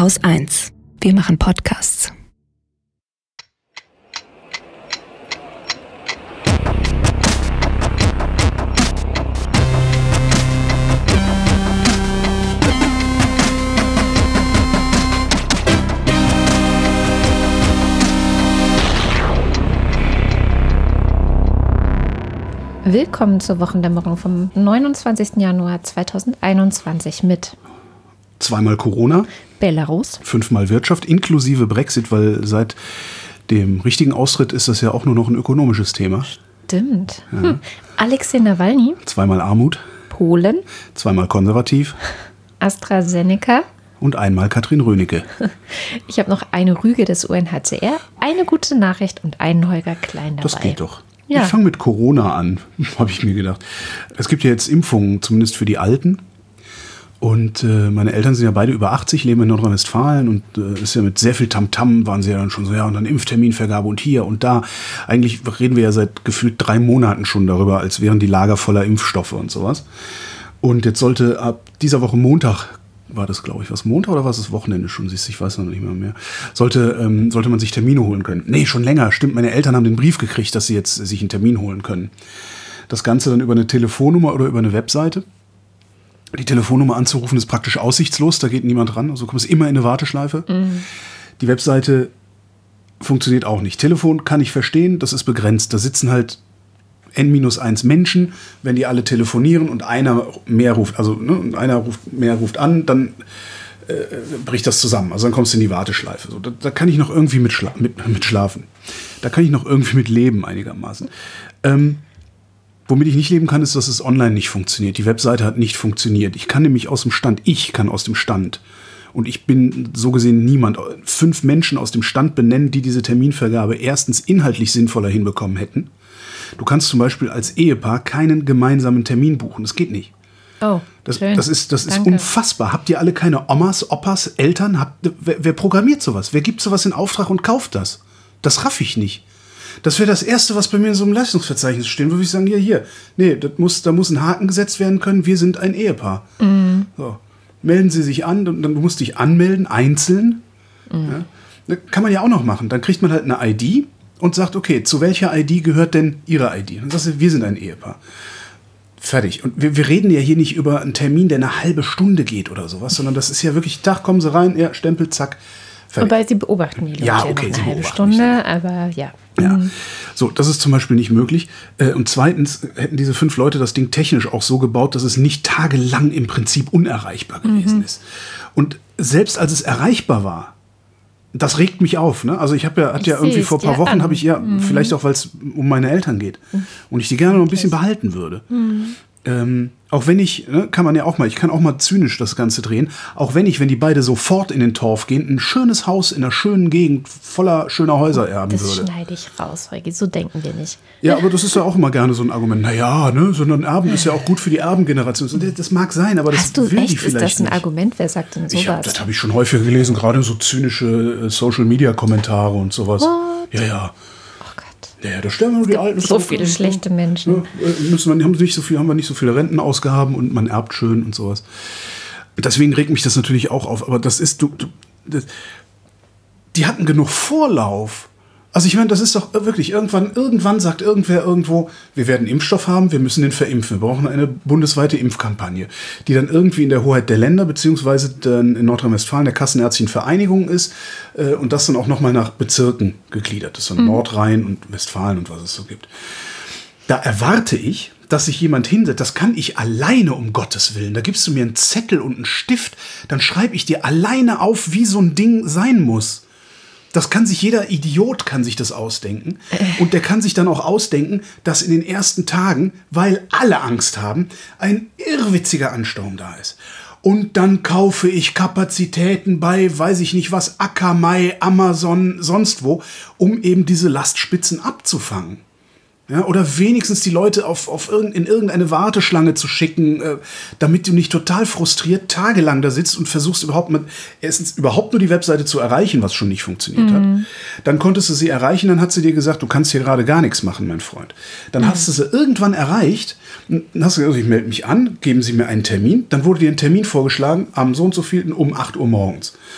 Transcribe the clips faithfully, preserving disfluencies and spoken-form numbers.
Haus eins. Wir machen Podcasts. Willkommen zur Wochendämmerung vom neunundzwanzigsten Januar zweitausendeinundzwanzig mit zweimal Corona, Belarus, fünfmal Wirtschaft, inklusive Brexit, weil seit dem richtigen Austritt ist das ja auch nur noch ein ökonomisches Thema. Stimmt. Ja. Hm. Alexei Nawalny, zweimal Armut, Polen, zweimal konservativ, AstraZeneca und einmal Katrin Rönecke. Ich habe noch eine Rüge des U N H C R, eine gute Nachricht und einen Holger Klein dabei. Das geht doch. Ja. Ich fange mit Corona an, habe ich mir gedacht. Es gibt ja jetzt Impfungen, zumindest für die Alten. Und äh, meine Eltern sind ja beide über achtzig, leben in Nordrhein-Westfalen und äh, ist ja mit sehr viel Tamtam, waren sie ja dann schon so, ja, und dann Impfterminvergabe und hier und da. Eigentlich reden wir ja seit gefühlt drei Monaten schon darüber, als wären die Lager voller Impfstoffe und sowas. Und jetzt sollte ab dieser Woche Montag, war das, glaube ich, was, Montag oder was ist Wochenende schon, siehst du, ich weiß noch nicht mehr mehr, sollte, ähm, sollte man sich Termine holen können. Nee, schon länger, stimmt, meine Eltern haben den Brief gekriegt, dass sie jetzt sich einen Termin holen können. Das Ganze dann über eine Telefonnummer oder über eine Webseite. Die Telefonnummer anzurufen ist praktisch aussichtslos, da geht niemand ran, also kommst immer in eine Warteschleife. Mhm. Die Webseite funktioniert auch nicht. Telefon kann ich verstehen, das ist begrenzt, da sitzen halt N minus eins Menschen, wenn die alle telefonieren und einer mehr ruft, also ne, einer ruft mehr ruft an, dann äh, bricht das zusammen. Also dann kommst du in die Warteschleife. So, da, da kann ich noch irgendwie mit, schla- mit, mit schlafen. Da kann ich noch irgendwie mit leben einigermaßen. Ähm, womit ich nicht leben kann, ist, dass es online nicht funktioniert. Die Webseite hat nicht funktioniert. Ich kann nämlich aus dem Stand, ich kann aus dem Stand, und ich bin so gesehen niemand, fünf Menschen aus dem Stand benennen, die diese Terminvergabe erstens inhaltlich sinnvoller hinbekommen hätten. Du kannst zum Beispiel als Ehepaar keinen gemeinsamen Termin buchen. Das geht nicht. Oh, das, schön. das ist, das ist Danke. unfassbar. Habt ihr alle keine Omas, Opas, Eltern? Habt, wer, wer programmiert sowas? Wer gibt sowas in Auftrag und kauft das? Das raff ich nicht. Das wäre das Erste, was bei mir in so einem Leistungsverzeichnis steht. Wo ich sagen, ja, hier, nee, das muss, da muss ein Haken gesetzt werden können. Wir sind ein Ehepaar. Mhm. So. Melden Sie sich an, und dann musst du dich anmelden, einzeln. Mhm. Ja. Das kann man ja auch noch machen. Dann kriegt man halt eine I D und sagt, okay, zu welcher I D gehört denn Ihre I D? Und dann sagst du, wir sind ein Ehepaar. Fertig. Und wir, wir reden ja hier nicht über einen Termin, der eine halbe Stunde geht oder sowas, sondern das ist ja wirklich, Tag, kommen Sie rein, ja, Stempel, zack, fertig. Wobei Sie beobachten die Leute ja, ja okay, noch Sie eine halbe beobachten Stunde, mich. aber ja. Ja, Mhm. so, das ist zum Beispiel nicht möglich. Und zweitens hätten diese fünf Leute das Ding technisch auch so gebaut, dass es nicht tagelang im Prinzip unerreichbar gewesen Mhm. ist. Und selbst als es erreichbar war, das regt mich auf. Ne? Also ich habe ja, hat Ich ja irgendwie seh's vor ein paar dir Wochen, an. habe ich ja, Mhm. vielleicht auch, weil es um meine Eltern geht Mhm. und ich die gerne noch ein bisschen behalten würde. Mhm. Ähm, auch wenn ich, ne, kann man ja auch mal, ich kann auch mal zynisch das Ganze drehen, auch wenn ich, wenn die beide sofort in den Torf gehen, ein schönes Haus in einer schönen Gegend voller schöner Häuser erben Das würde. schneide ich raus, Holgi, so denken wir nicht. Ja, aber das ist ja auch immer gerne so ein Argument. Naja, ne, sondern Erben ist ja auch gut für die Erbengeneration. Das mag sein, aber das Hast du will echt, die vielleicht ist das ein nicht. Argument? Wer sagt denn Ich hab, sowas? das habe ich schon häufiger gelesen, gerade so zynische äh, Social-Media-Kommentare und sowas. What? Ja, ja. Oh Gott. Ja, ja, da sterben nur die Alten. So viele schlechte Menschen. Ja, äh, müssen wir, haben, nicht so viel, haben wir nicht so viele Rentenausgaben und man erbt schön und sowas. Deswegen regt mich das natürlich auch auf. Aber das ist, du, du das, die hatten genug Vorlauf. Also ich meine, das ist doch wirklich, irgendwann, irgendwann sagt irgendwer irgendwo, wir werden Impfstoff haben, wir müssen den verimpfen. Wir brauchen eine bundesweite Impfkampagne, die dann irgendwie in der Hoheit der Länder, beziehungsweise dann in Nordrhein-Westfalen der Kassenärztlichen Vereinigung ist äh, und das dann auch nochmal nach Bezirken gegliedert ist, so mhm. Nordrhein und Westfalen und was es so gibt. Da erwarte ich, dass sich jemand hinsetzt, das kann ich alleine, um Gottes Willen. Da gibst du mir einen Zettel und einen Stift, dann schreibe ich dir alleine auf, wie so ein Ding sein muss. Das kann sich jeder Idiot kann sich das ausdenken. Und der kann sich dann auch ausdenken, dass in den ersten Tagen, weil alle Angst haben, ein irrwitziger Ansturm da ist. Und dann kaufe ich Kapazitäten bei, weiß ich nicht was, Akamai, Amazon, sonst wo, um eben diese Lastspitzen abzufangen. Ja, oder wenigstens die Leute auf, auf irgend, in irgendeine Warteschlange zu schicken, äh, damit du nicht total frustriert tagelang da sitzt und versuchst überhaupt mit, erstens überhaupt nur die Webseite zu erreichen, was schon nicht funktioniert mhm. hat. Dann konntest du sie erreichen, dann hat sie dir gesagt, du kannst hier gerade gar nichts machen, mein Freund. Dann mhm. hast du sie irgendwann erreicht, dann hast du gesagt, ich melde mich an, geben Sie mir einen Termin. Dann wurde dir ein Termin vorgeschlagen am so und so vielten um acht Uhr morgens.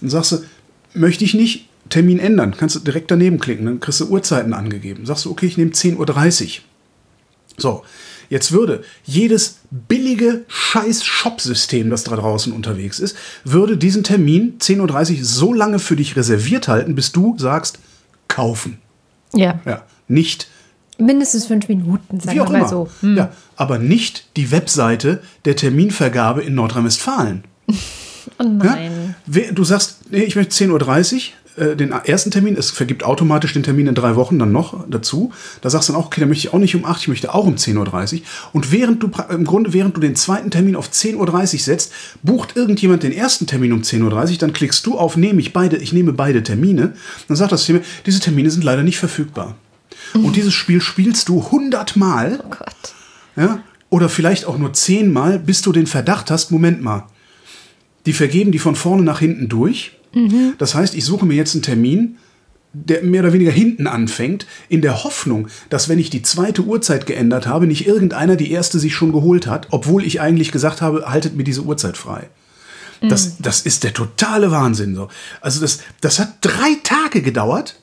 Dann sagst du, möchte ich nicht, Termin ändern. Kannst du direkt daneben klicken, dann kriegst du Uhrzeiten angegeben. Sagst du, okay, ich nehme zehn Uhr dreißig. So, jetzt würde jedes billige Scheiß-Shop-System, das da draußen unterwegs ist, würde diesen Termin zehn Uhr dreißig so lange für dich reserviert halten, bis du sagst, kaufen. Ja. Ja, nicht mindestens fünf Minuten, sagen wir mal so. Hm. Ja, aber nicht die Webseite der Terminvergabe in Nordrhein-Westfalen. Oh nein. Ja? Du sagst, nee, ich möchte zehn Uhr dreißig, äh, den ersten Termin, es vergibt automatisch den Termin in drei Wochen dann noch dazu. Da sagst du dann auch, okay, dann möchte ich auch nicht um acht, ich möchte auch um zehn Uhr dreißig. Und während du, im Grunde, während du den zweiten Termin auf zehn Uhr dreißig setzt, bucht irgendjemand den ersten Termin um zehn Uhr dreißig, dann klickst du auf, nehme ich beide, ich nehme beide Termine. Dann sagt das System, diese Termine sind leider nicht verfügbar. Und dieses Spiel spielst du hundertmal. Oh Gott. Ja, oder vielleicht auch nur zehnmal, bis du den Verdacht hast, Moment mal, die vergeben die von vorne nach hinten durch. Mhm. Das heißt, ich suche mir jetzt einen Termin, der mehr oder weniger hinten anfängt, in der Hoffnung, dass wenn ich die zweite Uhrzeit geändert habe, nicht irgendeiner die erste sich schon geholt hat, obwohl ich eigentlich gesagt habe, haltet mir diese Uhrzeit frei. Mhm. Das, das ist der totale Wahnsinn. So. Also das, das hat drei Tage gedauert.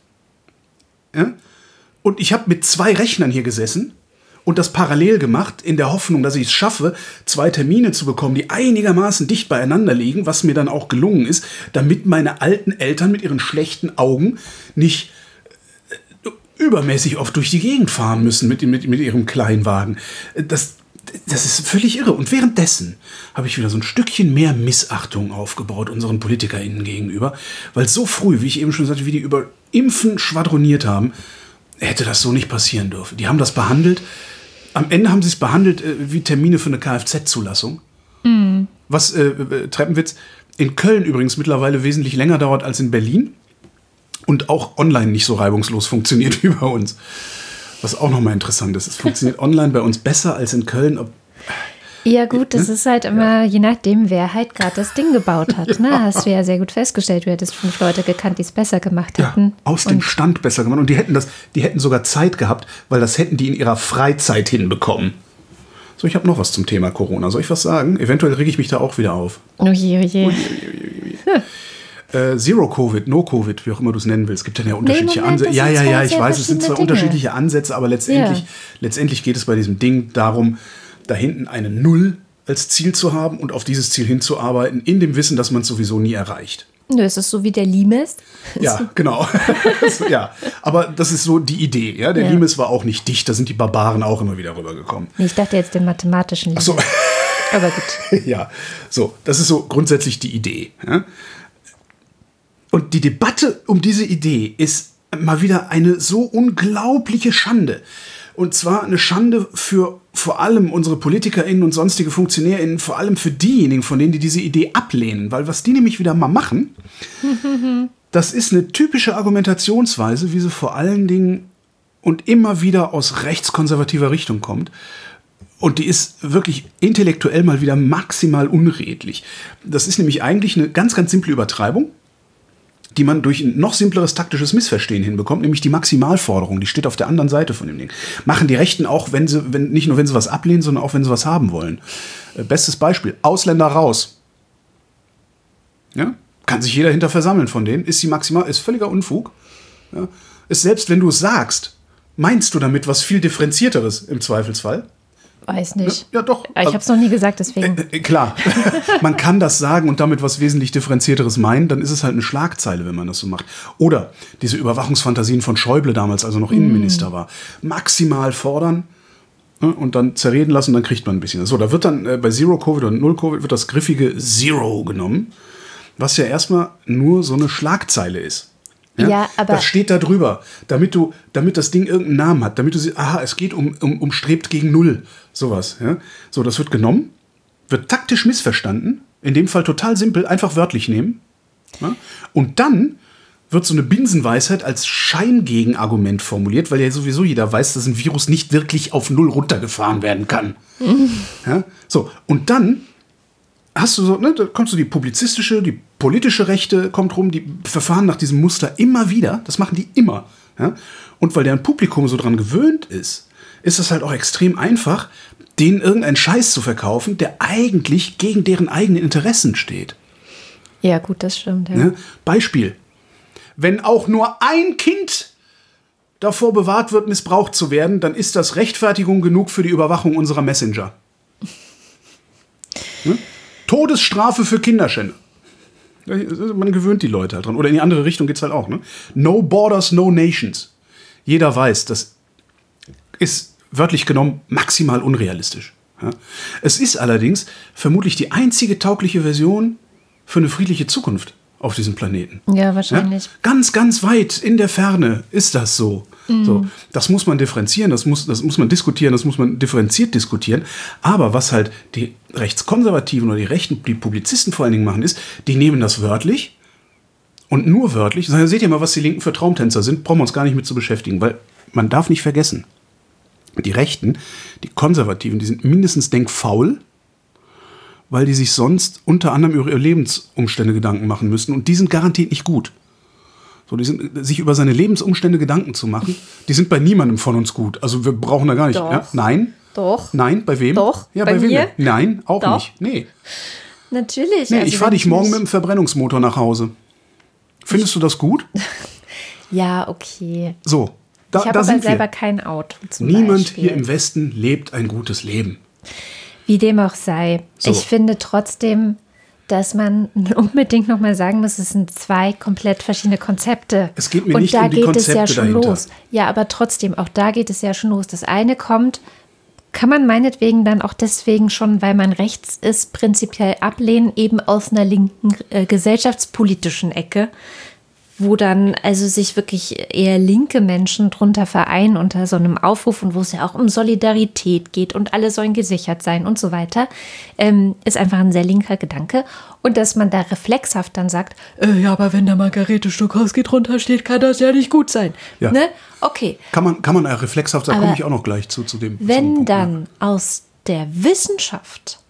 Ja? Und ich habe mit zwei Rechnern hier gesessen und das parallel gemacht, in der Hoffnung, dass ich es schaffe, zwei Termine zu bekommen, die einigermaßen dicht beieinander liegen, was mir dann auch gelungen ist, damit meine alten Eltern mit ihren schlechten Augen nicht übermäßig oft durch die Gegend fahren müssen mit, mit, mit ihrem Kleinwagen. Das, das ist völlig irre. Und währenddessen habe ich wieder so ein Stückchen mehr Missachtung aufgebaut unseren PolitikerInnen gegenüber, weil so früh, wie ich eben schon sagte, wie die über Impfen schwadroniert haben, hätte das so nicht passieren dürfen. Die haben das behandelt. Am Ende haben sie es behandelt äh, wie Termine für eine Kfz-Zulassung. Mm. Was, äh, äh, Treppenwitz, in Köln übrigens mittlerweile wesentlich länger dauert als in Berlin. Und auch online nicht so reibungslos funktioniert wie bei uns. Was auch nochmal interessant ist. Es funktioniert online bei uns besser als in Köln. Ob Ja gut, das ist halt immer, ja. je nachdem, wer halt gerade das Ding gebaut hat. Ne? Hast du ja sehr gut festgestellt. Du hättest fünf Leute gekannt, die es besser gemacht hätten. Ja, aus dem Stand besser gemacht. Und die hätten das, die hätten sogar Zeit gehabt, weil das hätten die in ihrer Freizeit hinbekommen. So, ich habe noch was zum Thema Corona. Soll ich was sagen? Eventuell rege ich mich da auch wieder auf. Oje, oje. Oje, oje, oje. Äh, Zero-Covid, No-Covid, wie auch immer du es nennen willst. Es gibt dann ja unterschiedliche nee, Moment, Ansätze. Ja, ja, ja, ich weiß, es sind zwei Dinge. unterschiedliche Ansätze, aber letztendlich, ja. letztendlich geht es bei diesem Ding darum, da hinten eine Null als Ziel zu haben und auf dieses Ziel hinzuarbeiten, in dem Wissen, dass man es sowieso nie erreicht. Nö, ist es so wie der Limes? Ja, genau. Ja, aber das ist so die Idee. Ja? Der ja. Limes war auch nicht dicht, da sind die Barbaren auch immer wieder rübergekommen. Nee, ich dachte jetzt den mathematischen Limes. Ach so. Aber gut. Ja, so, das ist so grundsätzlich die Idee. Ja? Und die Debatte um diese Idee ist mal wieder eine so unglaubliche Schande. Und zwar eine Schande für vor allem unsere PolitikerInnen und sonstige FunktionärInnen, vor allem für diejenigen, von denen die diese Idee ablehnen. Weil was die nämlich wieder mal machen, das ist eine typische Argumentationsweise, wie sie vor allen Dingen und immer wieder aus rechtskonservativer Richtung kommt. Und die ist wirklich intellektuell mal wieder maximal unredlich. Das ist nämlich eigentlich eine ganz, ganz simple Übertreibung, die man durch ein noch simpleres taktisches Missverstehen hinbekommt, nämlich die Maximalforderung, die steht auf der anderen Seite von dem Ding. Machen die Rechten auch, wenn sie, wenn, nicht nur wenn sie was ablehnen, sondern auch wenn sie was haben wollen. Äh, bestes Beispiel, Ausländer raus. Ja? Kann sich jeder hinter versammeln von denen, ist die maximal, ist völliger Unfug. Ja? Ist selbst wenn du es sagst, meinst du damit was viel Differenzierteres im Zweifelsfall? Weiß nicht. Ja, ja doch. Ich habe es noch nie gesagt, deswegen. Äh, äh, klar, man kann das sagen und damit was wesentlich Differenzierteres meinen, dann ist es halt eine Schlagzeile, wenn man das so macht. Oder diese Überwachungsfantasien von Schäuble damals, als er noch Innenminister mm. war. Maximal fordern, ne, und dann zerreden lassen, dann kriegt man ein bisschen. So, da wird dann äh, bei Zero-Covid und Null-Covid wird das griffige Zero genommen, was ja erstmal nur so eine Schlagzeile ist. Ja, ja, aber das steht da drüber, damit du, damit das Ding irgendeinen Namen hat, damit du siehst, aha, es geht um, um, um strebt gegen Null, sowas. Ja? So, das wird genommen, wird taktisch missverstanden, in dem Fall total simpel, einfach wörtlich nehmen. Ja? Und dann wird so eine Binsenweisheit als Scheingegenargument formuliert, weil ja sowieso jeder weiß, dass ein Virus nicht wirklich auf Null runtergefahren werden kann. Mhm. Ja? So, und dann hast du so, ne, da kommst du die publizistische, die politische Rechte kommt rum, die verfahren nach diesem Muster immer wieder. Das machen die immer. Ja? Und weil deren Publikum so dran gewöhnt ist, ist es halt auch extrem einfach, denen irgendeinen Scheiß zu verkaufen, der eigentlich gegen deren eigenen Interessen steht. Ja, gut, das stimmt. Ja. Ne? Beispiel. Wenn auch nur ein Kind davor bewahrt wird, missbraucht zu werden, dann ist das Rechtfertigung genug für die Überwachung unserer Messenger. Ne? Todesstrafe für Kinderschänder. Man gewöhnt die Leute halt dran. Oder in die andere Richtung geht es halt auch. Ne? No borders, no nations. Jeder weiß, das ist wörtlich genommen maximal unrealistisch. Ja? Es ist allerdings vermutlich die einzige taugliche Version für eine friedliche Zukunft auf diesem Planeten. Ja, wahrscheinlich. Ja? Ganz, ganz weit in der Ferne ist das so. Mhm. So. Das muss man differenzieren, das muss, das muss man diskutieren, das muss man differenziert diskutieren. Aber was halt die Rechtskonservativen oder die Rechten, die Publizisten vor allen Dingen machen, ist, die nehmen das wörtlich und nur wörtlich. Sagen, seht ihr mal, was die Linken für Traumtänzer sind, brauchen wir uns gar nicht mit zu beschäftigen, weil man darf nicht vergessen, die Rechten, die Konservativen, die sind mindestens denkfaul, weil die sich sonst unter anderem über ihre Lebensumstände Gedanken machen müssen. Und die sind garantiert nicht gut. So, die sind, sich über seine Lebensumstände Gedanken zu machen, die sind bei niemandem von uns gut. Also wir brauchen da gar nicht. Doch. Ja? Nein. Doch. Nein, bei wem? Doch. Ja, bei, bei wem? mir? Nein, auch Doch. nicht. Nee. Natürlich. Nee, also ich fahre dich morgen mit dem Verbrennungsmotor nach Hause. Findest du das gut? Ja, okay. So, da, ich habe da aber sind selber wir. kein Auto. Zum Niemand Beispiel. hier im Westen lebt ein gutes Leben. Wie dem auch sei. So. Ich finde trotzdem, dass man unbedingt nochmal sagen muss, es sind zwei komplett verschiedene Konzepte. Es geht mir Und nicht da um die geht Konzepte es ja schon dahinter. los. Ja, aber trotzdem, auch da geht es ja schon los. Das eine kommt, kann man meinetwegen dann auch deswegen schon, weil man rechts ist, prinzipiell ablehnen, eben aus einer linken äh, gesellschaftspolitischen Ecke, wo dann also sich wirklich eher linke Menschen drunter vereinen unter so einem Aufruf und wo es ja auch um Solidarität geht und alle sollen gesichert sein und so weiter, ähm, ist einfach ein sehr linker Gedanke. Und dass man da reflexhaft dann sagt, äh, ja, aber wenn da Margarete Stokowski drunter steht, kann das ja nicht gut sein. Ja. Ne? Okay. Kann man, kann man ja reflexhaft, da Aber komme ich auch noch gleich zu, zu dem. zu dem Wenn Punkt, dann aus der Wissenschaft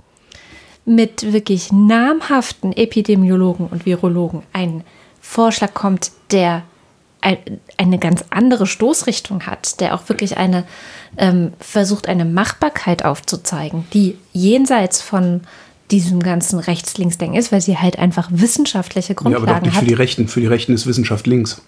mit wirklich namhaften Epidemiologen und Virologen ein Vorschlag kommt, der eine ganz andere Stoßrichtung hat, der auch wirklich eine ähm, versucht, eine Machbarkeit aufzuzeigen, die jenseits von diesem ganzen Rechts-Links-Denken ist, weil sie halt einfach wissenschaftliche Ja, Grundlagen aber doch nicht hat. für die Rechten. Für die Rechten ist Wissenschaft links.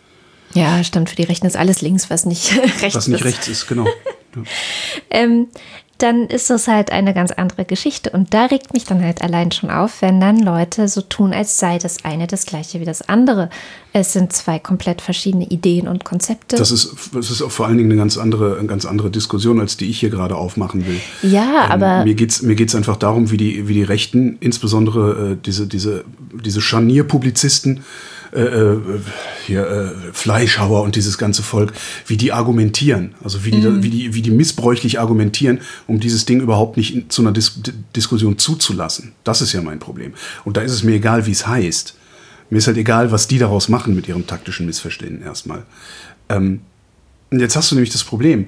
Ja, stimmt, für die Rechten ist alles links, was nicht rechts Was nicht ist. rechts ist, genau. Ja. ähm, dann ist das halt eine ganz andere Geschichte. Und da regt mich dann halt allein schon auf, wenn dann Leute so tun, als sei das eine das gleiche wie das andere. Es sind zwei komplett verschiedene Ideen und Konzepte. Das ist, das ist auch vor allen Dingen eine ganz andere, eine ganz andere Diskussion, als die ich hier gerade aufmachen will. Ja, ähm, aber... Mir geht es mir geht's einfach darum, wie die, wie die Rechten, insbesondere äh, diese, diese, diese Scharnierpublizisten, äh, hier, äh, Fleischhauer und dieses ganze Volk, wie die argumentieren, also wie die, Mhm. wie die, wie die missbräuchlich argumentieren, um dieses Ding überhaupt nicht in, zu einer Dis- Diskussion zuzulassen. Das ist ja mein Problem. Und da ist es mir egal, wie es heißt. Mir ist halt egal, was die daraus machen mit ihrem taktischen Missverständnis erstmal. Ähm, und jetzt hast du nämlich das Problem.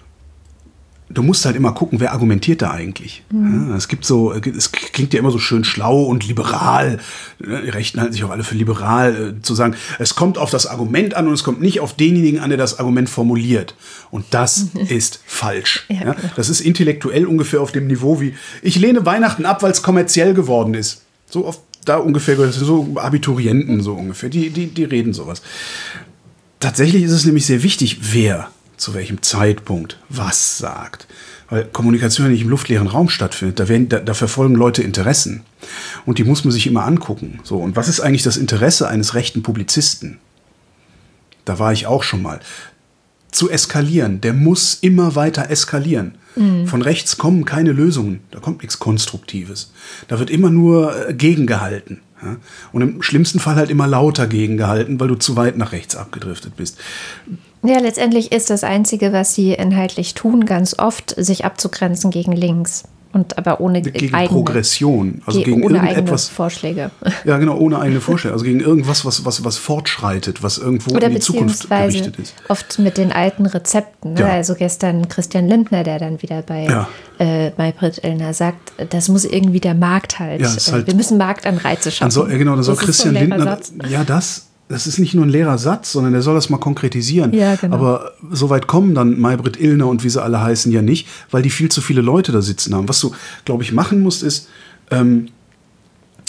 Du musst halt immer gucken, wer argumentiert da eigentlich. Mhm. Ja, es gibt so, es klingt ja immer so schön schlau und liberal. Die Rechten halten sich auch alle für liberal, äh, zu sagen, es kommt auf das Argument an und es kommt nicht auf denjenigen an, der das Argument formuliert. Und das ist falsch. Ja, Ja, genau. das ist intellektuell ungefähr auf dem Niveau wie, ich lehne Weihnachten ab, weil es kommerziell geworden ist. So auf, da ungefähr, so Abiturienten so ungefähr, die, die, die reden sowas. Tatsächlich ist es nämlich sehr wichtig, wer zu welchem Zeitpunkt was sagt. Weil Kommunikation ja nicht im luftleeren Raum stattfindet. Da, werden, da, da verfolgen Leute Interessen. Und die muss man sich immer angucken. So, und was ist eigentlich das Interesse eines rechten Publizisten? Da war ich auch schon mal. Zu eskalieren. Der muss immer weiter eskalieren. Mhm. Von rechts kommen keine Lösungen. Da kommt nichts Konstruktives. Da wird immer nur äh, gegengehalten. Ja? Und im schlimmsten Fall halt immer lauter gegengehalten, weil du zu weit nach rechts abgedriftet bist. Ja, letztendlich ist das Einzige, was sie inhaltlich tun, ganz oft, sich abzugrenzen gegen links. Und aber ohne Gegen eigene, Progression, also ge- gegen ohne eigene irgendetwas. Vorschläge. Ja, genau, ohne eigene Vorstellung. Also gegen irgendwas, was, was, was fortschreitet, was irgendwo Oder in die Zukunft beziehungsweise gerichtet ist. oft mit den alten Rezepten. Ne? Ja. Also gestern Christian Lindner, der dann wieder bei Ja. äh, Maybrit Illner sagt, das muss irgendwie der Markt halt. Ja, ist äh, halt- wir müssen Marktanreize schaffen. Dann soll, ja, genau, dann soll Das ist Christian so ein leerer Lindner, Satz. ja, das, das ist nicht nur ein leerer Satz, sondern der soll das mal konkretisieren. Ja, genau. Aber so weit kommen dann Maybrit Illner und wie sie alle heißen ja nicht, weil die viel zu viele Leute da sitzen haben. Was du, glaube ich, machen musst, ist, ähm,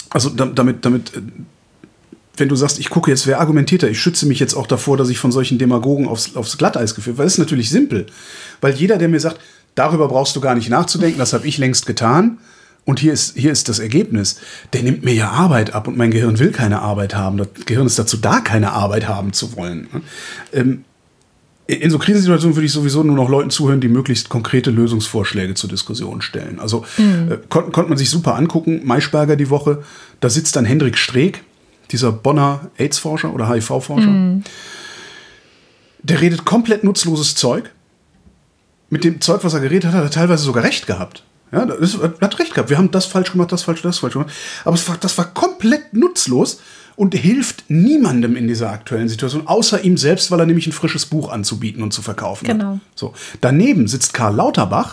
Also damit, damit, wenn du sagst, ich gucke jetzt, wer argumentiert da, ich schütze mich jetzt auch davor, dass ich von solchen Demagogen aufs, aufs Glatteis geführt werde, weil das ist natürlich simpel. Weil jeder, der mir sagt, darüber brauchst du gar nicht nachzudenken, das habe ich längst getan und hier ist, hier ist das Ergebnis, der nimmt mir ja Arbeit ab und mein Gehirn will keine Arbeit haben. Das Gehirn ist dazu da, keine Arbeit haben zu wollen. Ähm, In so Krisensituationen würde ich sowieso nur noch Leuten zuhören, die möglichst konkrete Lösungsvorschläge zur Diskussion stellen. Also mhm. äh, kon- konnte man sich super angucken. Maischberger die Woche, da sitzt dann Hendrik Streeck, dieser Bonner AIDS-Forscher oder H I V-Forscher. Mhm. Der redet komplett nutzloses Zeug. Mit dem Zeug, was er geredet hat, hat er teilweise sogar recht gehabt. Ja, das, er hat recht gehabt. Wir haben das falsch gemacht, das falsch, das falsch gemacht. Aber es war, das war komplett nutzlos. Und hilft niemandem in dieser aktuellen Situation, außer ihm selbst, weil er nämlich ein frisches Buch anzubieten und zu verkaufen genau. hat. So. Daneben sitzt Karl Lauterbach,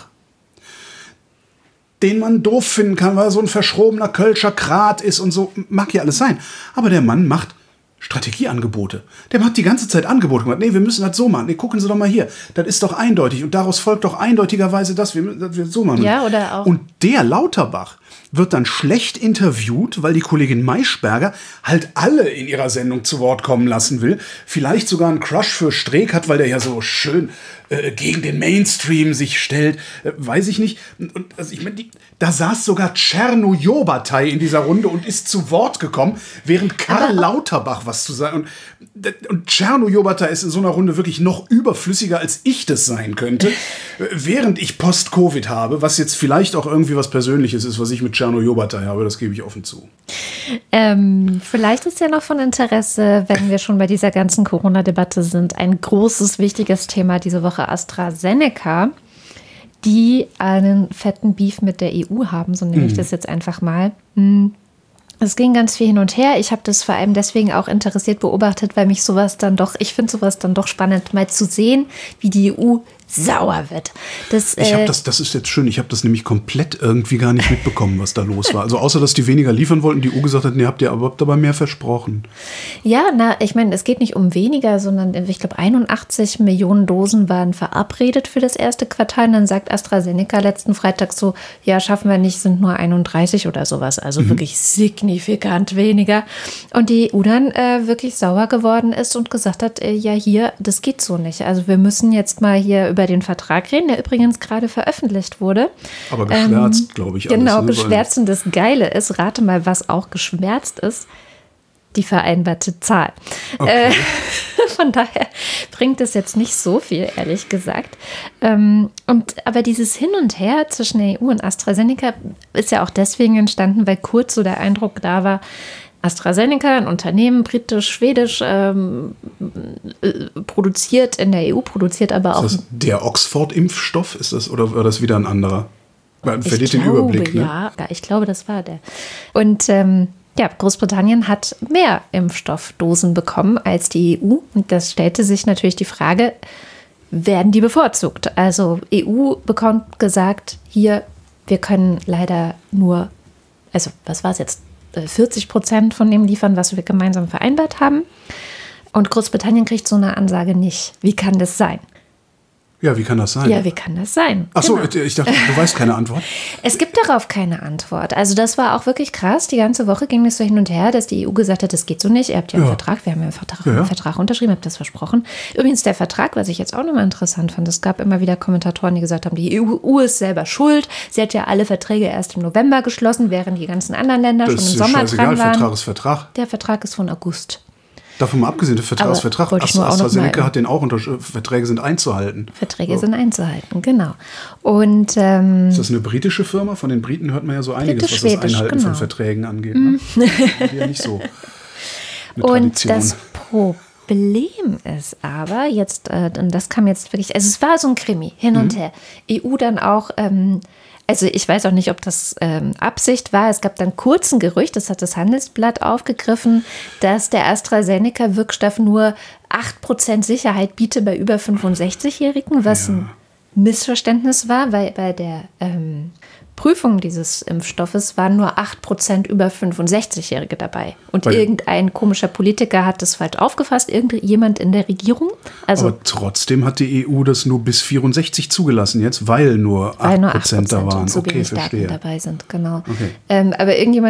den man doof finden kann, weil er so ein verschrobener Kölscher Krat ist und so. Mag ja alles sein. Aber der Mann macht Strategieangebote. Der hat die ganze Zeit Angebote gemacht. Nee, wir müssen das so machen. Nee, gucken Sie doch mal hier. Das ist doch eindeutig. Und daraus folgt doch eindeutigerweise das, wir müssen das so machen. Ja, oder auch. Und der Lauterbach wird dann schlecht interviewt, weil die Kollegin Maischberger halt alle in ihrer Sendung zu Wort kommen lassen will. Vielleicht sogar einen Crush für Streeck hat, weil der ja so schön äh, gegen den Mainstream sich stellt. Äh, weiß ich nicht. Und, also ich meine, da saß sogar Tscherno Jobatai in dieser Runde und ist zu Wort gekommen, während Karl Lauterbach was zu sagen. Und, und Tscherno Jobatai ist in so einer Runde wirklich noch überflüssiger, als ich das sein könnte. Während ich Post-Covid habe, was jetzt vielleicht auch irgendwie was Persönliches ist, was ich mit Tscherno Jobatai habe, das gebe ich offen zu. Ähm, vielleicht ist ja noch von Interesse, wenn wir schon bei dieser ganzen Corona-Debatte sind, ein großes, wichtiges Thema diese Woche AstraZeneca, die einen fetten Beef mit der E U haben, so nenne ich das jetzt einfach mal. Es ging ganz viel hin und her. Ich habe das vor allem deswegen auch interessiert beobachtet, weil mich sowas dann doch, ich finde sowas dann doch spannend, mal zu sehen, wie die E U sauer wird. Das, ich habe äh, das, das ist jetzt schön, ich habe das nämlich komplett irgendwie gar nicht mitbekommen, was da los war. Also außer, dass die weniger liefern wollten, die E U gesagt hat, nee, habt ihr aber dabei mehr versprochen. Ja, na, ich meine, es geht nicht um weniger, sondern ich glaube einundachtzig Millionen Dosen waren verabredet für das erste Quartal. Und dann sagt AstraZeneca letzten Freitag so, ja, schaffen wir nicht, sind nur einunddreißig oder sowas. Also mhm. wirklich signifikant weniger. Und die E U dann äh, wirklich sauer geworden ist und gesagt hat, äh, ja hier, das geht so nicht. Also wir müssen jetzt mal hier über den Vertrag reden, der übrigens gerade veröffentlicht wurde. Aber geschwärzt, ähm, glaube ich. Alles, genau, ne? geschwärzt. Und das Geile ist, rate mal, was auch geschwärzt ist, die vereinbarte Zahl. Okay. Äh, von daher bringt es jetzt nicht so viel, ehrlich gesagt. Ähm, und, aber dieses Hin und Her zwischen der E U und AstraZeneca ist ja auch deswegen entstanden, weil kurz so der Eindruck da war, AstraZeneca, ein Unternehmen, britisch, schwedisch, ähm, äh, produziert in der E U, produziert aber auch. Ist das der Oxford-Impfstoff? Ist das, oder war das wieder ein anderer? Man verliert den glaube, Überblick, ne? Ja, ich glaube, das war der. Und ähm, ja, Großbritannien hat mehr Impfstoffdosen bekommen als die E U. Und das stellte sich natürlich die Frage, werden die bevorzugt? Also E U bekommt gesagt, hier, wir können leider nur, also was war es jetzt? vierzig Prozent von dem liefern, was wir gemeinsam vereinbart haben. Und Großbritannien kriegt so eine Ansage nicht. Wie kann das sein? Ja, wie kann das sein? Ja, wie kann das sein? Ach so, genau. Ich dachte, du weißt keine Antwort. Es gibt darauf keine Antwort. Also das war auch wirklich krass. Die ganze Woche ging es so hin und her, dass die E U gesagt hat, das geht so nicht. Ihr habt ja einen ja. Vertrag, wir haben ja einen Vertrag, ja, ja. einen Vertrag unterschrieben, habt das versprochen. Übrigens der Vertrag, was ich jetzt auch nochmal interessant fand, es gab immer wieder Kommentatoren, die gesagt haben, die E U ist selber schuld. Sie hat ja alle Verträge erst im November geschlossen, während die ganzen anderen Länder das schon im Sommer dran waren. Vertrag ist Vertrag. Der Vertrag ist von August. Davon mal abgesehen, der Vertragsvertrag, AstraZeneca hat den auch unter, Verträge sind einzuhalten. Verträge so. sind einzuhalten, genau. Und, ähm, ist das eine britische Firma? Von den Briten hört man ja so einiges, was das Einhalten genau. von Verträgen angeht. Ne? Mm. Ja, nicht so. Und das Problem ist aber, jetzt, äh, und das kam jetzt wirklich, also es war so ein Krimi, hin und mhm. her. E U dann auch, ähm, also ich weiß auch nicht, ob das ähm, Absicht war. Es gab dann kurz ein Gerücht, das hat das Handelsblatt aufgegriffen, dass der AstraZeneca-Wirkstoff nur acht Prozent Sicherheit bietet bei über fünfundsechzigjährigen, was ja. ein Missverständnis war, weil bei der ähm, Prüfung dieses Impfstoffes waren nur acht Prozent über fünfundsechzigjährige dabei. Und weil irgendein komischer Politiker hat das falsch aufgefasst, irgendjemand in der Regierung. Also, aber trotzdem hat die E U das nur bis vierundsechzig zugelassen jetzt, weil nur acht Prozent da waren. So okay, wenig verstehe. Daten dabei sind, genau. Okay. Ähm, aber irgendjemand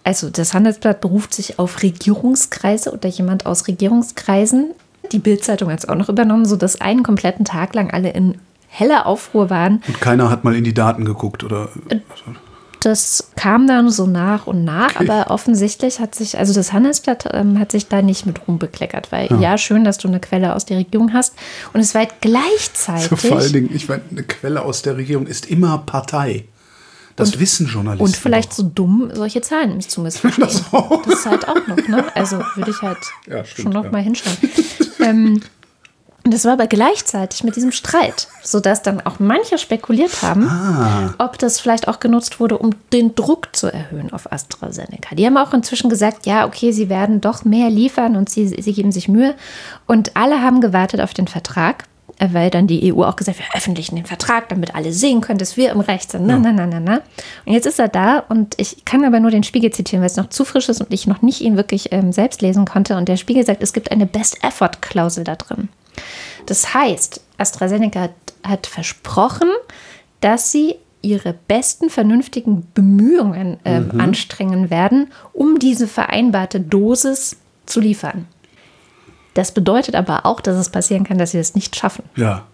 also das Handelsblatt beruft sich auf Regierungskreise oder jemand aus Regierungskreisen. Die Bild-Zeitung hat es auch noch übernommen, sodass einen kompletten Tag lang alle in heller Aufruhr waren. Und keiner hat mal in die Daten geguckt, oder? Das kam dann so nach und nach, okay. Aber offensichtlich hat sich, also das Handelsblatt ähm, hat sich da nicht mit rumbekleckert, weil ja. ja, schön, dass du eine Quelle aus der Regierung hast. Und es war gleichzeitig... So, vor allen Dingen, ich meine, eine Quelle aus der Regierung ist immer Partei. Das und, wissen Journalisten. Und vielleicht doch. so dumm, solche Zahlen zu missverstehen. Das, das ist halt auch noch, ne? Also würde ich halt ja, stimmt, schon noch ja. mal hinschauen. ähm, Und das war aber gleichzeitig mit diesem Streit, sodass dann auch manche spekuliert haben, ah. ob das vielleicht auch genutzt wurde, um den Druck zu erhöhen auf AstraZeneca. Die haben auch inzwischen gesagt, ja, okay, sie werden doch mehr liefern und sie, sie geben sich Mühe. Und alle haben gewartet auf den Vertrag, weil dann die E U auch gesagt hat, wir veröffentlichen den Vertrag, damit alle sehen können, dass wir im Recht sind. Na, na, na, na, na. Und jetzt ist er da und ich kann aber nur den Spiegel zitieren, weil es noch zu frisch ist und ich noch nicht ihn wirklich ähm, selbst lesen konnte. Und der Spiegel sagt, es gibt eine Best-Effort-Klausel da drin. Das heißt, AstraZeneca hat, hat versprochen, dass sie ihre besten vernünftigen Bemühungen ähm, mhm. anstrengen werden, um diese vereinbarte Dosis zu liefern. Das bedeutet aber auch, dass es passieren kann, dass sie das nicht schaffen. Ja.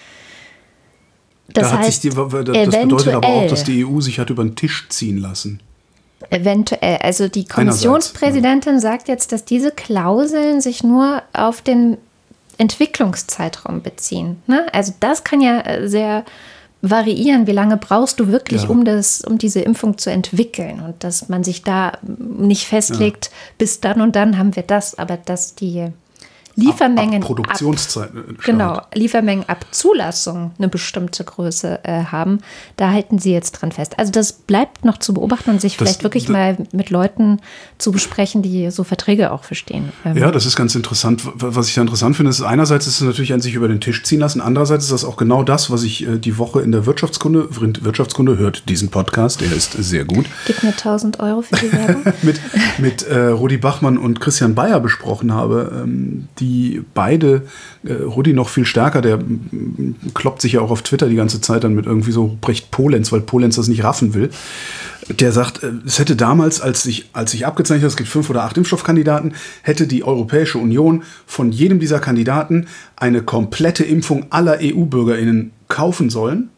Das, da hat heißt, sich die, das bedeutet aber auch, dass die E U sich hat über den Tisch ziehen lassen. Eventuell. Also die Kommissionspräsidentin ja. sagt jetzt, dass diese Klauseln sich nur auf den Entwicklungszeitraum beziehen. Ne? Also das kann ja sehr variieren, wie lange brauchst du wirklich, ja. um, das, um diese Impfung zu entwickeln. Und dass man sich da nicht festlegt, ja. bis dann und dann haben wir das, aber dass die Liefermengen ab, ab Produktionszeit. Ab, genau, Liefermengen ab Zulassung eine bestimmte Größe äh, haben. Da halten sie jetzt dran fest. Also das bleibt noch zu beobachten und sich das, vielleicht wirklich das, mal mit Leuten zu besprechen, die so Verträge auch verstehen. Ähm ja, das ist ganz interessant. Was ich da interessant finde, ist einerseits ist es natürlich an sich über den Tisch ziehen lassen. Andererseits ist das auch genau das, was ich äh, die Woche in der Wirtschaftskunde, Wirtschaftskunde hört diesen Podcast, der ist sehr gut. Gib mir tausend Euro für die Werbung. mit mit äh, Rudi Bachmann und Christian Bayer besprochen habe, ähm, die Die beide, äh, Rudi noch viel stärker, der m, kloppt sich ja auch auf Twitter die ganze Zeit dann mit irgendwie so Brecht Polenz, weil Polenz das nicht raffen will. Der sagt, äh, es hätte damals, als sich als sich abgezeichnet hat, es gibt fünf oder acht Impfstoffkandidaten, hätte die Europäische Union von jedem dieser Kandidaten eine komplette Impfung aller E U-BürgerInnen kaufen sollen,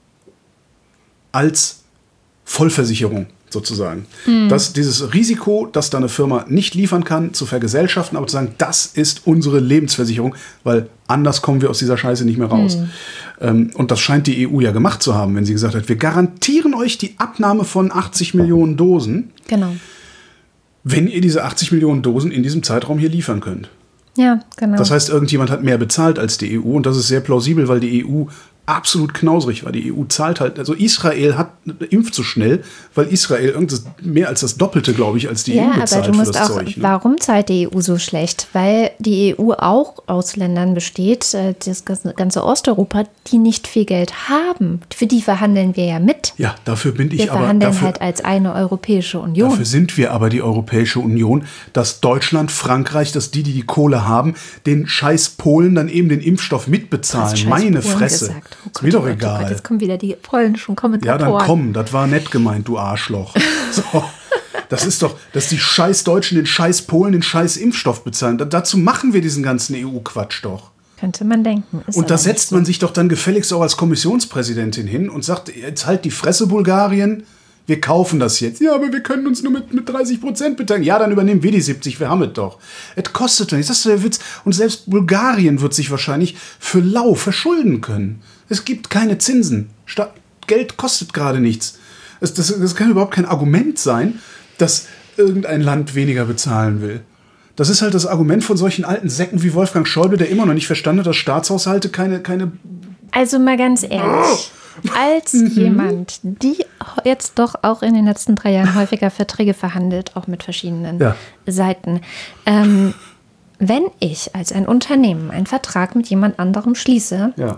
als Vollversicherung. Sozusagen. Mhm. Dass dieses Risiko, dass da eine Firma nicht liefern kann, zu vergesellschaften, aber zu sagen, das ist unsere Lebensversicherung, weil anders kommen wir aus dieser Scheiße nicht mehr raus. Mhm. Ähm, und das scheint die E U ja gemacht zu haben, wenn sie gesagt hat, wir garantieren euch die Abnahme von achtzig Millionen Dosen, genau. wenn ihr diese achtzig Millionen Dosen in diesem Zeitraum hier liefern könnt. Ja, genau. Das heißt, irgendjemand hat mehr bezahlt als die E U und das ist sehr plausibel, weil die E U absolut knausrig war. Die E U zahlt halt, also Israel hat impft so schnell, weil Israel irgendwas mehr als das Doppelte, glaube ich, als die ja, E U bezahlt aber du musst für das auch, Zeug. Ne? Warum zahlt die E U so schlecht? Weil die E U auch aus Ländern besteht, das ganze Osteuropa, die nicht viel Geld haben. Für die verhandeln wir ja mit. Ja, dafür bin ich wir aber... Wir verhandeln dafür, halt als eine Europäische Union. Dafür sind wir aber die Europäische Union, dass Deutschland, Frankreich, dass die, die die Kohle haben, den scheiß Polen dann eben den Impfstoff mitbezahlen. Meine Polen Fresse. Gesagt. Oh Gott, ist mir doch oh Gott, egal. Oh Gott, jetzt kommen wieder die polnischen Kommentatoren. Ja, dann komm, das war nett gemeint, du Arschloch. So, das ist doch, dass die scheiß Deutschen den scheiß Polen den scheiß Impfstoff bezahlen. Da, dazu machen wir diesen ganzen E U-Quatsch doch. Könnte man denken. Ist und da setzt so. man sich doch dann gefälligst auch als Kommissionspräsidentin hin und sagt, jetzt halt die Fresse, Bulgarien, wir kaufen das jetzt. Ja, aber wir können uns nur mit, mit dreißig Prozent beteiligen. Ja, dann übernehmen wir die siebzig, wir haben es doch. Es kostet doch nichts, das ist der Witz. Und selbst Bulgarien wird sich wahrscheinlich für lau verschulden können. Es gibt keine Zinsen. Statt Geld kostet gerade nichts. Das, das, das kann überhaupt kein Argument sein, dass irgendein Land weniger bezahlen will. Das ist halt das Argument von solchen alten Säcken wie Wolfgang Schäuble, der immer noch nicht verstanden hat, dass Staatshaushalte keine... keine also mal ganz ehrlich, als jemand, die jetzt doch auch in den letzten drei Jahren häufiger Verträge verhandelt, auch mit verschiedenen ja. Seiten, ähm, wenn ich als ein Unternehmen einen Vertrag mit jemand anderem schließe, ja.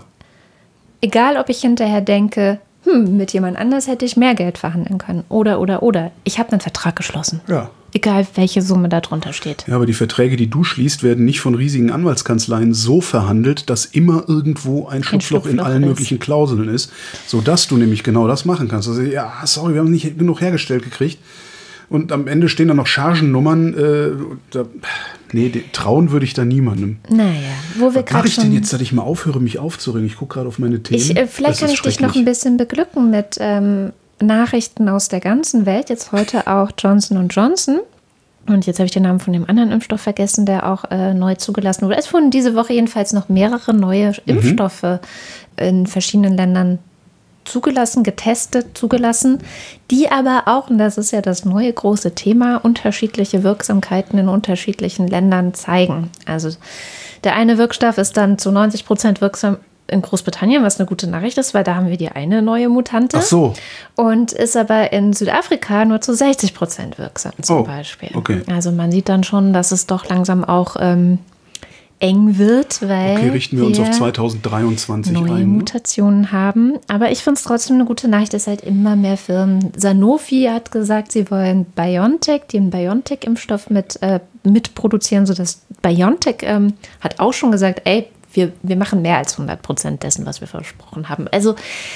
egal ob ich hinterher denke, hm, mit jemand anders hätte ich mehr Geld verhandeln können oder, oder, oder, ich habe einen Vertrag geschlossen. Ja. Egal, welche Summe da drunter steht. Ja, aber die Verträge, die du schließt, werden nicht von riesigen Anwaltskanzleien so verhandelt, dass immer irgendwo ein Schlupfloch, ein Schlupfloch in allen ist. möglichen Klauseln ist, sodass du nämlich genau das machen kannst. Also, ja, sorry, wir haben nicht genug hergestellt gekriegt. und am Ende stehen da noch Chargennummern. Äh, da, nee, die, trauen würde ich da niemandem. Naja, wo wir Was mache ich schon denn jetzt, dass ich mal aufhöre, mich aufzuregen? Ich gucke gerade auf meine Themen. Ich, äh, vielleicht kann ich dich noch ein bisschen beglücken mit ähm, Nachrichten aus der ganzen Welt. Jetzt heute auch Johnson und Johnson. Und jetzt habe ich den Namen von dem anderen Impfstoff vergessen, der auch äh, neu zugelassen wurde. Es wurden diese Woche jedenfalls noch mehrere neue mhm. Impfstoffe in verschiedenen Ländern zugelassen, getestet, zugelassen, die aber auch, und das ist ja das neue große Thema, unterschiedliche Wirksamkeiten in unterschiedlichen Ländern zeigen. Also der eine Wirkstoff ist dann zu neunzig Prozent wirksam in Großbritannien, was eine gute Nachricht ist, weil da haben wir die eine neue Mutante. Ach so. Und ist aber in Südafrika nur zu sechzig Prozent wirksam zum oh, Beispiel. Okay. Also man sieht dann schon, dass es doch langsam auch ähm, eng wird, weil okay, richten wir, wir uns auf zweitausenddreiundzwanzig neue ein. Mutationen haben. Aber ich finde es trotzdem eine gute Nachricht, dass halt immer mehr Firmen. Sanofi hat gesagt, sie wollen BioNTech, den BioNTech-Impfstoff mit, äh, mitproduzieren, sodass BioNTech ähm, hat auch schon gesagt, ey, wir, wir machen mehr als hundert Prozent dessen, was wir versprochen haben. Also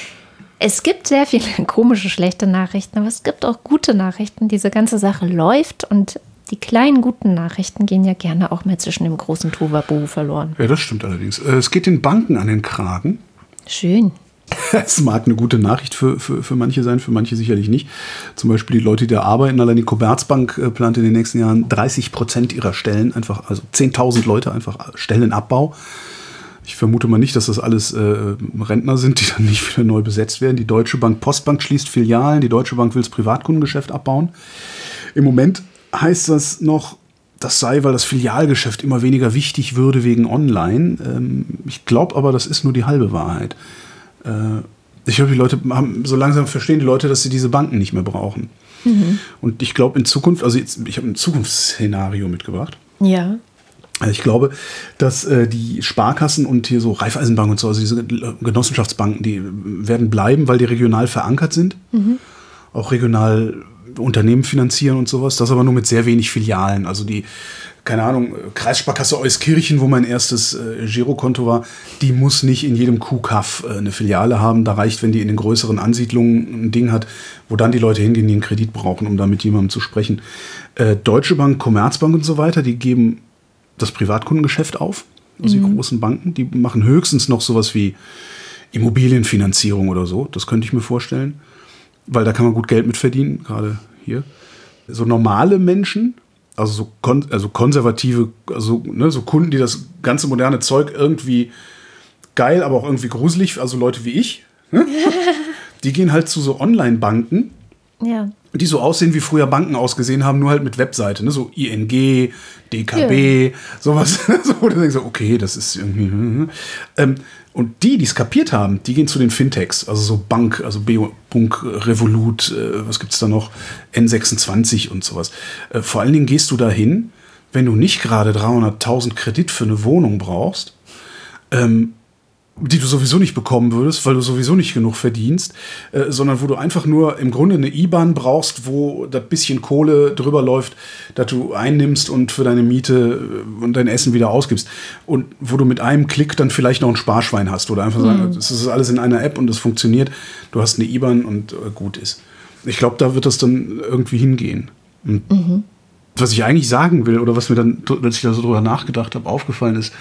es gibt sehr viele komische, schlechte Nachrichten, aber es gibt auch gute Nachrichten. Diese ganze Sache läuft und die kleinen guten Nachrichten gehen ja gerne auch mal zwischen dem großen Tohuwabohu verloren. Ja, das stimmt allerdings. Es geht den Banken an den Kragen. Schön. Es mag eine gute Nachricht für, für, für manche sein, für manche sicherlich nicht. Zum Beispiel die Leute, die da arbeiten. Allein die Commerzbank äh, plant in den nächsten Jahren dreißig Prozent ihrer Stellen, einfach, also zehntausend Leute, einfach Stellenabbau. Ich vermute mal nicht, dass das alles äh, Rentner sind, die dann nicht wieder neu besetzt werden. Die Deutsche Bank, Postbank schließt Filialen. Die Deutsche Bank will das Privatkundengeschäft abbauen. Im Moment heißt das noch, das sei, weil das Filialgeschäft immer weniger wichtig würde wegen Online. Ähm, ich glaube aber, das ist nur die halbe Wahrheit. Äh, ich glaube, die Leute haben, so langsam verstehen die Leute, dass sie diese Banken nicht mehr brauchen. Mhm. Und ich glaube in Zukunft, also jetzt, ich habe ein Zukunftsszenario mitgebracht. Ja. Ich glaube, dass äh, die Sparkassen und hier so Raiffeisenbank und so, also diese Genossenschaftsbanken, die werden bleiben, weil die regional verankert sind. Mhm. Auch regional Unternehmen finanzieren und sowas. Das aber nur mit sehr wenig Filialen. Also die, keine Ahnung, Kreissparkasse Euskirchen, wo mein erstes äh, Girokonto war, die muss nicht in jedem Kuhkaff äh, eine Filiale haben. Da reicht, wenn die in den größeren Ansiedlungen ein Ding hat, wo dann die Leute hingehen, die einen Kredit brauchen, um da mit jemandem zu sprechen. Äh, Deutsche Bank, Commerzbank und so weiter, die geben das Privatkundengeschäft auf. Also mhm. die großen Banken, die machen höchstens noch sowas wie Immobilienfinanzierung oder so. Das könnte ich mir vorstellen. Weil da kann man gut Geld mit verdienen, gerade hier. So normale Menschen, also so kon- also konservative, also ne, so Kunden, die das ganze moderne Zeug irgendwie geil, aber auch irgendwie gruselig, also Leute wie ich, ne? Die gehen halt zu so Online-Banken, ja. die so aussehen, wie früher Banken ausgesehen haben, nur halt mit Webseite, ne? So I N G, D K B, ja. sowas. So, wo du denkst, okay, das ist irgendwie... Ähm, Und die, die es kapiert haben, die gehen zu den Fintechs, also so Bank, also B-Bank, Revolut, äh, was gibt's da noch, N sechsundzwanzig und sowas. Äh, vor allen Dingen gehst du da hin, wenn du nicht gerade dreihunderttausend Kredit für eine Wohnung brauchst, ähm, die du sowieso nicht bekommen würdest, weil du sowieso nicht genug verdienst, äh, sondern wo du einfach nur im Grunde eine I B A N brauchst, wo das bisschen Kohle drüber läuft, dass du einnimmst und für deine Miete und dein Essen wieder ausgibst. Und wo du mit einem Klick dann vielleicht noch ein Sparschwein hast oder einfach sagen, das ist alles in einer App und es funktioniert, du hast eine I B A N und äh, gut ist. Ich glaube, da wird das dann irgendwie hingehen. Und mhm. was ich eigentlich sagen will oder was mir dann, als ich da so drüber nachgedacht habe, aufgefallen ist,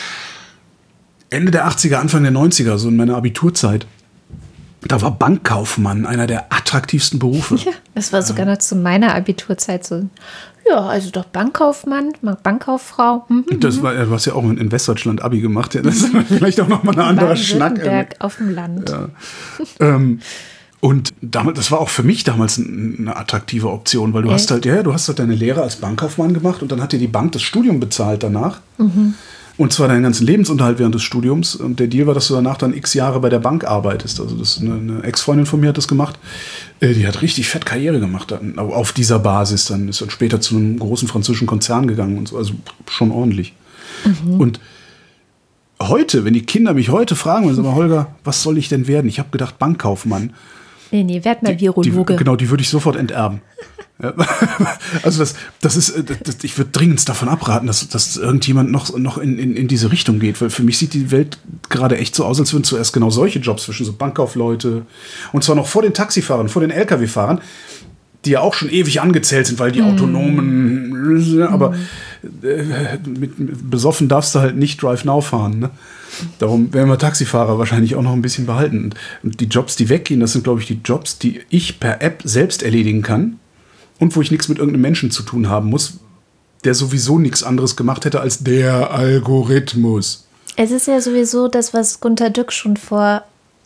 Ende der achtziger, Anfang der neunziger, so in meiner Abiturzeit, da war Bankkaufmann einer der attraktivsten Berufe. Ja, das war sogar noch zu meiner Abiturzeit so. Ja, also doch Bankkaufmann, Bankkauffrau. Mhm, das war, du hast ja auch in Westdeutschland Abi gemacht. Ja, das ist vielleicht auch nochmal ein anderer Schnack. Baden-Württemberg auf dem Land. Ja. ähm, und damals, das war auch für mich damals eine attraktive Option, weil du Echt? hast halt, ja, du hast halt deine Lehre als Bankkaufmann gemacht und dann hat dir die Bank das Studium bezahlt danach. Mhm. Und zwar deinen ganzen Lebensunterhalt während des Studiums. Und der Deal war, dass du danach dann x Jahre bei der Bank arbeitest. Also das, eine, eine Ex-Freundin von mir hat das gemacht. Die hat richtig fett Karriere gemacht dann, auf dieser Basis. Dann ist dann später zu einem großen französischen Konzern gegangen und so. Also schon ordentlich. Mhm. Und heute, wenn die Kinder mich heute fragen, wenn sie mal, Holger, was soll ich denn werden? Ich habe gedacht, Bankkaufmann. Nee, nee, werd mal Virologe. Die, genau, die würde ich sofort enterben. Ja. Also das, das ist, das, ich würde dringend davon abraten, dass, dass irgendjemand noch, noch in, in, in diese Richtung geht, weil für mich sieht die Welt gerade echt so aus, als würden zuerst genau solche Jobs zwischen so Bankkaufleute und zwar noch vor den Taxifahrern, vor den L K W-Fahrern. die ja auch schon ewig angezählt sind, weil die mm. autonomen, aber mm. äh, mit, mit besoffen darfst du halt nicht Drive Now fahren. Ne? Darum werden wir Taxifahrer wahrscheinlich auch noch ein bisschen behalten. Und, und die Jobs, die weggehen, das sind, glaube ich, die Jobs, die ich per App selbst erledigen kann und wo ich nichts mit irgendeinem Menschen zu tun haben muss, der sowieso nichts anderes gemacht hätte als der Algorithmus. Es ist ja sowieso das, was Gunter Dück schon vor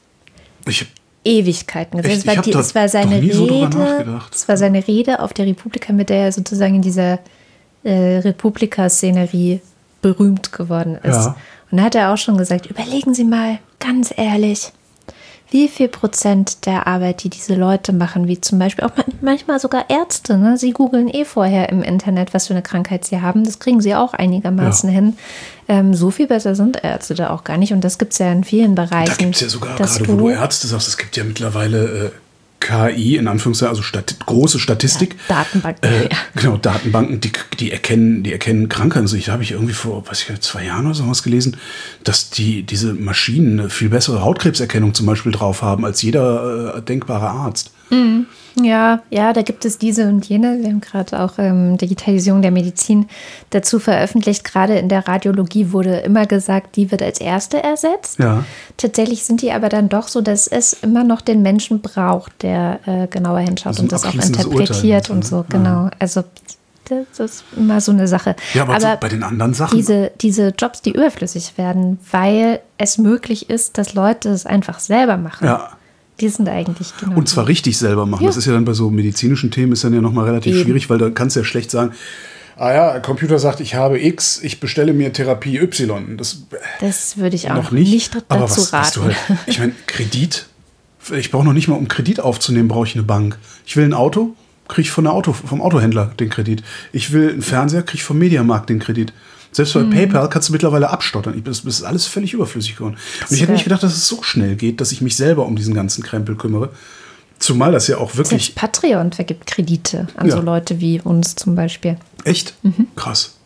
ich, Ewigkeiten gesagt hat. Ich habe es war seine nie so drüber Rede, nachgedacht. Es war seine Rede auf der Republika, mit der er sozusagen in dieser äh, Republika-Szenerie berühmt geworden ist. Ja. Und da hat er auch schon gesagt, überlegen Sie mal, ganz ehrlich, wie viel Prozent der Arbeit, die diese Leute machen, wie zum Beispiel auch manchmal sogar Ärzte, ne? Sie googeln eh vorher im Internet, was für eine Krankheit sie haben. Das kriegen sie auch einigermaßen ja. hin. Ähm, so viel besser sind Ärzte da auch gar nicht. Und das gibt es ja in vielen Bereichen. Da gibt es ja sogar, gerade wo du Ärzte sagst, es gibt ja mittlerweile äh, K I, in Anführungszeichen, also Stat- große Statistik. Ja, Datenbanken. Äh, ja. Genau, Datenbanken, die, die, erkennen, die erkennen Krankheiten. Also ich, da habe ich irgendwie vor, weiß ich, zwei Jahren oder so was gelesen, dass die, diese Maschinen eine viel bessere Hautkrebserkennung zum Beispiel drauf haben als jeder äh, denkbare Arzt. Mhm. Ja, ja, da gibt es diese und jene. Wir haben gerade auch ähm, Digitalisierung der Medizin dazu veröffentlicht. Gerade in der Radiologie wurde immer gesagt, die wird als erste ersetzt. Ja. Tatsächlich sind die aber dann doch so, dass es immer noch den Menschen braucht, der äh, genauer hinschaut also und das auch interpretiert und so. Genau. Ja. Also das ist immer so eine Sache. Ja, aber, aber so bei den anderen Sachen. Diese, diese Jobs, die überflüssig werden, weil es möglich ist, dass Leute es einfach selber machen. Ja. Die sind eigentlich genau. Und zwar richtig selber machen. Ja. Das ist ja dann bei so medizinischen Themen ist dann ja nochmal relativ Eben. schwierig, weil da kannst du ja schlecht sagen, ah ja, der Computer sagt, ich habe X, ich bestelle mir Therapie Y. Das, das würde ich auch noch nicht, nicht dazu aber was, raten. Was du halt, ich meine, Kredit, ich brauche noch nicht mal, um Kredit aufzunehmen, brauche ich eine Bank. Ich will ein Auto, kriege ich von der Auto, vom Autohändler den Kredit. Ich will einen Fernseher, kriege ich vom Mediamarkt den Kredit. Selbst bei mhm. PayPal kannst du mittlerweile abstottern. Das ist alles völlig überflüssig geworden. Und ich hätte nicht gedacht, dass es so schnell geht, dass ich mich selber um diesen ganzen Krempel kümmere. Zumal das ja auch wirklich... Selbst Patreon vergibt Kredite an ja. so Leute wie uns zum Beispiel. Echt? Mhm. Krass.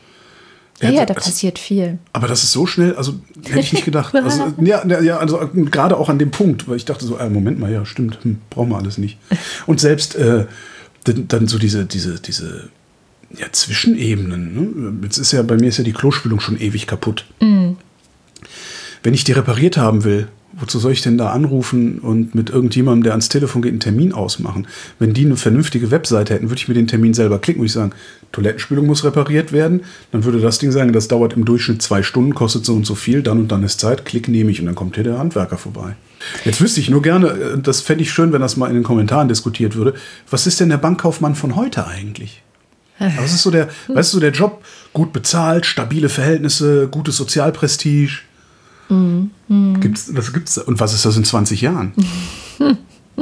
Ja, ja, da also, passiert viel. Aber das ist so schnell, also hätte ich nicht gedacht. Also, ja, ja, also gerade auch an dem Punkt, weil ich dachte so, äh, Moment mal, ja, stimmt, hm, brauchen wir alles nicht. Und selbst äh, dann, dann so diese, diese, diese ja, Zwischenebenen. Ne? Jetzt ist ja, bei mir ist ja die Klospülung schon ewig kaputt. Mhm. Wenn ich die repariert haben will, wozu soll ich denn da anrufen und mit irgendjemandem, der ans Telefon geht, einen Termin ausmachen? Wenn die eine vernünftige Webseite hätten, würde ich mir den Termin selber klicken, würde ich sagen, Toilettenspülung muss repariert werden. Dann würde das Ding sagen, das dauert im Durchschnitt zwei Stunden, kostet so und so viel, dann und dann ist Zeit, klick nehme ich und dann kommt hier der Handwerker vorbei. Jetzt wüsste ich nur gerne, das fände ich schön, wenn das mal in den Kommentaren diskutiert würde, was ist denn der Bankkaufmann von heute eigentlich? Was ist so der, weißt du, der Job, gut bezahlt, stabile Verhältnisse, gutes Sozialprestige. Mm, mm. Gibt's, was gibt's da? Und was ist das in zwanzig Jahren? hm.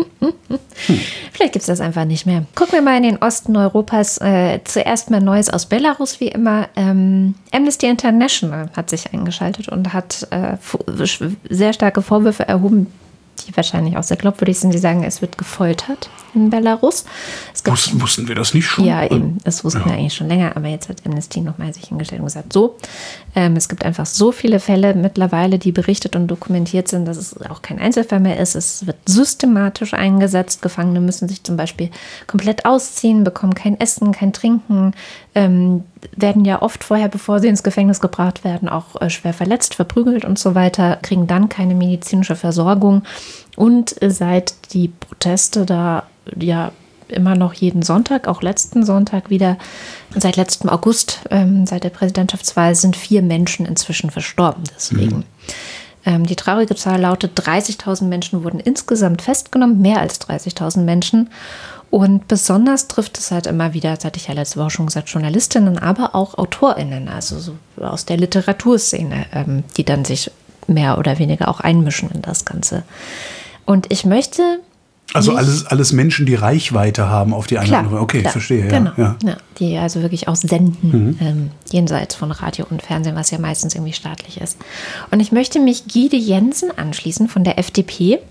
Vielleicht gibt es das einfach nicht mehr. Gucken wir mal in den Osten Europas. Äh, zuerst mal Neues aus Belarus, wie immer. Ähm, Amnesty International hat sich eingeschaltet und hat äh, sehr starke Vorwürfe erhoben, die wahrscheinlich auch sehr glaubwürdig sind. Die sagen, es wird gefoltert in Belarus. Es gibt, Wussten, wussten wir das nicht schon? Ja, eben. Das wussten ja. wir eigentlich schon länger. Aber jetzt hat Amnesty nochmal sich hingestellt und gesagt, so, ähm, es gibt einfach so viele Fälle mittlerweile, die berichtet und dokumentiert sind, dass es auch kein Einzelfall mehr ist. Es wird systematisch eingesetzt. Gefangene müssen sich zum Beispiel komplett ausziehen, bekommen kein Essen, kein Trinken, ähm, werden ja oft vorher, bevor sie ins Gefängnis gebracht werden, auch äh, schwer verletzt, verprügelt und so weiter, kriegen dann keine medizinische Versorgung. Und äh, seit die Proteste da ja immer noch jeden Sonntag, auch letzten Sonntag wieder, seit letztem August, ähm, seit der Präsidentschaftswahl, sind vier Menschen inzwischen verstorben. Deswegen. Mhm. Ähm, die traurige Zahl lautet, dreißigtausend Menschen wurden insgesamt festgenommen, mehr als dreißigtausend Menschen. Und besonders trifft es halt immer wieder, das hatte ich ja letzte Woche schon gesagt, Journalistinnen, aber auch AutorInnen, also so aus der Literaturszene, ähm, die dann sich mehr oder weniger auch einmischen in das Ganze. Und ich möchte... Also alles, alles Menschen, die Reichweite haben auf die eine klar, andere Weise. Okay, klar, verstehe. Genau, ja, ja. Ja, die also wirklich auch senden, Mhm. ähm, jenseits von Radio und Fernsehen, was ja meistens irgendwie staatlich ist. Und ich möchte mich Gide Jensen anschließen von der F D P.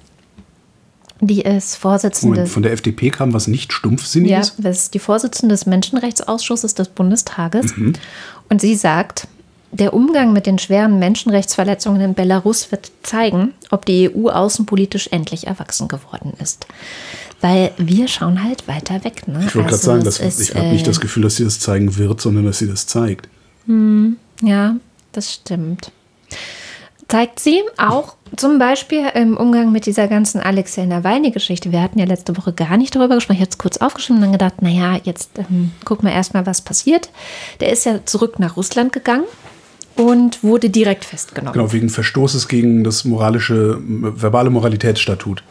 Die ist Vorsitzende. Moment, von der F D P kam was nicht Stumpfsinniges? Ja, das ist die Vorsitzende des Menschenrechtsausschusses des Bundestages. Mhm. Und sie sagt, Der Umgang mit den schweren Menschenrechtsverletzungen in Belarus wird zeigen, ob die E U außenpolitisch endlich erwachsen geworden ist. Weil wir schauen halt weiter weg. Ne? Ich wollte also gerade sagen, dass, ist, ich habe äh, nicht das Gefühl, dass sie das zeigen wird, sondern dass sie das zeigt. Ja, das stimmt. Zeigt sie auch zum Beispiel im Umgang mit dieser ganzen Alexei Nawalny-Geschichte. Wir hatten ja letzte Woche gar nicht darüber gesprochen. Ich habe es kurz aufgeschrieben und dann gedacht, naja, jetzt ähm, gucken wir erstmal, was passiert. Der ist ja zurück nach Russland gegangen und wurde direkt festgenommen. Genau, wegen Verstoßes gegen das moralische, verbale Moralitätsstatut.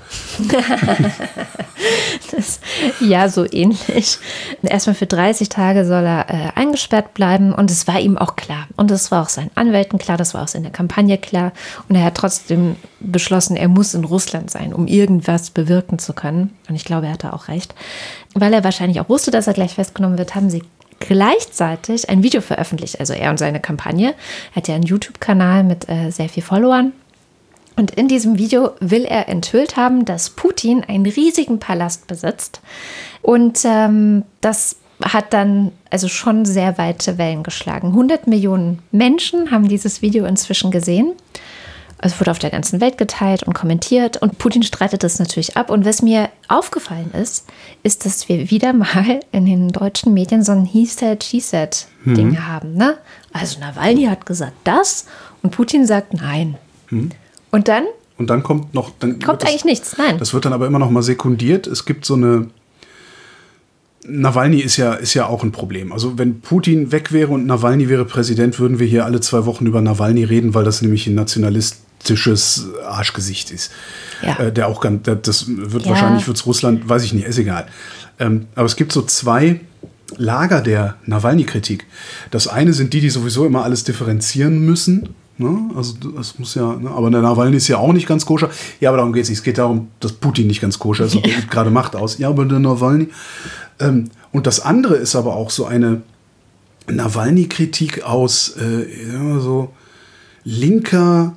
Das, ja, so ähnlich. Erstmal für dreißig Tage soll er äh, eingesperrt bleiben und es war ihm auch klar. Und es war auch seinen Anwälten klar, das war auch seiner Kampagne klar. Und er hat trotzdem beschlossen, er muss in Russland sein, um irgendwas bewirken zu können. Und ich glaube, er hatte auch recht. Weil er wahrscheinlich auch wusste, dass er gleich festgenommen wird, haben sie gleichzeitig ein Video veröffentlicht, also er und seine Kampagne. Er hat ja einen YouTube-Kanal mit äh, sehr viel Followern. Und in diesem Video will er enthüllt haben, dass Putin einen riesigen Palast besitzt. Und ähm, das hat dann also schon sehr weite Wellen geschlagen. hundert Millionen Menschen haben dieses Video inzwischen gesehen. Es wurde auf der ganzen Welt geteilt und kommentiert. Und Putin streitet das natürlich ab. Und was mir aufgefallen ist, ist, dass wir wieder mal in den deutschen Medien so ein He said, she said Ding mhm. haben. Ne? Also Nawalny hat gesagt das und Putin sagt nein. Mhm. Und dann? Und dann kommt noch... Dann kommt das, eigentlich nichts, nein. Das wird dann aber immer noch mal sekundiert. Es gibt so eine... Nawalny ist ja, ist ja auch ein Problem. Also wenn Putin weg wäre und Nawalny wäre Präsident, würden wir hier alle zwei Wochen über Nawalny reden, weil das nämlich ein nationalistisches Arschgesicht ist. Ja. Äh, der auch ganz... Das wird ja. wahrscheinlich wird's Russland, weiß ich nicht, ist egal. Ähm, aber es gibt so zwei Lager der Nawalny-Kritik. Das eine sind die, die sowieso immer alles differenzieren müssen. Ne? Also das muss ja, ne? Aber der Nawalny ist ja auch nicht ganz koscher. Ja, aber darum geht es nicht. Es geht darum, dass Putin nicht ganz koscher ist und der übt gerade Macht aus. Ja, aber der Nawalny. Ähm, und das andere ist aber auch so eine Nawalny-Kritik aus äh, so linker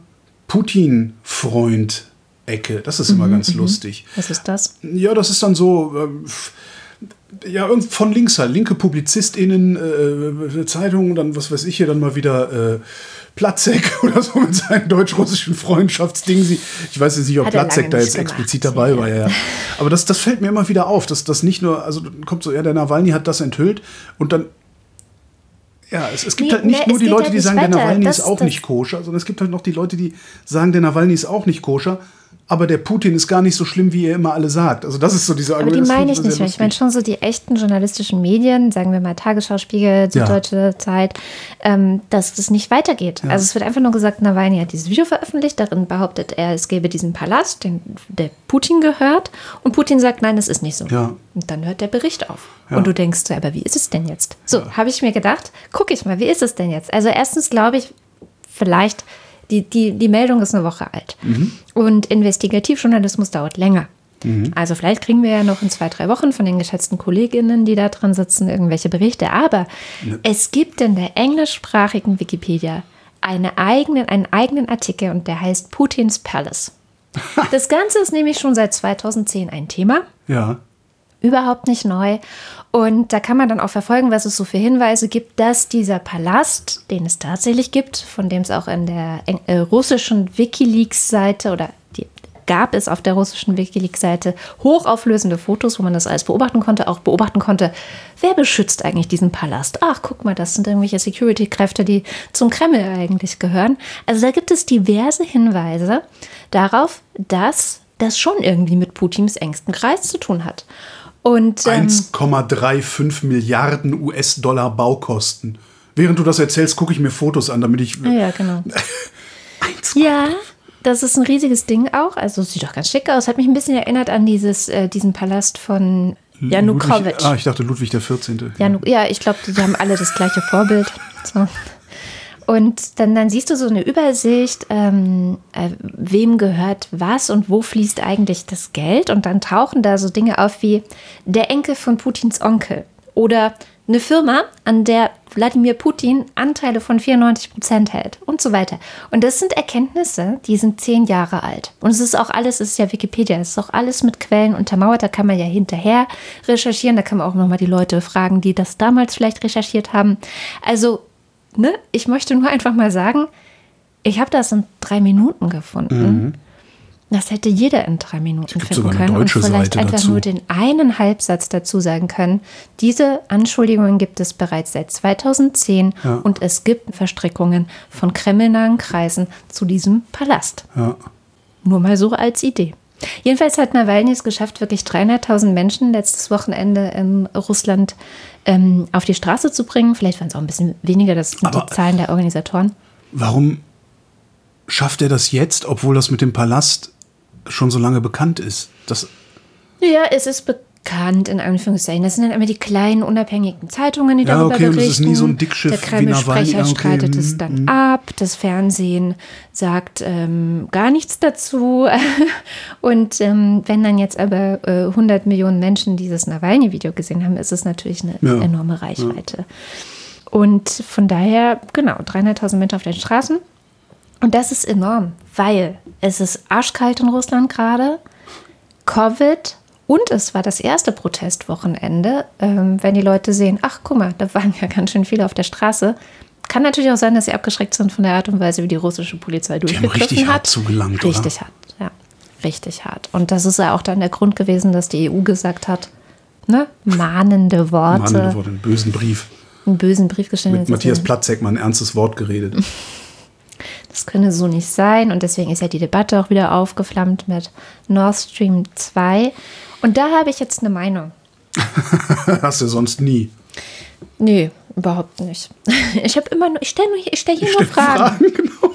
Putin-Freund-Ecke. Das ist immer mhm, ganz lustig. Was ist das? Ja, das ist dann so... Äh, Ja, von links halt, linke PublizistInnen, äh, Zeitungen, dann was weiß ich hier, dann mal wieder äh, Platzek oder so mit seinen deutsch-russischen Freundschaftsdingen. Ich weiß jetzt nicht, ob Platzek da jetzt gemacht. explizit dabei ja. war. Ja, ja. Aber das, das fällt mir immer wieder auf, dass das nicht nur, also kommt so, ja, der Nawalny hat das enthüllt und dann, ja, es, es gibt nee, halt nicht nee, nur die Leute, halt die sagen, weiter. der Nawalny das, ist auch nicht koscher, sondern es gibt halt noch die Leute, die sagen, der Nawalny ist auch nicht koscher. Aber der Putin ist gar nicht so schlimm, wie ihr immer alle sagt. Also das ist so diese Argumentation. Aber die meine ich nicht mehr. Ich meine schon so die echten journalistischen Medien, sagen wir mal Tagesschau, Spiegel, Süddeutsche ja. Zeit, ähm, dass das nicht weitergeht. Ja. Also es wird einfach nur gesagt, Nawalny hat dieses Video veröffentlicht, darin behauptet er, es gäbe diesen Palast, den, der Putin gehört. Und Putin sagt, nein, es ist nicht so. Ja. Und dann hört der Bericht auf. Ja. Und du denkst so, aber wie ist es denn jetzt? So, ja. habe ich mir gedacht, gucke ich mal, wie ist es denn jetzt? Also erstens glaube ich, vielleicht... Die, die, die Meldung ist eine Woche alt. Mhm. Und Investigativjournalismus dauert länger. Mhm. Also vielleicht kriegen wir ja noch in zwei, drei Wochen von den geschätzten Kolleginnen, die da dran sitzen, irgendwelche Berichte. Aber ja. es gibt in der englischsprachigen Wikipedia eine eigenen, einen eigenen Artikel und der heißt Putins Palace. Das Ganze ist nämlich schon seit zweitausendzehn ein Thema. Ja. Überhaupt nicht neu. Und da kann man dann auch verfolgen, was es so für Hinweise gibt, dass dieser Palast, den es tatsächlich gibt, von dem es auch in der äh, russischen Wikileaks-Seite oder die gab es auf der russischen Wikileaks-Seite hochauflösende Fotos, wo man das alles beobachten konnte, auch beobachten konnte, wer beschützt eigentlich diesen Palast? Ach, guck mal, das sind irgendwelche Security-Kräfte, die zum Kreml eigentlich gehören. Also da gibt es diverse Hinweise darauf, dass das schon irgendwie mit Putins engsten Kreis zu tun hat. Und ähm, eins Komma fünfunddreißig Milliarden U S-Dollar Baukosten. Während du das erzählst, gucke ich mir Fotos an, damit ich... Ja, genau. Ja, das ist ein riesiges Ding auch. Also sieht doch ganz schick aus. Hat mich ein bisschen erinnert an dieses, äh, diesen Palast von Janukowitsch. Ah, ich dachte Ludwig der vierzehnte. Janu- ja, ich glaube, die haben alle das gleiche Vorbild. So. Und dann, dann siehst du so eine Übersicht, ähm, äh, wem gehört was und wo fließt eigentlich das Geld. Und dann tauchen da so Dinge auf wie der Enkel von Putins Onkel oder eine Firma, an der Wladimir Putin Anteile von vierundneunzig Prozent hält und so weiter. Und das sind Erkenntnisse, die sind zehn Jahre alt. Und es ist auch alles, es ist ja Wikipedia, es ist auch alles mit Quellen untermauert. Da kann man ja hinterher recherchieren, da kann man auch nochmal die Leute fragen, die das damals vielleicht recherchiert haben. Also ne, ich möchte nur einfach mal sagen, ich habe das in drei Minuten gefunden. Mhm. Das hätte jeder in drei Minuten gibt finden sogar eine können und deutsche vielleicht Seite einfach dazu. nur den einen Halbsatz dazu sagen können. Diese Anschuldigungen gibt es bereits seit zweitausendzehn Ja. und es gibt Verstrickungen von kremlnahen Kreisen zu diesem Palast. Ja. Nur mal so als Idee. Jedenfalls hat Nawalny es geschafft, wirklich dreihunderttausend Menschen letztes Wochenende in Russland ähm, auf die Straße zu bringen. Vielleicht waren es auch ein bisschen weniger, das sind Aber die Zahlen der Organisatoren. Warum schafft er das jetzt, obwohl das mit dem Palast schon so lange bekannt ist? Das Ja, es ist bekannt, in Anführungszeichen. Das sind dann immer die kleinen, unabhängigen Zeitungen, die Ja, darüber okay, und berichten. das ist nie so ein Dickschiff Der wie Nawalny. Kreml-Sprecher Ja, okay, streitet es hm, dann hm. ab. Das Fernsehen sagt ähm, gar nichts dazu. Und ähm, wenn dann jetzt aber äh, hundert Millionen Menschen dieses Nawalny-Video gesehen haben, ist es natürlich eine Ja. enorme Reichweite. Und von daher, genau, dreihunderttausend Menschen auf den Straßen. Und das ist enorm, weil es ist arschkalt in Russland gerade, Covid und es war das erste Protestwochenende. Ähm, wenn die Leute sehen, ach guck mal, da waren ja ganz schön viele auf der Straße. Kann natürlich auch sein, dass sie abgeschreckt sind von der Art und Weise, wie die russische Polizei Die haben durchgegriffen richtig hat. hart zugelangt, Richtig oder? hart, ja. Richtig hart. Und das ist ja auch dann der Grund gewesen, dass die E U gesagt hat, ne, mahnende Worte, Mann, wurde einen bösen Brief. einen bösen Brief geschrieben. Mit Matthias Platzek mal ein ernstes Wort geredet. Das könne so nicht sein. Und deswegen ist ja die Debatte auch wieder aufgeflammt mit Nord Stream zwei. Und da habe ich jetzt eine Meinung. Hast du sonst nie. Nee, überhaupt nicht. Ich habe immer nur, ich stelle ich stell hier Ich nur stell Fragen. Fragen, genau.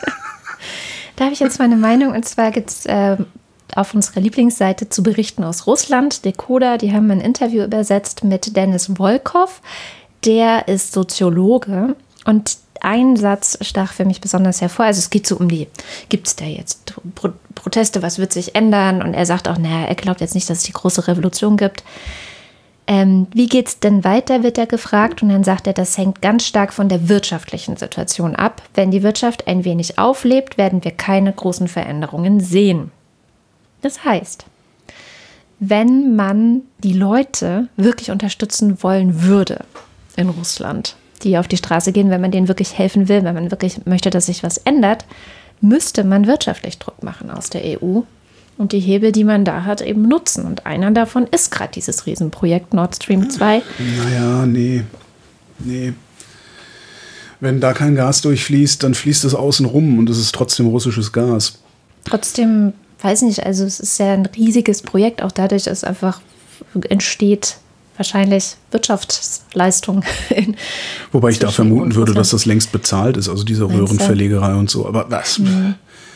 Da habe ich jetzt meine Meinung. Und zwar gibt es äh, auf unserer Lieblingsseite zu berichten aus Russland, Decoder, die haben ein Interview übersetzt mit Dennis Volkov. Der ist Soziologe und ein Satz stach für mich besonders hervor. Also es geht so um die, gibt es da jetzt Pro- Proteste, was wird sich ändern? Und er sagt auch, naja, er glaubt jetzt nicht, dass es die große Revolution gibt. Ähm, wie geht es denn weiter, wird er gefragt. Und dann sagt er, das hängt ganz stark von der wirtschaftlichen Situation ab. Wenn die Wirtschaft ein wenig auflebt, werden wir keine großen Veränderungen sehen. Das heißt, wenn man die Leute wirklich unterstützen wollen würde in Russland, die auf die Straße gehen, wenn man denen wirklich helfen will, wenn man wirklich möchte, dass sich was ändert, müsste man wirtschaftlich Druck machen aus der E U und die Hebel, die man da hat, eben nutzen. Und einer davon ist gerade dieses Riesenprojekt Nord Stream zwei. Naja, nee. Nee. Wenn da kein Gas durchfließt, dann fließt es außen rum und es ist trotzdem russisches Gas. Trotzdem, weiß nicht, also es ist ja ein riesiges Projekt, auch dadurch, dass einfach entsteht wahrscheinlich Wirtschaftsleistung. In Wobei ich da zwischen vermuten und würde, dass Russland. das längst bezahlt ist, also diese Meinst du? Röhrenverlegerei und so. Aber was? Mhm.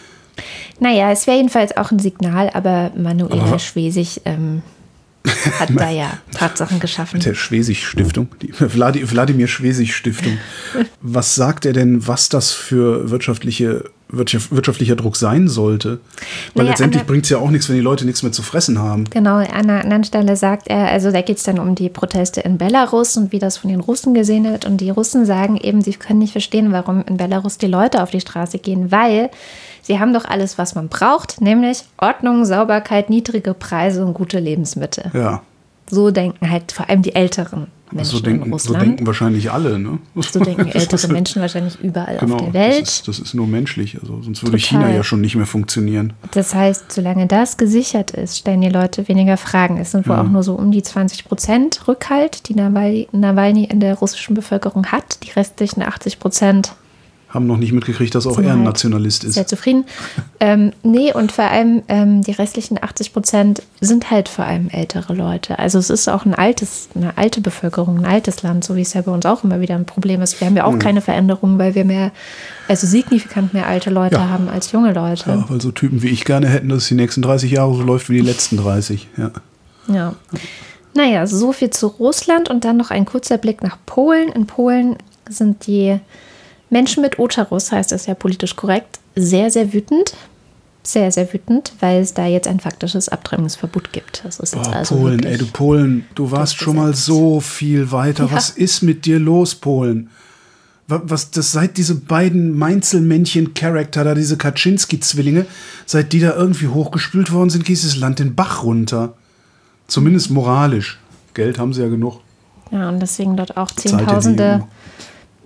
Naja, es wäre jedenfalls auch ein Signal, aber Manuela Aber- Schwesig ähm, hat da ja Tatsachen geschaffen. Mit der Schwesig-Stiftung, die Vladi- Wladimir Schwesig-Stiftung. Was sagt er denn, was das für wirtschaftliche, wirtschaft, wirtschaftlicher Druck sein sollte? Weil Naja, letztendlich Anna- bringt es ja auch nichts, wenn die Leute nichts mehr zu fressen haben. Genau, an einer anderen Stelle sagt er, also da geht es dann um die Proteste in Belarus und wie das von den Russen gesehen wird. Und die Russen sagen eben, sie können nicht verstehen, warum in Belarus die Leute auf die Straße gehen, weil sie haben doch alles, was man braucht, nämlich Ordnung, Sauberkeit, niedrige Preise und gute Lebensmittel. Ja, So denken halt vor allem die älteren Menschen so denken, in so Russland. denken wahrscheinlich alle. Ne? So denken ältere Menschen wahrscheinlich überall Genau, auf der Welt. Das ist, das ist nur menschlich. Also sonst würde Total. China ja schon nicht mehr funktionieren. Das heißt, solange das gesichert ist, stellen die Leute weniger Fragen. Es sind wohl Ja. auch nur so um die zwanzig Prozent Rückhalt, die Nawalny, Nawalny in der russischen Bevölkerung hat. Die restlichen achtzig Prozent Haben noch nicht mitgekriegt, dass auch Sind er ein halt Nationalist ist. sehr zufrieden. ähm, nee, und vor allem ähm, die restlichen achtzig Prozent sind halt vor allem ältere Leute. Also es ist auch ein altes, eine alte Bevölkerung, ein altes Land, so wie es ja bei uns auch immer wieder ein Problem ist. Wir haben ja auch Mhm. keine Veränderung, weil wir mehr, also signifikant mehr alte Leute Ja. haben als junge Leute. Ja, weil so Typen wie ich gerne hätten, dass es die nächsten dreißig Jahre so läuft wie die letzten dreißig. Ja. Ja. Naja, so viel zu Russland und dann noch ein kurzer Blick nach Polen. In Polen sind die Menschen mit Uterus, heißt das ja politisch korrekt, sehr, sehr wütend. Sehr, sehr wütend, weil es da jetzt ein faktisches Abtreibungsverbot gibt. Das ist jetzt Boah, also Polen, wirklich ey, du Polen, du warst schon mal durchgesetzt. so viel weiter. Ja. Was ist mit dir los, Polen? Wa- Was, das seit diese beiden Mainzelmännchen-Charakter da, diese Kaczynski-Zwillinge, seit die da irgendwie hochgespült worden sind, geht das Land den Bach runter. Zumindest moralisch. Geld haben sie ja genug. Ja, und deswegen dort auch Zahlt ja die E Zehntausende,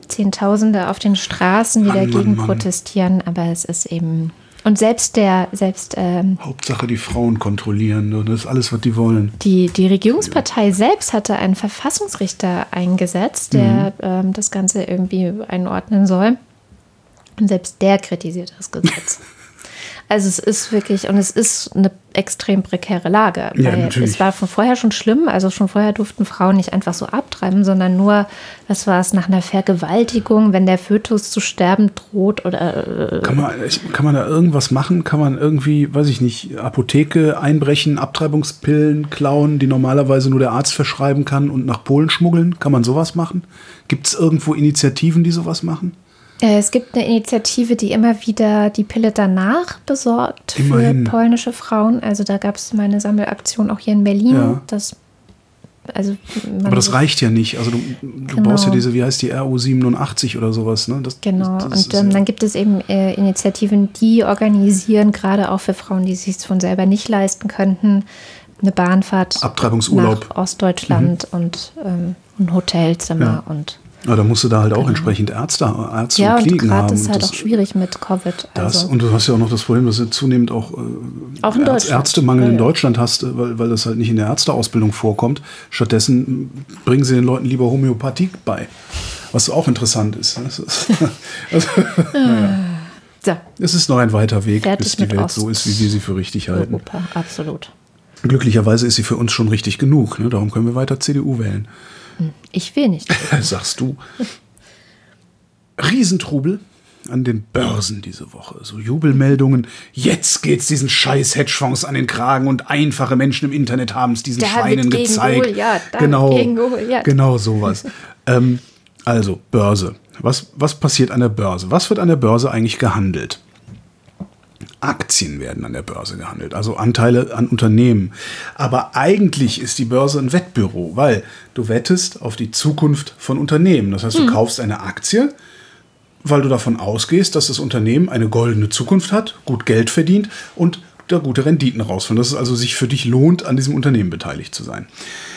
Zehntausende auf den Straßen, die Mann, dagegen Mann, Mann. protestieren, aber es ist eben... Und selbst der, selbst ähm, Hauptsache die Frauen kontrollieren. Und das ist alles, was die wollen. die, die Regierungspartei selbst hatte einen Verfassungsrichter eingesetzt, der Mhm. ähm, das Ganze irgendwie einordnen soll. Und selbst der kritisiert das Gesetz. Also es ist wirklich, und es ist eine extrem prekäre Lage. Ja, weil natürlich. es war von vorher schon schlimm, also schon vorher durften Frauen nicht einfach so abtreiben, sondern nur, was war es, nach einer Vergewaltigung, wenn der Fötus zu sterben droht oder... Äh, Kann man, kann man da irgendwas machen? Kann man irgendwie, weiß ich nicht, Apotheke einbrechen, Abtreibungspillen klauen, die normalerweise nur der Arzt verschreiben kann und nach Polen schmuggeln? Kann man sowas machen? Gibt es irgendwo Initiativen, die sowas machen? Es gibt eine Initiative, die immer wieder die Pille danach besorgt Immerhin. für polnische Frauen. Also da gab es mal eine Sammelaktion auch hier in Berlin. Ja. Das, also man Aber das reicht ja nicht. Also du, du Genau. brauchst ja diese, wie heißt die, R U siebenundachtzig oder sowas. Ne? Das, Genau, das, das und ist ähm, ja- dann gibt es eben äh, Initiativen, die organisieren, gerade auch für Frauen, die es sich von selber nicht leisten könnten, eine Bahnfahrt Abtreibungsurlaub. nach Ostdeutschland und ähm, ein Hotelzimmer. Ja. und Aber da musst du da halt auch entsprechend Ärzte, Ärzte Ja, und und Kliniken gerade haben. ist halt das, auch schwierig mit Covid. das, Also. und du hast ja auch noch das Problem, dass du zunehmend auch, äh, Auch in Ärz- Deutschland. Ärztemangel Ja, in ja. Deutschland hast, äh, weil, weil das halt nicht in der Ärzteausbildung vorkommt. Stattdessen bringen sie den Leuten lieber Homöopathie bei. Was auch interessant ist. Das ist also, naja. So, Es ist noch ein weiter Weg, Fertig bis die mit Welt Ost- so ist, wie wir sie für richtig halten. Europa, absolut. Glücklicherweise ist sie für uns schon richtig genug. Ne? Darum können wir weiter C D U wählen. Ich will nicht. Sagst du. Riesentrubel an den Börsen diese Woche. So Jubelmeldungen. Jetzt geht's diesen scheiß Hedgefonds an den Kragen und einfache Menschen im Internet haben es diesen David Schweinen gegen gezeigt. Goliath, David genau, gegen Goliath. genau sowas. ähm, also Börse. Was, was passiert an der Börse? Was wird an der Börse eigentlich gehandelt? Aktien werden an der Börse gehandelt, also Anteile an Unternehmen. Aber eigentlich ist die Börse ein Wettbüro, weil du wettest auf die Zukunft von Unternehmen. Das heißt, du kaufst eine Aktie, weil du davon ausgehst, dass das Unternehmen eine goldene Zukunft hat, gut Geld verdient und da gute Renditen rausfallen. Dass es also sich für dich lohnt, an diesem Unternehmen beteiligt zu sein.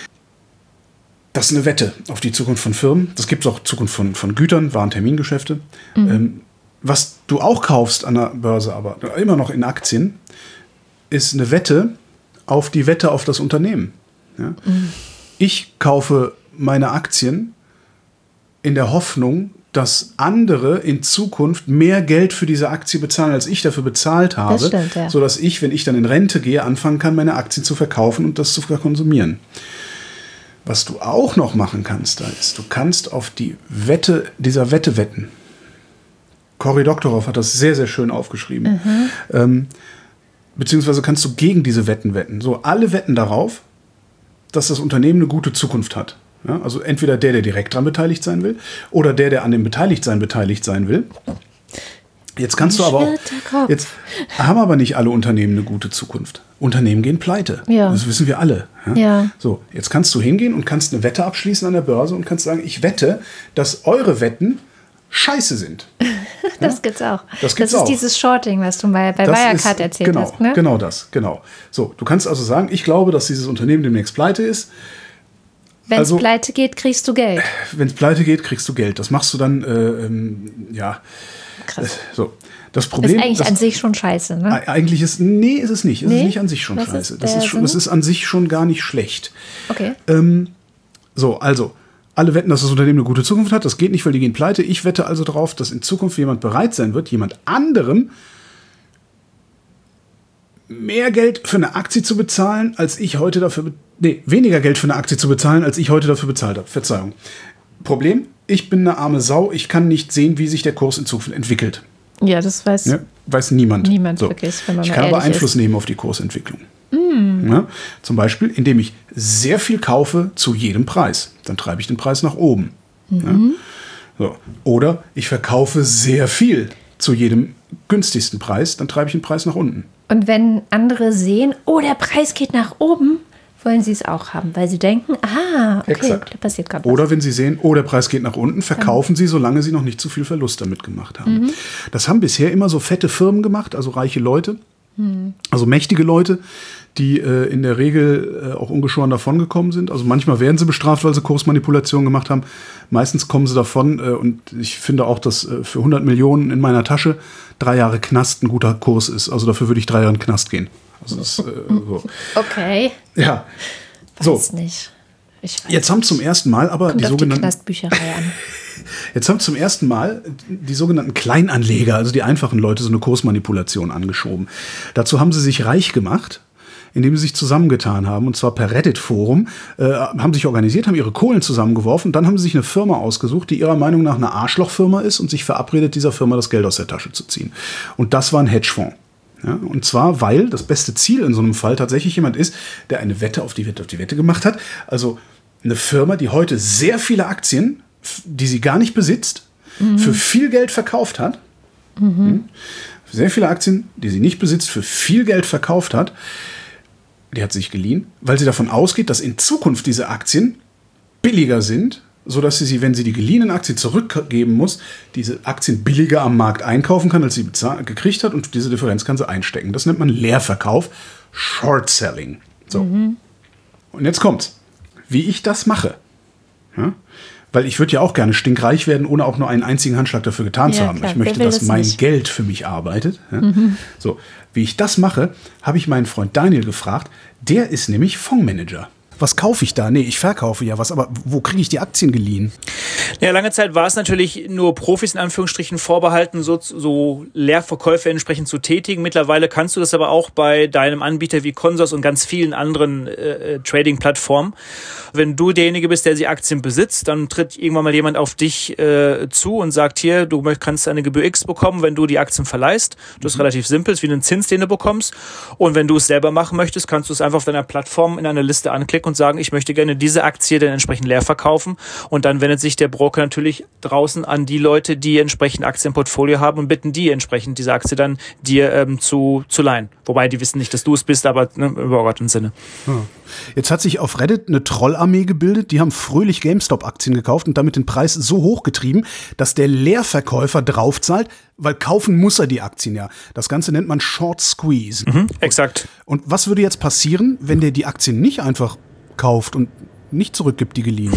Das ist eine Wette auf die Zukunft von Firmen. Das gibt es auch Zukunft von, von Gütern, Waren-Termingeschäfte. Mhm. Ähm, was du auch kaufst an der Börse, aber immer noch in Aktien, ist eine Wette auf die Wette auf das Unternehmen. Ja? Mhm. Ich kaufe meine Aktien in der Hoffnung, dass andere in Zukunft mehr Geld für diese Aktie bezahlen, als ich dafür bezahlt habe, Das stimmt, ja. sodass ich, wenn ich dann in Rente gehe, anfangen kann, meine Aktien zu verkaufen und das zu konsumieren. Was du auch noch machen kannst, da ist, du kannst auf die Wette dieser Wette wetten. Cory Doctorow hat das sehr, sehr schön aufgeschrieben. Mhm. Ähm, beziehungsweise kannst du gegen diese Wetten wetten. So, alle wetten darauf, dass das Unternehmen eine gute Zukunft hat. Ja, also entweder der, der direkt daran beteiligt sein will, oder der, der an dem Beteiligtsein beteiligt sein will. Jetzt kannst du aber auch, jetzt haben aber nicht alle Unternehmen eine gute Zukunft. Unternehmen gehen pleite. Ja. Das wissen wir alle. Ja? Ja. So, jetzt kannst du hingehen und kannst eine Wette abschließen an der Börse und kannst sagen, ich wette, dass eure Wetten scheiße sind. Das ja? gibt's auch. Das gibt's ist auch. dieses Shorting, was du bei, bei Das Wirecard ist- erzählt genau, hast. Ne? Genau das, genau. So, du kannst also sagen, ich glaube, dass dieses Unternehmen demnächst pleite ist. Wenn es also- pleite geht, kriegst du Geld. Wenn es pleite geht, kriegst du Geld. Das machst du dann, äh, ähm, ja. Krass. So. Das Problem Ist eigentlich das, an sich schon scheiße, ne? E- Eigentlich ist, nee, ist es nicht. Es Nee? ist nicht an sich schon Was scheiße. ist Das der ist, schon, Sinn? das ist an sich schon gar nicht schlecht. Okay. Ähm, so, also, alle wetten, dass das Unternehmen eine gute Zukunft hat. Das geht nicht, weil die gehen pleite. Ich wette also darauf, dass in Zukunft jemand bereit sein wird, jemand anderem mehr Geld für eine Aktie zu bezahlen, als ich heute dafür, be- nee, weniger Geld für eine Aktie zu bezahlen, als ich heute dafür bezahlt habe. Verzeihung. Problem, ich bin eine arme Sau. Ich kann nicht sehen, wie sich der Kurs in Zukunft entwickelt. Ja, das weiß Ja, weiß niemand. niemand wirklich, wenn man Ich mal kann aber ehrlich Einfluss ist. nehmen auf die Kursentwicklung. Ja, zum Beispiel, indem ich sehr viel kaufe zu jedem Preis. Dann treibe ich den Preis nach oben. Ja. So. Oder ich verkaufe sehr viel zu jedem günstigsten Preis. Dann treibe ich den Preis nach unten. Und wenn andere sehen, oh, der Preis geht nach oben, wollen sie es auch haben, weil sie denken, ah, okay, Exakt. da passiert gerade was. Oder wenn Sie sehen, oh, der Preis geht nach unten, verkaufen Sie, solange Sie noch nicht zu viel Verlust damit gemacht haben. Das haben bisher immer so fette Firmen gemacht, also reiche Leute, also mächtige Leute, die äh, in der Regel äh, auch ungeschoren davongekommen sind. Also manchmal werden sie bestraft, weil sie Kursmanipulationen gemacht haben. Meistens kommen sie davon. Äh, und ich finde auch, dass äh, für hundert Millionen in meiner Tasche drei Jahre Knast ein guter Kurs ist. Also dafür würde ich drei Jahre in den Knast gehen. Also das, äh, so. Okay. Ja. Weiß so. nicht. Ich weiß Jetzt haben zum ersten Mal aber Kommt die auf sogenannten die Knastbücherei an. Jetzt haben zum ersten Mal die sogenannten Kleinanleger, also die einfachen Leute, so eine Kursmanipulation angeschoben. Dazu haben sie sich reich gemacht, indem sie sich zusammengetan haben, und zwar per Reddit-Forum, äh, haben sich organisiert, haben ihre Kohlen zusammengeworfen, dann haben sie sich eine Firma ausgesucht, die ihrer Meinung nach eine Arschlochfirma ist und sich verabredet, dieser Firma das Geld aus der Tasche zu ziehen. Und das war ein Hedgefonds. Ja, und zwar, weil das beste Ziel in so einem Fall tatsächlich jemand ist, der eine Wette auf die Wette auf die Wette gemacht hat. Also eine Firma, die heute sehr viele Aktien, die sie gar nicht besitzt, mhm. für viel Geld verkauft hat. Mhm. Sehr viele Aktien, die sie nicht besitzt, für viel Geld verkauft hat. Die hat sich geliehen, weil sie davon ausgeht, dass in Zukunft diese Aktien billiger sind, sodass sie sie, wenn sie die geliehenen Aktien zurückgeben muss, diese Aktien billiger am Markt einkaufen kann, als sie bezahlt, gekriegt hat, und diese Differenz kann sie einstecken. Das nennt man Leerverkauf, Short Selling. So. Mhm. Und jetzt kommt's. Wie ich das mache. Ja? Weil ich würde ja auch gerne stinkreich werden, ohne auch nur einen einzigen Handschlag dafür getan ja, zu haben. Klar. Ich möchte, dass das mein nicht? Geld für mich arbeitet. Ja? Mhm. So, wie ich das mache, habe ich meinen Freund Daniel gefragt. Der ist nämlich Fondsmanager. Was kaufe ich da? Nee, ich verkaufe ja was, aber wo kriege ich die Aktien geliehen? Ja, lange Zeit war es natürlich nur Profis in Anführungsstrichen vorbehalten, so, so Leerverkäufe entsprechend zu tätigen. Mittlerweile kannst du das aber auch bei deinem Anbieter wie Consors und ganz vielen anderen äh, Trading-Plattformen. Wenn du derjenige bist, der die Aktien besitzt, dann tritt irgendwann mal jemand auf dich äh, zu und sagt, hier, du kannst eine Gebühr X bekommen, wenn du die Aktien verleihst. Das ist mhm. relativ simpel, ist wie einen Zins, den du bekommst. Und wenn du es selber machen möchtest, kannst du es einfach auf deiner Plattform in einer Liste anklicken und sagen, ich möchte gerne diese Aktie dann entsprechend leer verkaufen. Und dann wendet sich der Broker natürlich draußen an die Leute, die entsprechend Aktien im Portfolio haben, und bitten die entsprechend diese Aktie dann dir ähm, zu, zu leihen. Wobei die wissen nicht, dass du es bist, aber ne, im übergeordneten Sinne. Hm. Jetzt hat sich auf Reddit eine Trollarmee gebildet, die haben fröhlich GameStop-Aktien gekauft und damit den Preis so hoch getrieben, dass der Leerverkäufer draufzahlt, weil kaufen muss er die Aktien ja. Das Ganze nennt man Short Squeeze. Mhm, exakt. Und was würde jetzt passieren, wenn der die Aktien nicht einfach kauft und nicht zurückgibt, die geliehen?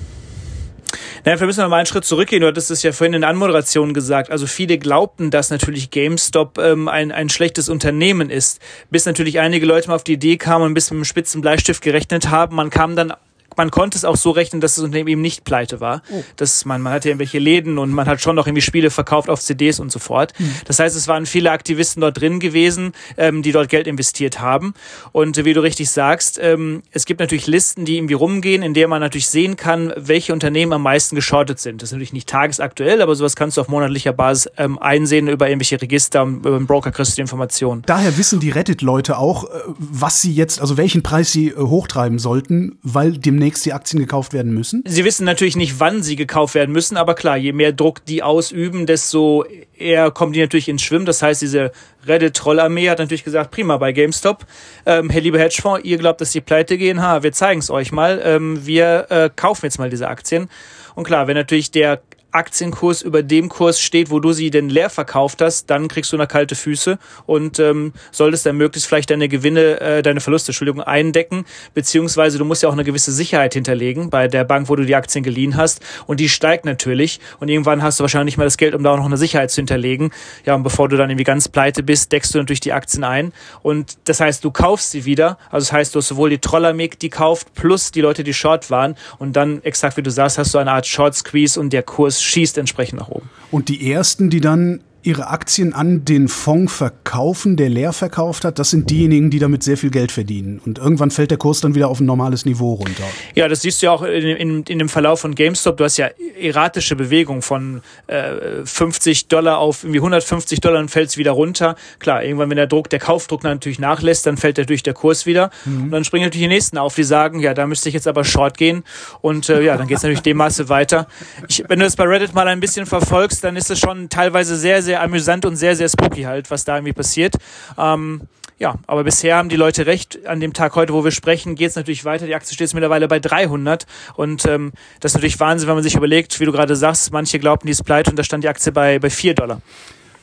Naja, wir müssen noch mal einen Schritt zurückgehen. Du hattest es ja vorhin in der Anmoderation gesagt. Also viele glaubten, dass natürlich GameStop ähm, ein, ein schlechtes Unternehmen ist. Bis natürlich einige Leute mal auf die Idee kamen und bis mit einem spitzen Bleistift gerechnet haben. Man kam dann Man konnte es auch so rechnen, dass das Unternehmen eben nicht pleite war. Oh. Das, man, man hatte ja irgendwelche Läden und man hat schon noch irgendwie Spiele verkauft auf C Ds und so fort. Mhm. Das heißt, es waren viele Aktivisten dort drin gewesen, ähm, die dort Geld investiert haben. Und äh, wie du richtig sagst, ähm, es gibt natürlich Listen, die irgendwie rumgehen, in der man natürlich sehen kann, welche Unternehmen am meisten geschortet sind. Das ist natürlich nicht tagesaktuell, aber sowas kannst du auf monatlicher Basis ähm, einsehen über irgendwelche Register und über den Broker kriegst du die Informationen. Daher wissen die Reddit-Leute auch, was sie jetzt, also welchen Preis sie äh, hochtreiben sollten, weil demnächst die Aktien gekauft werden müssen? Sie wissen natürlich nicht, wann sie gekauft werden müssen, aber klar, je mehr Druck die ausüben, desto eher kommen die natürlich ins Schwimmen. Das heißt, diese Reddit-Trollarmee hat natürlich gesagt, prima, bei GameStop, ähm, Herr lieber Hedgefonds, ihr glaubt, dass die pleite gehen, ha, wir zeigen es euch mal, ähm, wir äh, kaufen jetzt mal diese Aktien. Und klar, wenn natürlich der Aktienkurs über dem Kurs steht, wo du sie denn leer verkauft hast, dann kriegst du eine kalte Füße und ähm, solltest dann möglichst vielleicht deine Gewinne, äh, deine Verluste, Entschuldigung, eindecken, beziehungsweise du musst ja auch eine gewisse Sicherheit hinterlegen bei der Bank, wo du die Aktien geliehen hast, und die steigt natürlich und irgendwann hast du wahrscheinlich nicht mehr das Geld, um da auch noch eine Sicherheit zu hinterlegen. Ja, und bevor du dann irgendwie ganz pleite bist, deckst du natürlich die Aktien ein und das heißt, du kaufst sie wieder, also das heißt, du hast sowohl die Trollarmee, die kauft, plus die Leute, die Short waren, und dann, exakt wie du sagst, hast du eine Art Short Squeeze und der Kurs schießt entsprechend nach oben. Und die ersten, die dann ihre Aktien an den Fonds verkaufen, der leer verkauft hat, das sind diejenigen, die damit sehr viel Geld verdienen. Und irgendwann fällt der Kurs dann wieder auf ein normales Niveau runter. Ja, das siehst du ja auch in, in, in dem Verlauf von GameStop. Du hast ja erratische Bewegungen von äh, fünfzig Dollar auf irgendwie hundertfünfzig Dollar und fällt es wieder runter. Klar, irgendwann, wenn der Druck, der Kaufdruck natürlich nachlässt, dann fällt natürlich der Kurs wieder. Mhm. Und dann springen natürlich die Nächsten auf, die sagen, ja, da müsste ich jetzt aber Short gehen. Und äh, ja, dann geht es natürlich dem Maße weiter. Ich, wenn du das bei Reddit mal ein bisschen verfolgst, dann ist es schon teilweise sehr, sehr sehr amüsant und sehr, sehr spooky halt, was da irgendwie passiert. Ähm, ja, aber bisher haben die Leute recht. An dem Tag heute, wo wir sprechen, geht es natürlich weiter. Die Aktie steht jetzt mittlerweile bei dreihundert und ähm, das ist natürlich Wahnsinn, wenn man sich überlegt, wie du gerade sagst, manche glaubten, die ist pleite und da stand die Aktie bei, bei vier Dollar.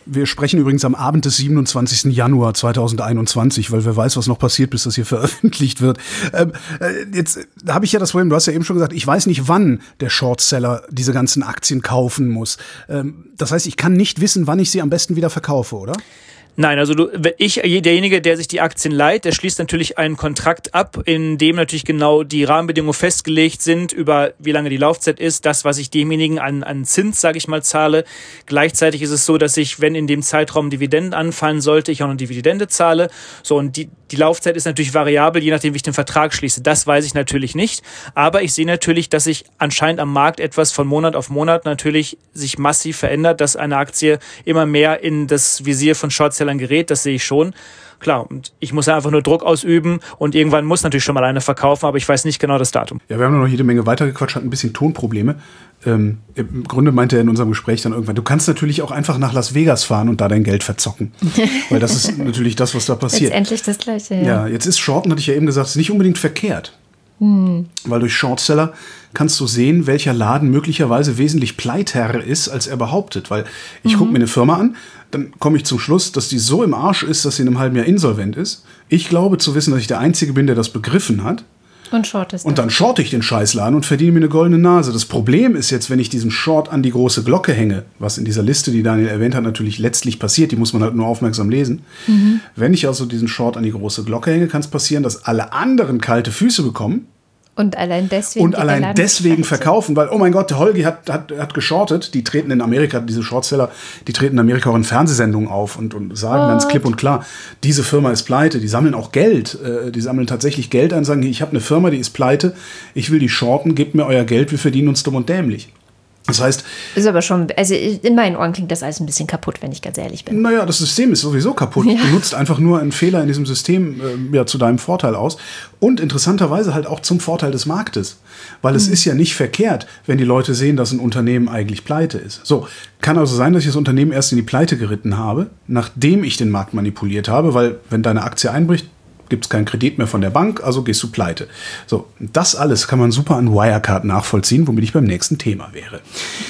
Wir sprechen übrigens am Abend des siebenundzwanzigsten Januar zweitausendeinundzwanzig, weil wer weiß, was noch passiert, bis das hier veröffentlicht wird. Ähm, äh, jetzt habe ich ja das Problem, du hast ja eben schon gesagt, ich weiß nicht, wann der Shortseller diese ganzen Aktien kaufen muss. Ähm, das heißt, ich kann nicht wissen, wann ich sie am besten wieder verkaufe, oder? Nein, also du, ich, derjenige, der sich die Aktien leiht, der schließt natürlich einen Kontrakt ab, in dem natürlich genau die Rahmenbedingungen festgelegt sind, über wie lange die Laufzeit ist, das, was ich demjenigen an, an Zins, sage ich mal, zahle. Gleichzeitig ist es so, dass ich, wenn in dem Zeitraum Dividenden anfallen sollte, ich auch eine Dividende zahle. So, und die, die Laufzeit ist natürlich variabel, je nachdem, wie ich den Vertrag schließe. Das weiß ich natürlich nicht. Aber ich sehe natürlich, dass sich anscheinend am Markt etwas von Monat auf Monat natürlich sich massiv verändert, dass eine Aktie immer mehr in das Visier von Shortsellern gerät, das sehe ich schon. Klar, und ich muss einfach nur Druck ausüben und irgendwann muss natürlich schon mal einer verkaufen, aber ich weiß nicht genau das Datum. Ja, wir haben noch jede Menge weitergequatscht, hatten ein bisschen Tonprobleme. Ähm, Im Grunde meinte er in unserem Gespräch dann irgendwann, du kannst natürlich auch einfach nach Las Vegas fahren und da dein Geld verzocken. Weil das ist natürlich das, was da passiert. Letztendlich das Gleiche, ja. Ja, jetzt ist Shorten, hatte ich ja eben gesagt, ist nicht unbedingt verkehrt. Hm. Weil durch Shortseller kannst du sehen, welcher Laden möglicherweise wesentlich pleiter ist, als er behauptet. Weil ich mhm. gucke mir eine Firma an, dann komme ich zum Schluss, dass die so im Arsch ist, dass sie in einem halben Jahr insolvent ist. Ich glaube zu wissen, dass ich der Einzige bin, der das begriffen hat. Und shortest Und dann shorte ich den Scheißladen und verdiene mir eine goldene Nase. Das Problem ist jetzt, wenn ich diesen Short an die große Glocke hänge, was in dieser Liste, die Daniel erwähnt hat, natürlich letztlich passiert, die muss man halt nur aufmerksam lesen. Mhm. Wenn ich also diesen Short an die große Glocke hänge, kann es passieren, dass alle anderen kalte Füße bekommen. Und allein deswegen, und allein deswegen verkaufen, weil, oh mein Gott, der Holgi hat, hat, hat geschortet. Die treten in Amerika, diese Shortseller, die treten in Amerika auch in Fernsehsendungen auf und, und sagen What? ganz klipp und klar, diese Firma ist pleite. Die sammeln auch Geld. Äh, die sammeln tatsächlich Geld ein, sagen, ich habe eine Firma, die ist pleite, ich will die shorten, gebt mir euer Geld, wir verdienen uns dumm und dämlich. Das heißt... Ist aber schon, also in meinen Ohren klingt das alles ein bisschen kaputt, wenn ich ganz ehrlich bin. Naja, das System ist sowieso kaputt. Ja. Du nutzt einfach nur einen Fehler in diesem System äh, ja, zu deinem Vorteil aus. Und interessanterweise halt auch zum Vorteil des Marktes. Weil es mhm. ist ja nicht verkehrt, wenn die Leute sehen, dass ein Unternehmen eigentlich pleite ist. So, kann also sein, dass ich das Unternehmen erst in die Pleite geritten habe, nachdem ich den Markt manipuliert habe. Weil wenn deine Aktie einbricht, gibt es keinen Kredit mehr von der Bank, also gehst du pleite. So, das alles kann man super an Wirecard nachvollziehen, womit ich beim nächsten Thema wäre. Mhm.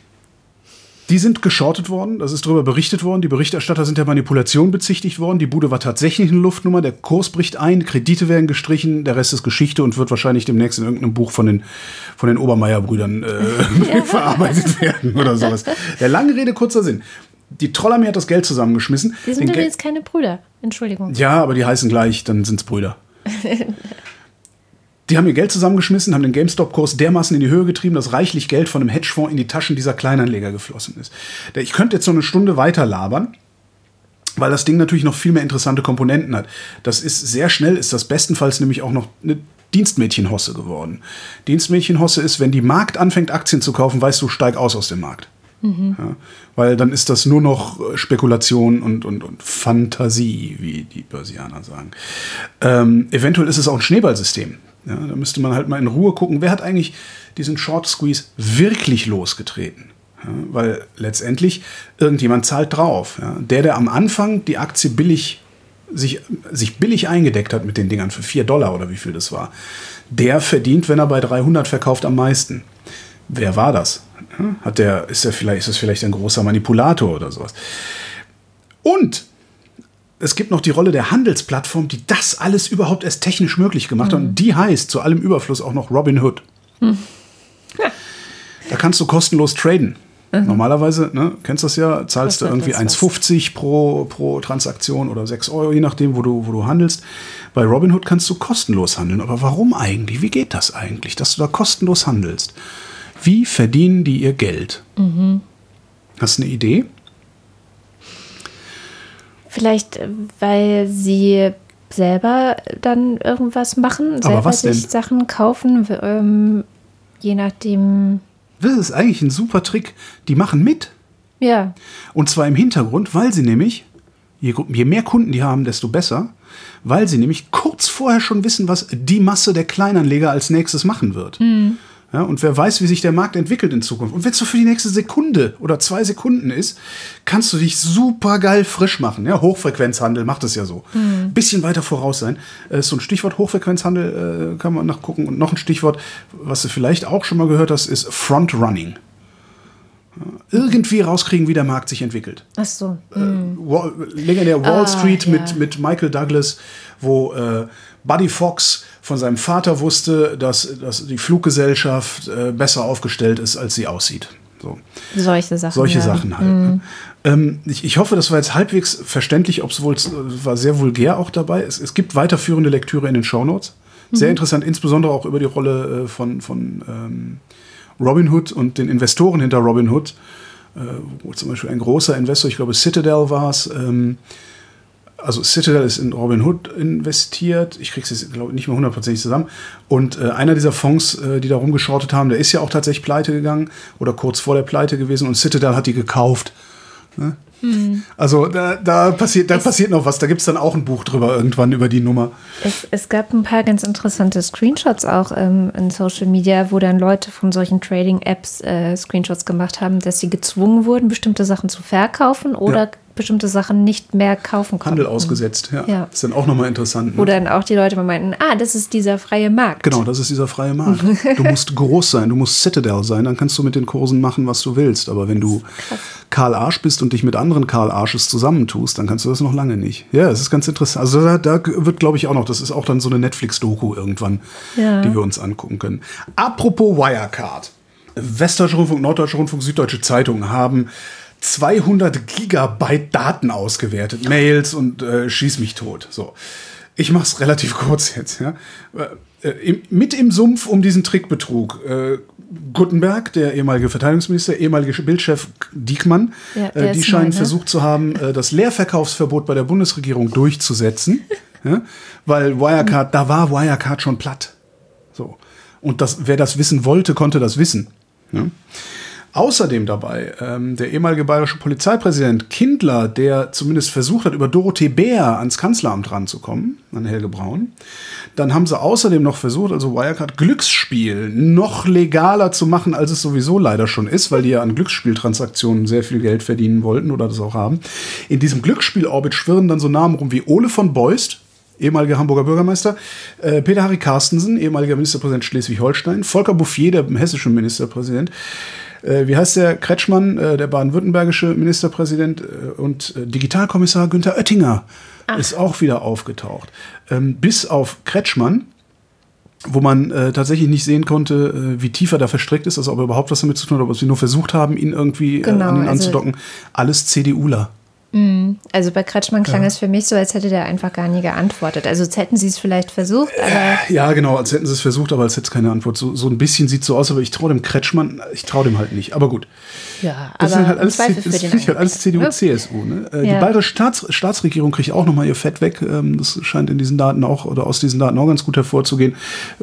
Die sind geschortet worden, das ist darüber berichtet worden, die Berichterstatter sind der Manipulation bezichtigt worden, die Bude war tatsächlich eine Luftnummer, der Kurs bricht ein, Kredite werden gestrichen, der Rest ist Geschichte und wird wahrscheinlich demnächst in irgendeinem Buch von den, von den Obermeier-Brüdern äh, ja. verarbeitet werden oder sowas. Der lange Rede, kurzer Sinn. Die Trollarmee hat das Geld zusammengeschmissen. Die sind übrigens keine Brüder. Entschuldigung. Ja, aber die heißen gleich, dann sind es Brüder. Die haben ihr Geld zusammengeschmissen, haben den GameStop-Kurs dermaßen in die Höhe getrieben, dass reichlich Geld von einem Hedgefonds in die Taschen dieser Kleinanleger geflossen ist. Ich könnte jetzt so eine Stunde weiter labern, weil das Ding natürlich noch viel mehr interessante Komponenten hat. Das ist sehr schnell, ist das bestenfalls nämlich auch noch eine Dienstmädchenhosse geworden. Dienstmädchenhosse ist, wenn die Markt anfängt, Aktien zu kaufen, weißt du, steig aus aus dem Markt. Mhm. Ja, weil dann ist das nur noch Spekulation und, und, und Fantasie, wie die Börsianer sagen. Ähm, eventuell ist es auch ein Schneeballsystem. Ja, da müsste man halt mal in Ruhe gucken, wer hat eigentlich diesen Short Squeeze wirklich losgetreten? Ja, weil letztendlich irgendjemand zahlt drauf. Ja. Der, der am Anfang die Aktie billig, sich, sich billig eingedeckt hat mit den Dingern für vier Dollar oder wie viel das war, der verdient, wenn er bei dreihundert verkauft, am meisten. Wer war das? Ja, hat der, ist, der vielleicht, ist das vielleicht ein großer Manipulator oder sowas? Und es gibt noch die Rolle der Handelsplattform, die das alles überhaupt erst technisch möglich gemacht hat. Mhm. Und die heißt zu allem Überfluss auch noch Robinhood. Mhm. Ja. Da kannst du kostenlos traden. Mhm. Normalerweise, ne, kennst du das ja, zahlst du irgendwie eins fünfzig pro, pro Transaktion oder sechs Euro, je nachdem, wo du, wo du handelst. Bei Robinhood kannst du kostenlos handeln. Aber warum eigentlich? Wie geht das eigentlich, dass du da kostenlos handelst? Wie verdienen die ihr Geld? Mhm. Hast du eine Idee? Vielleicht, weil sie selber dann irgendwas machen, Aber selber was sich denn? Sachen kaufen, ähm, je nachdem. Das ist eigentlich ein super Trick. Die machen mit. Ja. Und zwar im Hintergrund, weil sie nämlich, je, je mehr Kunden die haben, desto besser, weil sie nämlich kurz vorher schon wissen, was die Masse der Kleinanleger als nächstes machen wird. Mhm. Ja, und wer weiß, wie sich der Markt entwickelt in Zukunft. Und wenn es so für die nächste Sekunde oder zwei Sekunden ist, kannst du dich super geil frisch machen. Ja, Hochfrequenzhandel macht es ja so. Mhm. Bisschen weiter voraus sein. Äh, so ein Stichwort Hochfrequenzhandel äh, kann man nachgucken. Und noch ein Stichwort, was du vielleicht auch schon mal gehört hast, ist Frontrunning. Ja, irgendwie rauskriegen, wie der Markt sich entwickelt. Ach so. Hm. Äh, Wall, legendär Wall ah, Street ja. mit, mit Michael Douglas, wo äh, Buddy Fox von seinem Vater wusste, dass, dass die Fluggesellschaft äh, besser aufgestellt ist, als sie aussieht. So. Solche Sachen. Solche ja. Sachen halt. Mhm. Ne? Ähm, ich, ich hoffe, das war jetzt halbwegs verständlich, ob es wohl, war sehr vulgär auch dabei. Es, es gibt weiterführende Lektüre in den Shownotes. Sehr mhm. interessant, insbesondere auch über die Rolle äh, von, von ähm, Robin Hood und den Investoren hinter Robin Hood. Äh, wo zum Beispiel ein großer Investor, ich glaube Citadel war es, ähm, also Citadel ist in Robin Hood investiert. Ich kriege es jetzt, glaube ich, nicht mehr hundertprozentig zusammen. Und äh, einer dieser Fonds, äh, die da rumgeschortet haben, der ist ja auch tatsächlich pleite gegangen oder kurz vor der Pleite gewesen. Und Citadel hat die gekauft. Ne? Mhm. Also da, da, passiert, da passiert noch was. Da gibt es dann auch ein Buch drüber irgendwann über die Nummer. Es, es gab ein paar ganz interessante Screenshots auch ähm, in Social Media, wo dann Leute von solchen Trading-Apps äh, Screenshots gemacht haben, dass sie gezwungen wurden, bestimmte Sachen zu verkaufen oder ja. bestimmte Sachen nicht mehr kaufen konnten. Handel ausgesetzt, ja. ja. Ist dann auch nochmal interessant. Ne? Wo dann auch die Leute meinten, ah, das ist dieser freie Markt. Genau, das ist dieser freie Markt. Du musst groß sein, du musst Citadel sein, dann kannst du mit den Kursen machen, was du willst. Aber wenn du Karl Arsch bist und dich mit anderen Karl Arsches zusammentust, dann kannst du das noch lange nicht. Ja, es ist ganz interessant. Also da, da wird, glaube ich, auch noch, das ist auch dann so eine Netflix-Doku irgendwann, ja. die wir uns angucken können. Apropos Wirecard. Westdeutscher Rundfunk, Norddeutscher Rundfunk, Süddeutsche Zeitung haben zweihundert Gigabyte Daten ausgewertet. Mails und äh, schieß mich tot. So. Ich mach's relativ kurz jetzt. Ja. Äh, im, mit im Sumpf um diesen Trickbetrug. Äh, Guttenberg, der ehemalige Verteidigungsminister, ehemalige Bildchef Diekmann, ja, äh, die scheinen neu, ne? versucht zu haben, äh, das Leerverkaufsverbot bei der Bundesregierung durchzusetzen. ja, weil Wirecard, mhm. da war Wirecard schon platt. So. Und das, wer das wissen wollte, konnte das wissen. Ja. Außerdem dabei ähm, der ehemalige bayerische Polizeipräsident Kindler, der zumindest versucht hat, über Dorothee Bär ans Kanzleramt ranzukommen, an Helge Braun. Dann haben sie außerdem noch versucht, also Wirecard Glücksspiel noch legaler zu machen, als es sowieso leider schon ist, weil die ja an Glücksspieltransaktionen sehr viel Geld verdienen wollten oder das auch haben. In diesem Glücksspiel-Orbit schwirren dann so Namen rum wie Ole von Beust, ehemaliger Hamburger Bürgermeister, äh, Peter-Harry Carstensen, ehemaliger Ministerpräsident Schleswig-Holstein, Volker Bouffier, der hessische Ministerpräsident, Äh, wie heißt der Kretschmann, äh, der baden-württembergische Ministerpräsident äh, und äh, Digitalkommissar Günther Oettinger Ach. ist auch wieder aufgetaucht. Ähm, bis auf Kretschmann, wo man äh, tatsächlich nicht sehen konnte, äh, wie tief er da verstrickt ist, also ob er überhaupt was damit zu tun hat, ob sie nur versucht haben, ihn irgendwie genau, äh, an ihn also anzudocken. Alles CDUler. Also bei Kretschmann klang ja. es für mich so, als hätte der einfach gar nie geantwortet. Also als hätten sie es vielleicht versucht, aber... Ja, genau, als hätten sie es versucht, aber als hätte es keine Antwort. So, so ein bisschen sieht es so aus, aber ich traue dem Kretschmann, ich traue dem halt nicht. Aber gut. Ja, das aber sind halt alles, das ist halt alles C D U, C S U. Ne? Ja. Die bayerische Staats, Staatsregierung kriegt auch nochmal ihr Fett weg. Das scheint in diesen Daten auch, oder aus diesen Daten auch ganz gut hervorzugehen.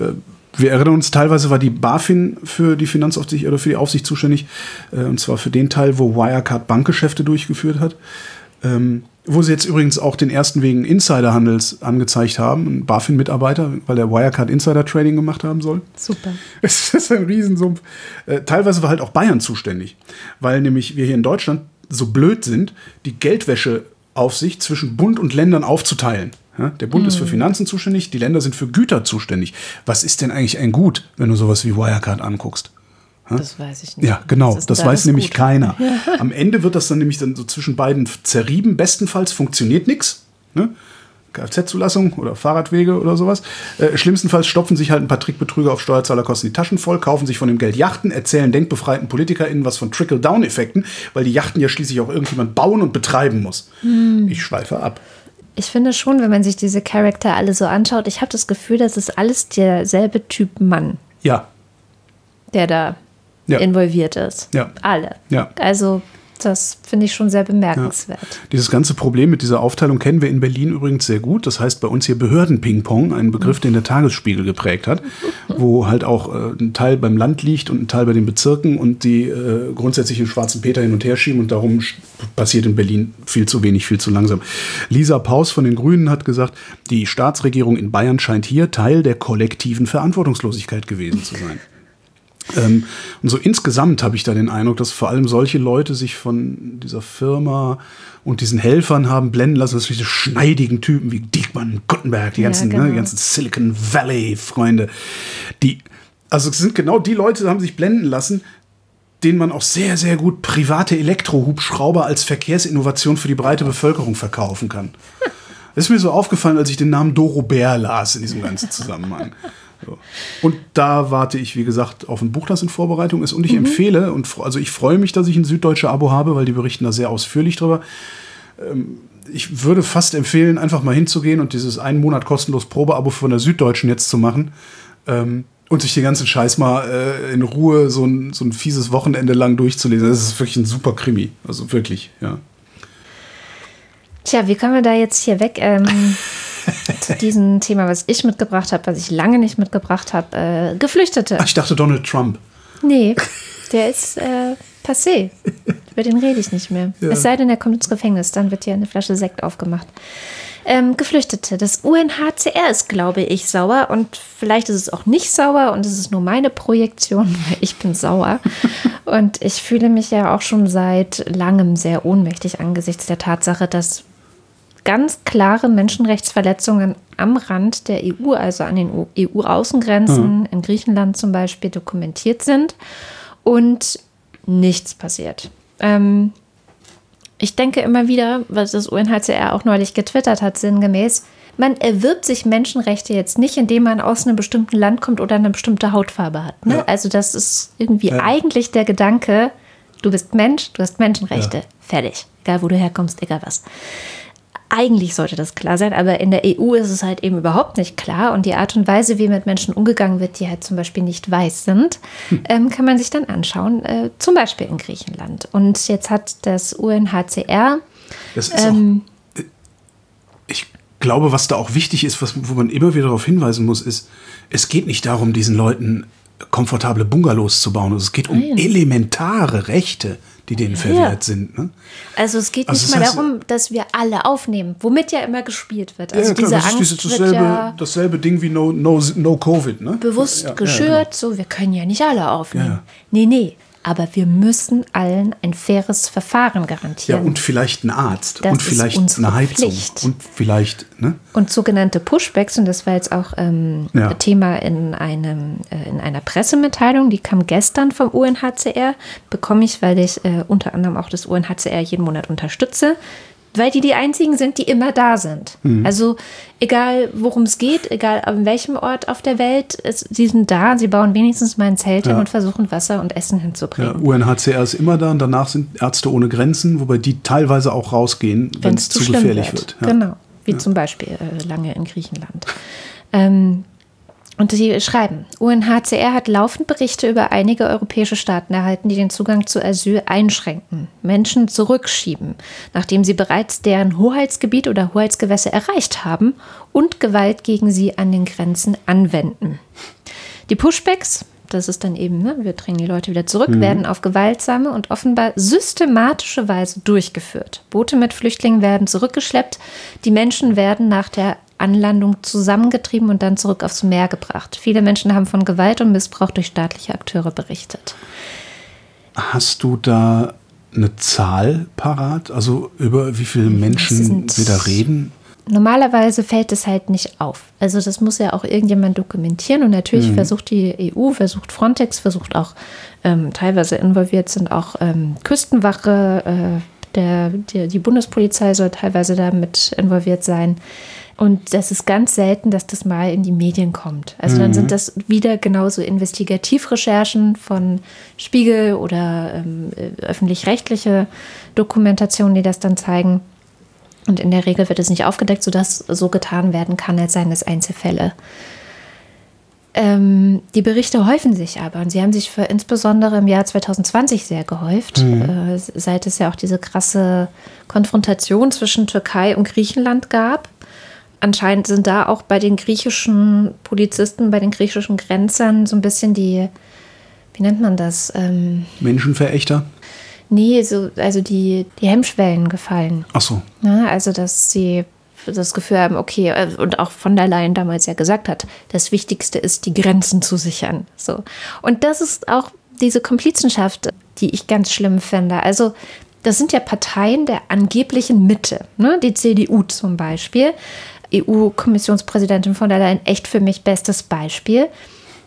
Wir erinnern uns, teilweise war die BaFin für die Finanzaufsicht oder für die Aufsicht zuständig. Und zwar für den Teil, wo Wirecard Bankgeschäfte durchgeführt hat. Ähm, wo sie jetzt übrigens auch den ersten wegen Insiderhandels angezeigt haben, ein BaFin-Mitarbeiter, weil der Wirecard Insider-Trading gemacht haben soll. Super. Es ist ein Riesensumpf. Äh, teilweise war halt auch Bayern zuständig, weil nämlich wir hier in Deutschland so blöd sind, die Geldwäscheaufsicht zwischen Bund und Ländern aufzuteilen. Ja, der Bund mhm. ist für Finanzen zuständig, die Länder sind für Güter zuständig. Was ist denn eigentlich ein Gut, wenn du sowas wie Wirecard anguckst? Das weiß ich nicht. Ja, genau. Das, das weiß nämlich gut. keiner. Ja. Am Ende wird das dann nämlich dann so zwischen beiden zerrieben. Bestenfalls funktioniert nichts. Ne? Kfz-Zulassung oder Fahrradwege oder sowas. Äh, schlimmstenfalls stopfen sich halt ein paar Trickbetrüger auf Steuerzahlerkosten die Taschen voll, kaufen sich von dem Geld Yachten, erzählen denkbefreiten PolitikerInnen was von Trickle-Down-Effekten, weil die Yachten ja schließlich auch irgendjemand bauen und betreiben muss. Hm. Ich schweife ab. Ich finde schon, wenn man sich diese Charakter alle so anschaut, ich habe das Gefühl, das ist alles derselbe Typ Mann. Ja. Der da Ja. involviert ist. Ja. Alle. Ja. Also das finde ich schon sehr bemerkenswert. Ja. Dieses ganze Problem mit dieser Aufteilung kennen wir in Berlin übrigens sehr gut. Das heißt bei uns hier Behörden-Ping-Pong, ein Begriff, den der Tagesspiegel geprägt hat, wo halt auch äh, ein Teil beim Land liegt und ein Teil bei den Bezirken und die äh, grundsätzlich den schwarzen Peter hin und her schieben und darum passiert in Berlin viel zu wenig, viel zu langsam. Lisa Paus von den Grünen hat gesagt, die Staatsregierung in Bayern scheint hier Teil der kollektiven Verantwortungslosigkeit gewesen zu sein. Ähm, und so insgesamt habe ich da den Eindruck, dass vor allem solche Leute sich von dieser Firma und diesen Helfern haben blenden lassen, dass diese schneidigen Typen wie Diekmann, Guttenberg, die ganzen, ja, genau. ne, die ganzen Silicon Valley Freunde, die, also es sind genau die Leute, die haben sich blenden lassen, denen man auch sehr, sehr gut private Elektrohubschrauber als Verkehrsinnovation für die breite Bevölkerung verkaufen kann. Das ist mir so aufgefallen, als ich den Namen Doro Bär las in diesem ganzen Zusammenhang. So. Und da warte ich, wie gesagt, auf ein Buch, das in Vorbereitung ist. Und ich mhm. empfehle, und also ich freue mich, dass ich ein süddeutsche Abo habe, weil die berichten da sehr ausführlich drüber. Ähm, ich würde fast empfehlen, einfach mal hinzugehen und dieses einen Monat kostenlos Probeabo von der Süddeutschen jetzt zu machen. Ähm, Und sich den ganzen Scheiß mal äh, in Ruhe so ein, so ein fieses Wochenende lang durchzulesen. Das ist wirklich ein super Krimi. Also wirklich, ja. Tja, wie kommen wir da jetzt hier weg ähm, zu diesem Thema, was ich mitgebracht habe, was ich lange nicht mitgebracht habe? Äh, Geflüchtete. Ach, ich dachte Donald Trump. Nee, der ist äh, passé. Über den rede ich nicht mehr. Ja. Es sei denn, er kommt ins Gefängnis. Dann wird hier eine Flasche Sekt aufgemacht. Ähm, Geflüchtete. Das U N H C R ist, glaube ich, sauer und vielleicht ist es auch nicht sauer und es ist nur meine Projektion, weil ich bin sauer. Und ich fühle mich ja auch schon seit langem sehr ohnmächtig angesichts der Tatsache, dass ganz klare Menschenrechtsverletzungen am Rand der E U, also an den E U-Außengrenzen, mhm. in Griechenland zum Beispiel, dokumentiert sind und nichts passiert. Ähm, Ich denke immer wieder, was das U N H C R auch neulich getwittert hat, sinngemäß, man erwirbt sich Menschenrechte jetzt nicht, indem man aus einem bestimmten Land kommt oder eine bestimmte Hautfarbe hat. Ne? Ja. Also das ist irgendwie ja. eigentlich der Gedanke, du bist Mensch, du hast Menschenrechte, ja. fertig. Egal, wo du herkommst, egal was. Eigentlich sollte das klar sein, aber in der E U ist es halt eben überhaupt nicht klar. Und die Art und Weise, wie mit Menschen umgegangen wird, die halt zum Beispiel nicht weiß sind, hm. ähm, kann man sich dann anschauen, äh, zum Beispiel in Griechenland. Und jetzt hat das U N H C R... Das ist ähm, auch, ich glaube, was da auch wichtig ist, was, wo man immer wieder darauf hinweisen muss, ist, es geht nicht darum, diesen Leuten komfortable Bungalows zu bauen. Es geht um Nein. elementare Rechte, die denen ja. verwehrt sind. Ne? Also es geht also nicht mal heißt, darum, dass wir alle aufnehmen, womit ja immer gespielt wird. Also ja, klar, diese das Angst ist dieses, dasselbe, wird ja dasselbe Ding wie No, no, no Covid. Ne? Bewusst ja, geschürt, ja, genau. so wir können ja nicht alle aufnehmen. Ja. Nee, nee. Aber wir müssen allen ein faires Verfahren garantieren. Ja, und vielleicht ein Arzt. Das und vielleicht ist eine Heizung. Pflicht. Und vielleicht, ne? Und sogenannte Pushbacks, und das war jetzt auch ähm, ja. Thema in, einem, äh, in einer Pressemitteilung, die kam gestern vom U N H C R, bekomme ich, weil ich äh, unter anderem auch das U N H C R jeden Monat unterstütze, weil die die einzigen sind, die immer da sind. Mhm. Also egal, worum es geht, egal an welchem Ort auf der Welt, es, sie sind da, sie bauen wenigstens mal ein Zelt hin ja. und versuchen Wasser und Essen hinzubringen. Ja, U N H C R ist immer da und danach sind Ärzte ohne Grenzen, wobei die teilweise auch rausgehen, wenn es zu gefährlich wird. wird. Ja. Genau, wie ja. zum Beispiel äh, lange in Griechenland. Ähm, Und sie schreiben, U N H C R hat laufend Berichte über einige europäische Staaten erhalten, die den Zugang zu Asyl einschränken, Menschen zurückschieben, nachdem sie bereits deren Hoheitsgebiet oder Hoheitsgewässer erreicht haben und Gewalt gegen sie an den Grenzen anwenden. Die Pushbacks, das ist dann eben, ne, wir drängen die Leute wieder zurück, mhm. werden auf gewaltsame und offenbar systematische Weise durchgeführt. Boote mit Flüchtlingen werden zurückgeschleppt, die Menschen werden nach der Anlandung zusammengetrieben und dann zurück aufs Meer gebracht. Viele Menschen haben von Gewalt und Missbrauch durch staatliche Akteure berichtet. Hast du da eine Zahl parat? Also über wie viele Menschen wir da reden? Normalerweise fällt es halt nicht auf. Also das muss ja auch irgendjemand dokumentieren und natürlich mhm. versucht die E U, versucht Frontex, versucht auch ähm, teilweise involviert sind auch ähm, Küstenwache, äh, der, der, die Bundespolizei soll teilweise da mit involviert sein. Und das ist ganz selten, dass das mal in die Medien kommt. Also mhm. dann sind das wieder genauso Investigativrecherchen von Spiegel oder ähm, öffentlich-rechtliche Dokumentationen, die das dann zeigen. Und in der Regel wird es nicht aufgedeckt, sodass so getan werden kann, als seien es Einzelfälle. Ähm, die Berichte häufen sich aber. Und sie haben sich für insbesondere im Jahr zwanzig zwanzig sehr gehäuft, mhm. äh, seit es ja auch diese krasse Konfrontation zwischen Türkei und Griechenland gab. Anscheinend sind da auch bei den griechischen Polizisten, bei den griechischen Grenzern so ein bisschen die, wie nennt man das? Ähm, Menschenverächter? Nee, so, also die, die Hemmschwellen gefallen. Ach so. Ja, also, dass sie das Gefühl haben, okay, und auch von der Leyen damals ja gesagt hat, das Wichtigste ist, die Grenzen zu sichern. So. Und das ist auch diese Komplizenschaft, die ich ganz schlimm finde. Also, das sind ja Parteien der angeblichen Mitte, ne? Die C D U zum Beispiel. E U-Kommissionspräsidentin von der Leyen, echt für mich bestes Beispiel.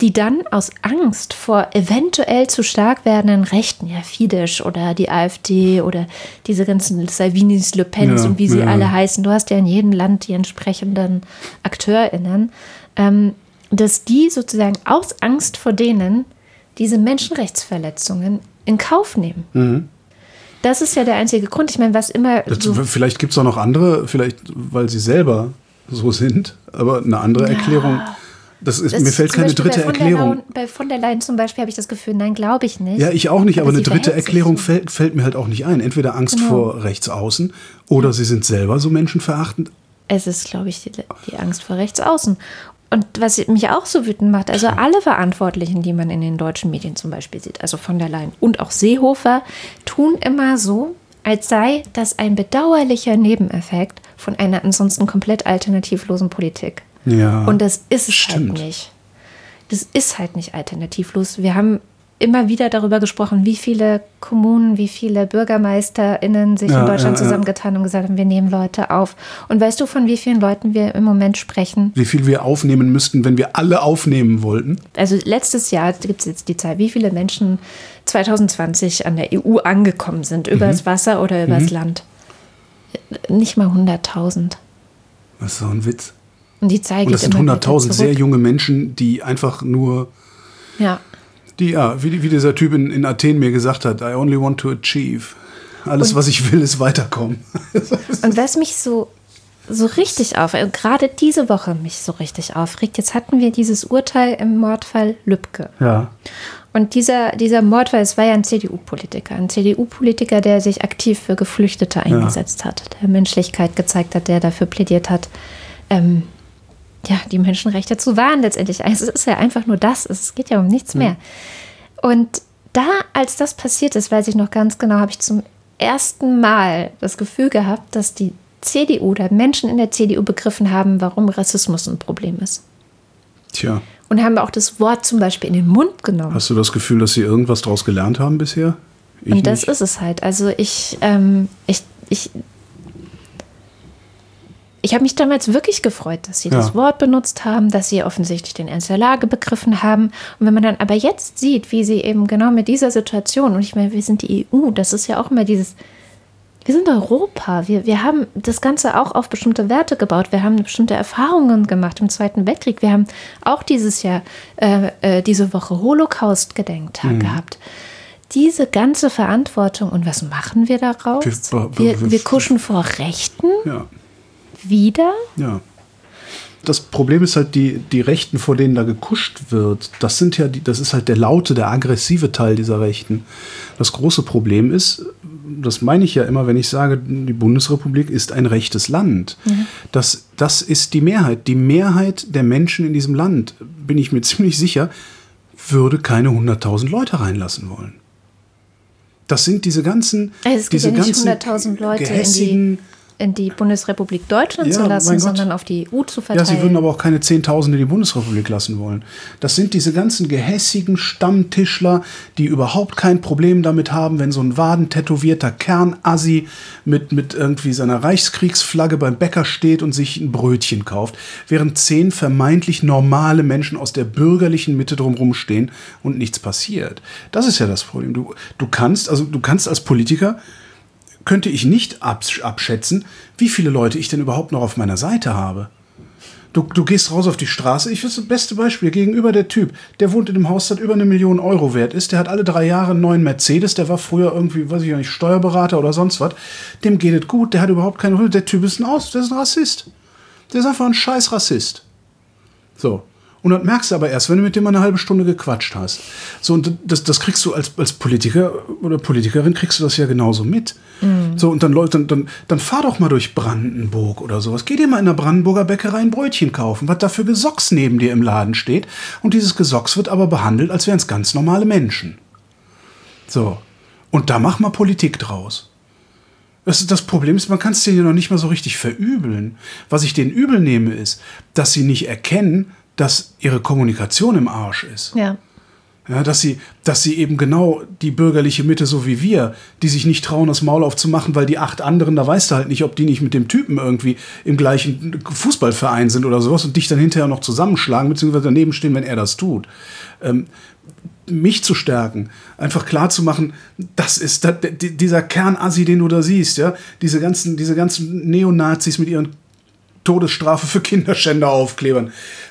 die dann aus Angst vor eventuell zu stark werdenden Rechten, ja Fidesz oder die AfD oder diese ganzen Salvinis, Le Pens ja, und wie sie ja. alle heißen, du hast ja in jedem Land die entsprechenden AkteurInnen, ähm, dass die sozusagen aus Angst vor denen diese Menschenrechtsverletzungen in Kauf nehmen. Mhm. Das ist ja der einzige Grund. Ich meine, was immer Das, so vielleicht gibt es auch noch andere, vielleicht weil sie selber so sind, aber eine andere Ja. Erklärung. Das ist, Das mir fällt zum keine Beispiel dritte bei von der Erklärung. Leyen, bei von der Leyen zum Beispiel habe ich das Gefühl, nein, glaube ich nicht. Ja, ich auch nicht, aber, Aber eine sie dritte verhält sich Erklärung so. fällt, fällt mir halt auch nicht ein. Entweder Angst Genau. vor Rechtsaußen oder sie sind selber so menschenverachtend. Es ist, glaube ich, die, die Angst vor Rechtsaußen. Und was mich auch so wütend macht, also alle Verantwortlichen, die man in den deutschen Medien zum Beispiel sieht, also von der Leyen und auch Seehofer, tun immer so, als sei das ein bedauerlicher Nebeneffekt von einer ansonsten komplett alternativlosen Politik. Ja, Und das ist es stimmt. halt nicht. Das ist halt nicht alternativlos. Wir haben immer wieder darüber gesprochen, wie viele Kommunen, wie viele BürgermeisterInnen sich Ja, in Deutschland ja, ja. zusammengetan und gesagt haben, wir nehmen Leute auf. Und weißt du, von wie vielen Leuten wir im Moment sprechen? Wie viel wir aufnehmen müssten, wenn wir alle aufnehmen wollten. Also letztes Jahr gibt es jetzt die Zahl, wie viele Menschen zwanzig zwanzig an der E U angekommen sind, Mhm. übers Wasser oder übers Land. Nicht mal hunderttausend. Das ist so ein Witz. Und die Zahl Und geht das sind immer hunderttausend wieder sehr zurück. junge Menschen, die einfach nur, Ja. die, ja, wie, wie dieser Typ in, in Athen mir gesagt hat, I only want to achieve. Alles, Und- was ich will, ist weiterkommen. Und was mich so, so richtig auf, äh, gerade diese Woche mich so richtig aufregt, jetzt hatten wir dieses Urteil im Mordfall Lübcke. Ja. Und dieser, dieser Mordfall, es war ja ein C D U-Politiker, ein C D U-Politiker, der sich aktiv für Geflüchtete eingesetzt hat, der Menschlichkeit gezeigt hat, der dafür plädiert hat, ähm, ja, die Menschenrechte zu wahren letztendlich. Also es ist ja einfach nur das, es geht ja um nichts mehr. Und da, als das passiert ist, weiß ich noch ganz genau, habe ich zum ersten Mal das Gefühl gehabt, dass die C D U oder Menschen in der C D U begriffen haben, warum Rassismus ein Problem ist. Tja, Und haben auch das Wort zum Beispiel in den Mund genommen. hast du das Gefühl, dass sie irgendwas daraus gelernt haben bisher? Ich Und das nicht. ist es halt. Also ich, ähm, ich, ich, ich habe mich damals wirklich gefreut, dass sie Ja. das Wort benutzt haben, dass sie offensichtlich den Ernst der Lage begriffen haben. Und wenn man dann aber jetzt sieht, wie sie eben genau mit dieser Situation, und ich meine, wir sind die E U, das ist ja auch immer dieses, wir sind Europa, wir, wir haben das Ganze auch auf bestimmte Werte gebaut, wir haben bestimmte Erfahrungen gemacht im Zweiten Weltkrieg, wir haben auch dieses Jahr, äh, äh, diese Woche Holocaust-Gedenktag gehabt. Diese ganze Verantwortung, und was machen wir daraus? Wir- Wir, wir- wir kuschen vor Rechten Ja, wieder. ja. Das Problem ist halt, die, die Rechten, vor denen da gekuscht wird, das sind ja die, das ist halt der laute, der aggressive Teil dieser Rechten. Das große Problem ist, das meine ich ja immer, wenn ich sage, die Bundesrepublik ist ein rechtes Land. Das, das ist die Mehrheit. Die Mehrheit der Menschen in diesem Land, bin ich mir ziemlich sicher, würde keine hunderttausend Leute reinlassen wollen. Das sind diese ganzen, Also es geht diese ja nicht ganzen hunderttausend Leute in die, gehässigen, in die Bundesrepublik Deutschland Ja, zu lassen, mein Gott. sondern auf die E U zu Ja, verteilen. sie würden aber auch keine Zehntausende die Bundesrepublik lassen wollen. Das sind diese ganzen gehässigen Stammtischler, die überhaupt kein Problem damit haben, wenn so ein wadentätowierter Kernassi mit, mit irgendwie seiner Reichskriegsflagge beim Bäcker steht und sich ein Brötchen kauft, während zehn vermeintlich normale Menschen aus der bürgerlichen Mitte drumherum stehen und nichts passiert. Das ist ja das Problem. Du, du kannst, also du kannst als Politiker könnte ich nicht absch- abschätzen, wie viele Leute ich denn überhaupt noch auf meiner Seite habe. Du, du gehst raus auf die Straße, ich weiß das beste Beispiel, gegenüber der Typ, der wohnt in einem Haus, das über eine Million Euro wert ist, der hat alle drei Jahre einen neuen Mercedes, der war früher irgendwie, weiß ich nicht, Steuerberater oder sonst was, dem geht es gut, der hat überhaupt keine, der Typ ist ein Aus, der ist ein Rassist. Der ist einfach ein scheiß Rassist. So. Und das merkst du aber erst, wenn du mit dem mal eine halbe Stunde gequatscht hast. So, und das, das kriegst du als, als Politiker oder Politikerin, kriegst du das ja genauso mit. Mhm. So, und dann, Leute, dann, dann, dann fahr doch mal durch Brandenburg oder sowas. Geh dir mal in der Brandenburger Bäckerei ein Brötchen kaufen, was da für Gesocks neben dir im Laden steht. Und dieses Gesocks wird aber behandelt, als wären es ganz normale Menschen. So. Und da mach mal Politik draus. Das, das Problem ist, man kann es denen ja noch nicht mal so richtig verübeln. Was ich denen übel nehme, ist, dass sie nicht erkennen, dass ihre Kommunikation im Arsch ist. Ja. Ja, dass sie, dass sie eben genau die bürgerliche Mitte, so wie wir, die sich nicht trauen, das Maul aufzumachen, weil die acht anderen, da weißt du halt nicht, ob die nicht mit dem Typen irgendwie im gleichen Fußballverein sind oder sowas und dich dann hinterher noch zusammenschlagen, beziehungsweise daneben stehen, wenn er das tut. Ähm, mich zu stärken, einfach klar zu machen, das ist das, dieser Kernassi, den du da siehst, ja, diese ganzen, diese ganzen Neonazis mit ihren Todesstrafe für Kinderschänder Aufklebern,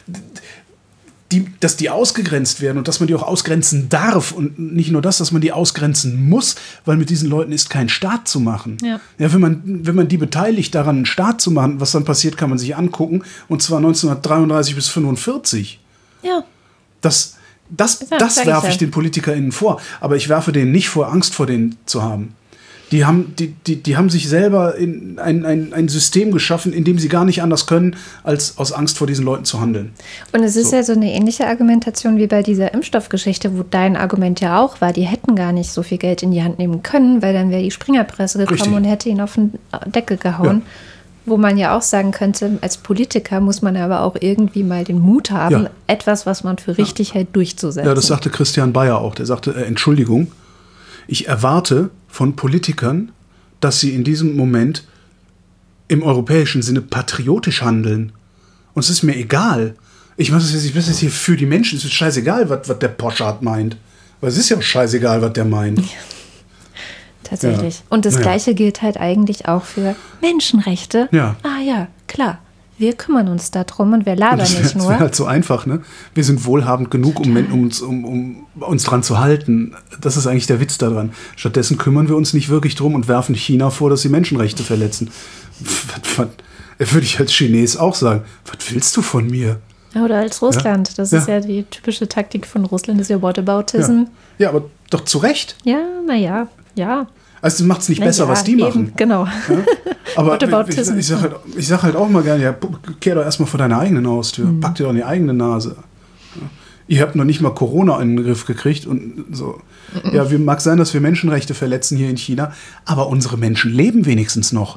die, dass die ausgegrenzt werden und dass man die auch ausgrenzen darf und nicht nur das, dass man die ausgrenzen muss, weil mit diesen Leuten ist kein Staat zu machen. Ja. Ja, wenn man, wenn man die beteiligt, daran einen Staat zu machen, was dann passiert, kann man sich angucken, und zwar neunzehnhundertdreiunddreißig bis fünfundvierzig. Ja. Das Das, Ja, das sag werfe ich ich ja. den PolitikerInnen vor. Aber ich werfe denen nicht vor, Angst vor denen zu haben. Die haben, die, die, die haben sich selber in ein, ein, ein System geschaffen, in dem sie gar nicht anders können, als aus Angst vor diesen Leuten zu handeln. Und es ist So. ja so eine ähnliche Argumentation wie bei dieser Impfstoffgeschichte, wo dein Argument ja auch war, die hätten gar nicht so viel Geld in die Hand nehmen können, weil dann wäre die Springerpresse gekommen Richtig. und hätte ihn auf den Deckel gehauen. Ja. Wo man ja auch sagen könnte, als Politiker muss man aber auch irgendwie mal den Mut haben, Ja. etwas, was man für richtig hält, durchzusetzen. Ja, das sagte Christian Bayer auch. Der sagte, äh, Entschuldigung, ich erwarte von Politikern, dass sie in diesem Moment im europäischen Sinne patriotisch handeln. Und es ist mir egal. Ich mache das jetzt, ich bin jetzt hier für die Menschen. Es ist scheißegal, was, was der Poschardt meint. Weil es ist ja auch scheißegal, was der meint. Tatsächlich. Ja. Und das Naja. Gleiche gilt halt eigentlich auch für Menschenrechte. Ja. Ah ja, klar. Wir kümmern uns darum und wir labern Das nicht wäre nur. halt so einfach, ne? Wir sind wohlhabend genug, um, um, uns, um, um uns dran zu halten. Das ist eigentlich der Witz daran. Stattdessen kümmern wir uns nicht wirklich drum und werfen China vor, dass sie Menschenrechte verletzen. Was, was, würde ich als Chines auch sagen. Was willst du von mir? Oder als Russland. Das ist Ja. ja die typische Taktik von Russland, ist ja Whataboutism. Ja. ja, aber doch zu Recht. Ja, naja, ja. Also das macht es nicht Na besser, ja, was die eben, machen. Genau. Ja? Aber ich, Whataboutism. ich sage halt, ich sag halt auch mal gerne, ja, kehr doch erstmal vor deiner eigenen Haustür. Mhm. Pack dir doch in die eigene Nase. Ja. Ihr habt noch nicht mal Corona in den Griff gekriegt und so. Mhm. Ja, wie mag sein, dass wir Menschenrechte verletzen hier in China, aber unsere Menschen leben wenigstens noch.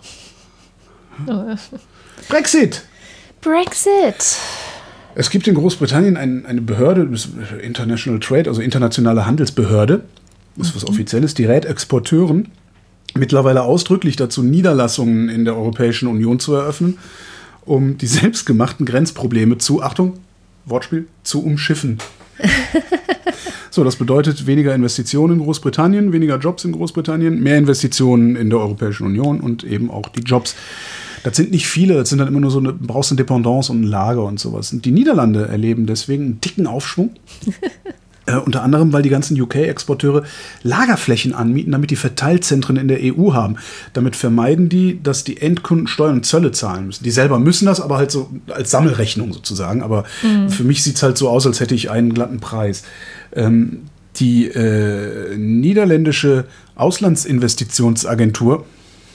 Brexit! Brexit. Es gibt in Großbritannien ein, eine Behörde, das International Trade, also internationale Handelsbehörde, das ist was Offizielles, die rät Exporteuren mittlerweile ausdrücklich dazu, Niederlassungen in der Europäischen Union zu eröffnen, um die selbstgemachten Grenzprobleme zu, Achtung, Wortspiel, zu umschiffen. So, das bedeutet weniger Investitionen in Großbritannien, weniger Jobs in Großbritannien, mehr Investitionen in der Europäischen Union und eben auch die Jobs. Das sind nicht viele, das sind dann immer nur so eine, brauchst eine Dependance und ein Lager und sowas. Und die Niederlande erleben deswegen einen dicken Aufschwung. Äh, unter anderem, weil die ganzen U K-Exporteure Lagerflächen anmieten, damit die Verteilzentren in der E U haben. Damit vermeiden die, dass die Endkunden Steuern und Zölle zahlen müssen. Die selber müssen das, aber halt so als Sammelrechnung sozusagen. Aber mhm. für mich sieht es halt so aus, als hätte ich einen glatten Preis. Ähm, die äh, niederländische Auslandsinvestitionsagentur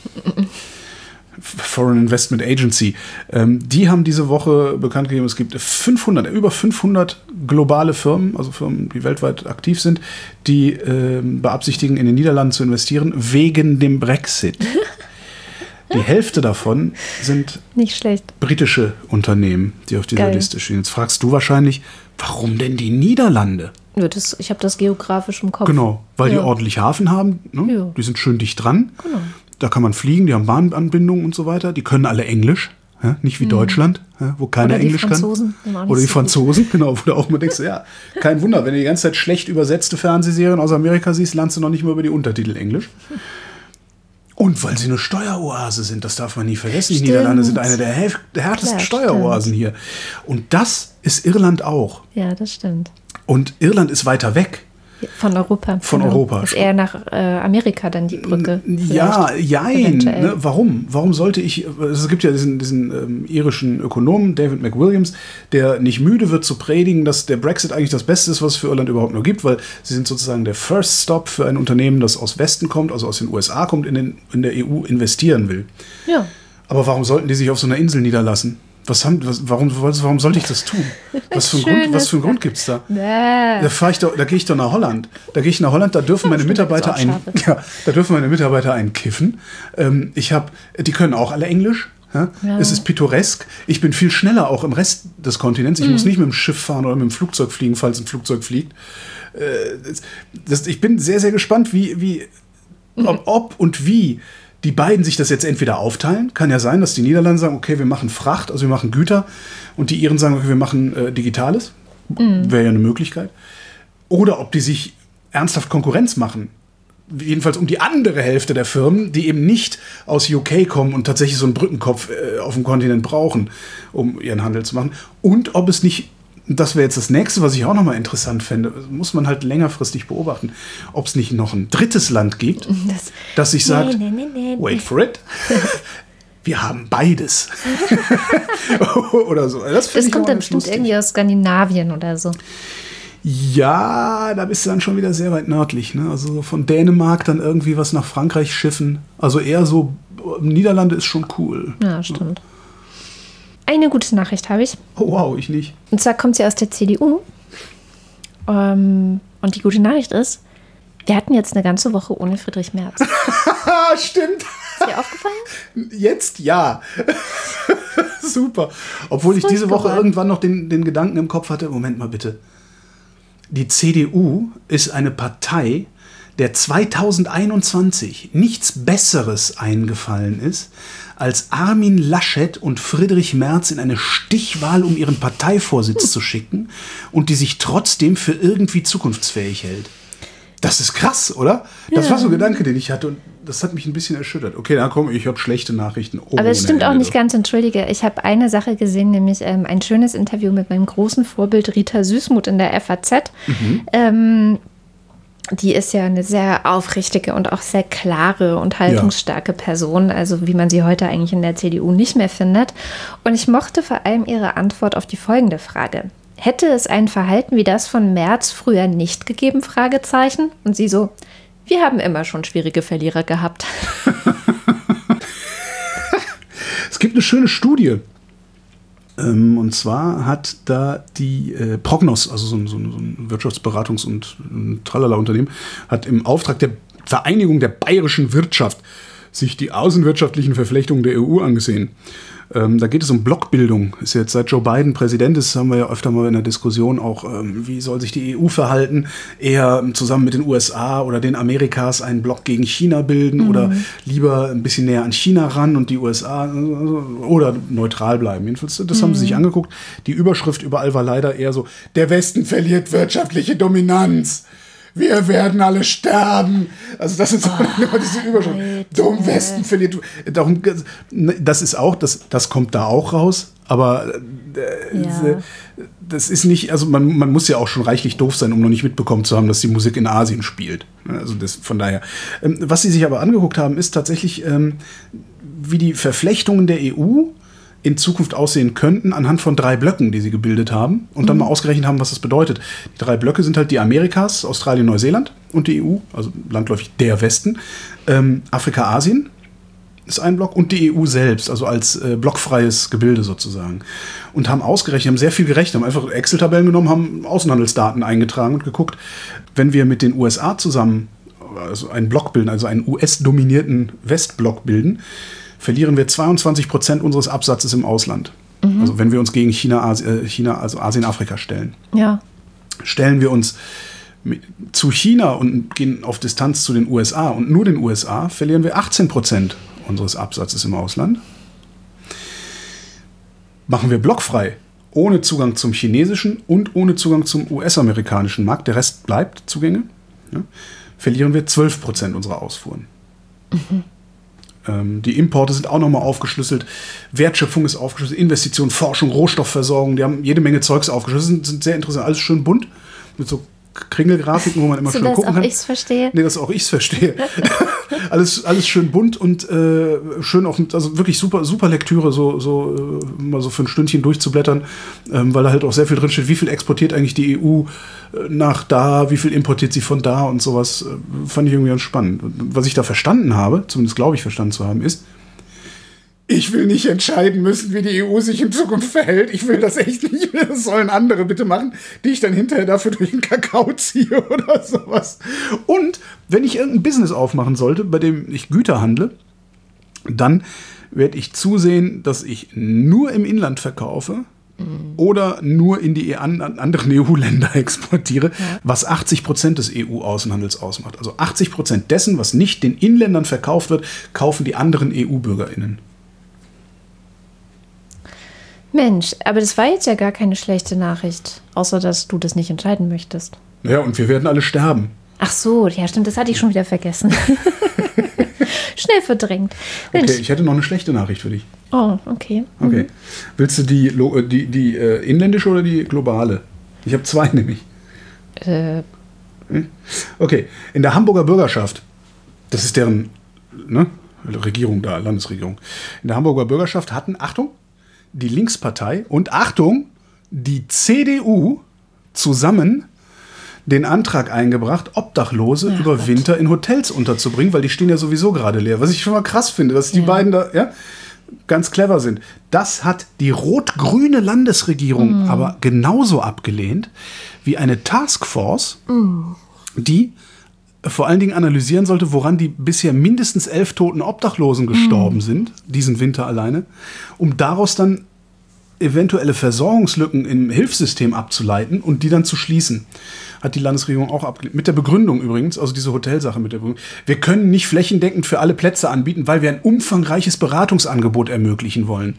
Foreign Investment Agency, ähm, die haben diese Woche bekannt gegeben, es gibt fünfhundert, über fünfhundert globale Firmen, also Firmen, die weltweit aktiv sind, die äh, beabsichtigen, in den Niederlanden zu investieren, wegen dem Brexit. Die Hälfte davon sind Nicht schlecht. britische Unternehmen, die auf dieser Geil. Liste stehen. Jetzt fragst du wahrscheinlich, warum denn die Niederlande? Ja, das, ich habe das geografisch im Kopf. Genau, weil Ja. die ordentlich Hafen haben, ne? Ja. Die sind schön dicht dran. Genau. Da kann man fliegen, die haben Bahnanbindungen und so weiter. Die können alle Englisch, ja? Nicht wie Deutschland, ja? Wo keiner Oder die Englisch Franzosen, sind auch kann. nicht Oder die so gut. Franzosen, genau, wo du auch mal denkst, ja, kein Wunder, wenn du die ganze Zeit schlecht übersetzte Fernsehserien aus Amerika siehst, lernst du noch nicht mal über die Untertitel Englisch. Und weil sie eine Steueroase sind, das darf man nie vergessen. Die Stimmt. Niederlande sind eine der, hef- der härtesten Klar, Steueroasen hier. Und das ist Irland auch. Ja, das stimmt. Und Irland ist weiter weg. Von Europa. Von Europa. Ist eher nach äh, Amerika dann die Brücke. Ja, vielleicht, jein. eventuell. Ne? Warum? Warum sollte ich, also es gibt ja diesen, diesen ähm, irischen Ökonomen, David McWilliams, der nicht müde wird zu predigen, dass der Brexit eigentlich das Beste ist, was es für Irland überhaupt nur gibt, weil sie sind sozusagen der First Stop für ein Unternehmen, das aus Westen kommt, also aus den U S A kommt, in, den, in der E U investieren will. Ja. Aber warum sollten die sich auf so einer Insel niederlassen? Was haben, was, warum, was, warum sollte ich das tun? Was für einen Grund, was für einen Grund gibt es da? Bäh. Da fahr ich doch, da gehe ich doch nach Holland. Da gehe ich nach Holland, da dürfen meine stimmt, Mitarbeiter da gibt's ein, auch ja, da dürfen meine Mitarbeiter einen kiffen. Ähm, ich habe, die können auch alle Englisch. Ja? Ja. Es ist pittoresk. Ich bin viel schneller auch im Rest des Kontinents. Ich mhm. muss nicht mit dem Schiff fahren oder mit dem Flugzeug fliegen, falls ein Flugzeug fliegt. Äh, das, das, ich bin sehr, sehr gespannt, wie, wie mhm. ob, ob und wie die beiden sich das jetzt entweder aufteilen. Kann ja sein, dass die Niederlande sagen, okay, wir machen Fracht, also wir machen Güter. Und die Iren sagen, okay, wir machen äh, Digitales. Mhm. Wäre ja eine Möglichkeit. Oder ob die sich ernsthaft Konkurrenz machen. Jedenfalls um die andere Hälfte der Firmen, die eben nicht aus U K kommen und tatsächlich so einen Brückenkopf äh, auf dem Kontinent brauchen, um ihren Handel zu machen. Und ob es nicht, das wäre jetzt das nächste, was ich auch nochmal interessant fände, muss man halt längerfristig beobachten, ob es nicht noch ein drittes Land gibt, das, das sich sagt, nee, nee, nee, nee. wait for it, wir haben beides. Oder so. Das, das kommt dann bestimmt irgendwie aus Skandinavien oder so. Ja, da bist du dann schon wieder sehr weit nördlich. Ne? Also von Dänemark dann irgendwie was nach Frankreich schiffen. Also eher so, Niederlande ist schon cool. Ja, stimmt. Eine gute Nachricht habe ich. Oh wow, ich nicht. Und zwar kommt sie aus der C D U. Ähm, und die gute Nachricht ist, wir hatten jetzt eine ganze Woche ohne Friedrich Merz. Stimmt. Ist dir aufgefallen? Jetzt ja. Super. Obwohl ich diese Woche irgendwann noch den, den Gedanken im Kopf hatte, Moment mal bitte. Die C D U ist eine Partei, der zweitausendeinundzwanzig nichts Besseres eingefallen ist, als Armin Laschet und Friedrich Merz in eine Stichwahl um ihren Parteivorsitz zu schicken und die sich trotzdem für irgendwie zukunftsfähig hält. Das ist krass, oder? Das ja. war so ein Gedanke, den ich hatte und das hat mich ein bisschen erschüttert. Okay, dann komm, ich habe schlechte Nachrichten. Oh, aber es stimmt auch nicht ganz, entschuldige. Ich habe eine Sache gesehen, nämlich ähm, ein schönes Interview mit meinem großen Vorbild Rita Süßmuth in der F A Z. Mhm. Ähm, die ist ja eine sehr aufrichtige und auch sehr klare und haltungsstarke ja. Person, also wie man sie heute eigentlich in der C D U nicht mehr findet. Und ich mochte vor allem ihre Antwort auf die folgende Frage. Hätte es ein Verhalten wie das von Merz früher nicht gegeben? Fragezeichen. Und sie so, wir haben immer schon schwierige Verlierer gehabt. Es gibt eine schöne Studie. Ähm, und zwar hat da die äh, Prognos, also so ein, so ein Wirtschaftsberatungs- und ein Tralala-Unternehmen, hat im Auftrag der Vereinigung der bayerischen Wirtschaft sich die außenwirtschaftlichen Verflechtungen der E U angesehen. Ähm, da geht es um Blockbildung. Ist jetzt seit Joe Biden Präsident ist, haben wir ja öfter mal in der Diskussion auch, ähm, wie soll sich die E U verhalten? Eher zusammen mit den U S A oder den Amerikas einen Block gegen China bilden mhm. oder lieber ein bisschen näher an China ran und die U S A oder neutral bleiben. Jedenfalls, das mhm. haben sie sich angeguckt. Die Überschrift überall war leider eher so, der Westen verliert wirtschaftliche Dominanz. Wir werden alle sterben. Also das ist so oh, immer diese Überschrift. Dumm Westen verliert. Darum, das ist auch, das, das kommt da auch raus. Aber äh, ja. das ist nicht, also man, man muss ja auch schon reichlich doof sein, um noch nicht mitbekommen zu haben, dass die Musik in Asien spielt. Also das, von daher. Ähm, was sie sich aber angeguckt haben, ist tatsächlich, ähm, wie die Verflechtungen der E U in Zukunft aussehen könnten, anhand von drei Blöcken, die sie gebildet haben und dann mhm. mal ausgerechnet haben, was das bedeutet. Die drei Blöcke sind halt die Amerikas, Australien, Neuseeland und die E U, also landläufig der Westen. Ähm, Afrika, Asien ist ein Block und die E U selbst, also als äh, blockfreies Gebilde sozusagen. Und haben ausgerechnet, haben sehr viel gerechnet, haben einfach Excel-Tabellen genommen, haben Außenhandelsdaten eingetragen und geguckt, wenn wir mit den U S A zusammen also einen Block bilden, also einen U S-dominierten Westblock bilden, verlieren wir zweiundzwanzig Prozent unseres Absatzes im Ausland. Mhm. Also wenn wir uns gegen China, Asi- äh, China, also Asien, Afrika stellen. Ja. Stellen wir uns mit, zu China und gehen auf Distanz zu den U S A und nur den U S A, verlieren wir achtzehn Prozent unseres Absatzes im Ausland. Machen wir blockfrei, ohne Zugang zum chinesischen und ohne Zugang zum U S-amerikanischen Markt, der Rest bleibt Zugänge, ja, verlieren wir zwölf Prozent unserer Ausfuhren. Mhm. Die Importe sind auch nochmal aufgeschlüsselt. Wertschöpfung ist aufgeschlüsselt. Investition, Forschung, Rohstoffversorgung. Die haben jede Menge Zeugs aufgeschlüsselt. Sind, sind sehr interessant. Alles schön bunt. Mit so Kringelgrafiken, wo man immer so, schön gucken kann. Dass auch ich's verstehe. Nee, dass auch ich's verstehe. alles, alles schön bunt und äh, schön auch, also wirklich super, super Lektüre, so, so äh, mal so für ein Stündchen durchzublättern, ähm, weil da halt auch sehr viel drin steht. Wie viel exportiert eigentlich die E U äh, nach da? Wie viel importiert sie von da und sowas? Äh, fand ich irgendwie ganz spannend. Und was ich da verstanden habe, zumindest glaube ich verstanden zu haben, ist, ich will nicht entscheiden müssen, wie die E U sich in Zukunft verhält. Ich will das echt nicht. Das sollen andere bitte machen, die ich dann hinterher dafür durch den Kakao ziehe oder sowas. Und wenn ich irgendein Business aufmachen sollte, bei dem ich Güter handle, dann werde ich zusehen, dass ich nur im Inland verkaufe mhm. oder nur in die an, anderen E U-Länder exportiere, ja. was achtzig Prozent des E U-Außenhandels ausmacht. Also achtzig Prozent dessen, was nicht den Inländern verkauft wird, kaufen die anderen E U-BürgerInnen. Mensch, aber das war jetzt ja gar keine schlechte Nachricht, außer dass du das nicht entscheiden möchtest. Ja, und wir werden alle sterben. Ach so, ja stimmt, das hatte ich schon wieder vergessen. Schnell verdrängt. Mensch. Okay, ich hätte noch eine schlechte Nachricht für dich. Oh, okay. Mhm. Okay. Willst du die, die, die äh, inländische oder die globale? Ich habe zwei nämlich. Äh. Okay, in der Hamburger Bürgerschaft, das ist deren ne, Regierung da, Landesregierung. In der Hamburger Bürgerschaft hatten, Achtung, die Linkspartei und Achtung, die C D U zusammen den Antrag eingebracht, Obdachlose ja, über Gott. Winter in Hotels unterzubringen, weil die stehen ja sowieso gerade leer. Was ich schon mal krass finde, dass die ja. beiden da ja, ganz clever sind. Das hat die rot-grüne Landesregierung mm. aber genauso abgelehnt wie eine Taskforce, mm. die vor allen Dingen analysieren sollte, woran die bisher mindestens elf toten Obdachlosen gestorben mm. sind, diesen Winter alleine, um daraus dann eventuelle Versorgungslücken im Hilfssystem abzuleiten und die dann zu schließen. Hat die Landesregierung auch abgelehnt. Mit der Begründung übrigens, also diese Hotelsache mit der Begründung, wir können nicht flächendeckend für alle Plätze anbieten, weil wir ein umfangreiches Beratungsangebot ermöglichen wollen.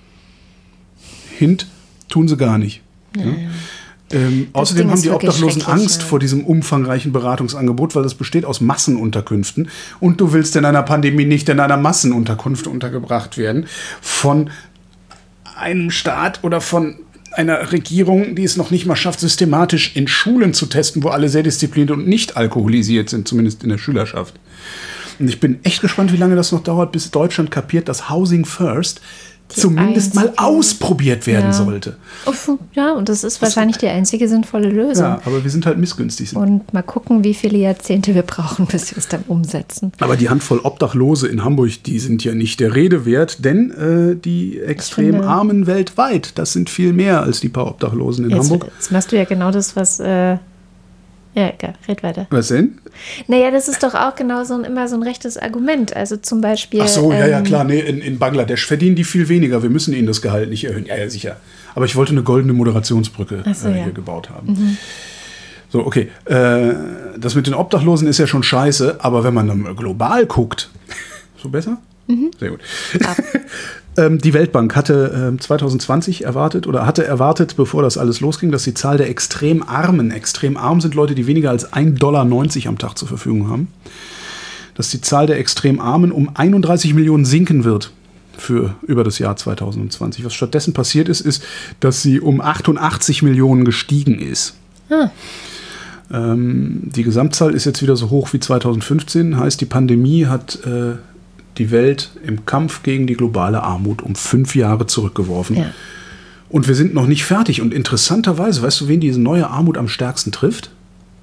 Hint, tun sie gar nicht. Ja. Ja. Ähm, außerdem haben die Obdachlosen Angst ja. vor diesem umfangreichen Beratungsangebot, weil das besteht aus Massenunterkünften. Und du willst in einer Pandemie nicht in einer Massenunterkunft untergebracht werden von einem Staat oder von einer Regierung, die es noch nicht mal schafft, systematisch in Schulen zu testen, wo alle sehr diszipliniert und nicht alkoholisiert sind, zumindest in der Schülerschaft. Und ich bin echt gespannt, wie lange das noch dauert, bis Deutschland kapiert, dass Housing First die zumindest einzige. mal ausprobiert werden ja. sollte. Ja, und das ist wahrscheinlich die einzige sinnvolle Lösung. Ja, aber wir sind halt missgünstig. Und mal gucken, wie viele Jahrzehnte wir brauchen, bis wir es dann umsetzen. Aber die Handvoll Obdachlose in Hamburg, die sind ja nicht der Rede wert, denn äh, die extrem finde, Armen weltweit, das sind viel mehr als die paar Obdachlosen in jetzt, Hamburg. Jetzt machst du ja genau das, was... Äh Ja, egal, red weiter. Was denn? Naja, das ist doch auch genau so ein, immer so ein rechtes Argument. Also zum Beispiel... Ach so, ja, ähm, ja, klar. Nee, in, in Bangladesch verdienen die viel weniger. Wir müssen ihnen das Gehalt nicht erhöhen. Ja, ja, sicher. Aber ich wollte eine goldene Moderationsbrücke so, äh, hier ja. gebaut haben. Mhm. So, okay. Äh, das mit den Obdachlosen ist ja schon scheiße, aber wenn man dann global guckt... So besser? Mhm. Sehr gut. ähm, die Weltbank hatte äh, zwanzig zwanzig erwartet oder hatte erwartet, bevor das alles losging, dass die Zahl der extrem Armen, extrem arm sind Leute, die weniger als ein Dollar neunzig am Tag zur Verfügung haben, dass die Zahl der extrem Armen um einunddreißig Millionen sinken wird für über das Jahr zwanzig zwanzig. Was stattdessen passiert ist, ist, dass sie um achtundachtzig Millionen gestiegen ist. Ah. Ähm, die Gesamtzahl ist jetzt wieder so hoch wie zwanzig fünfzehn, heißt, die Pandemie hat äh, die Welt im Kampf gegen die globale Armut um fünf Jahre zurückgeworfen. Ja. Und wir sind noch nicht fertig. Und interessanterweise, weißt du, wen diese neue Armut am stärksten trifft?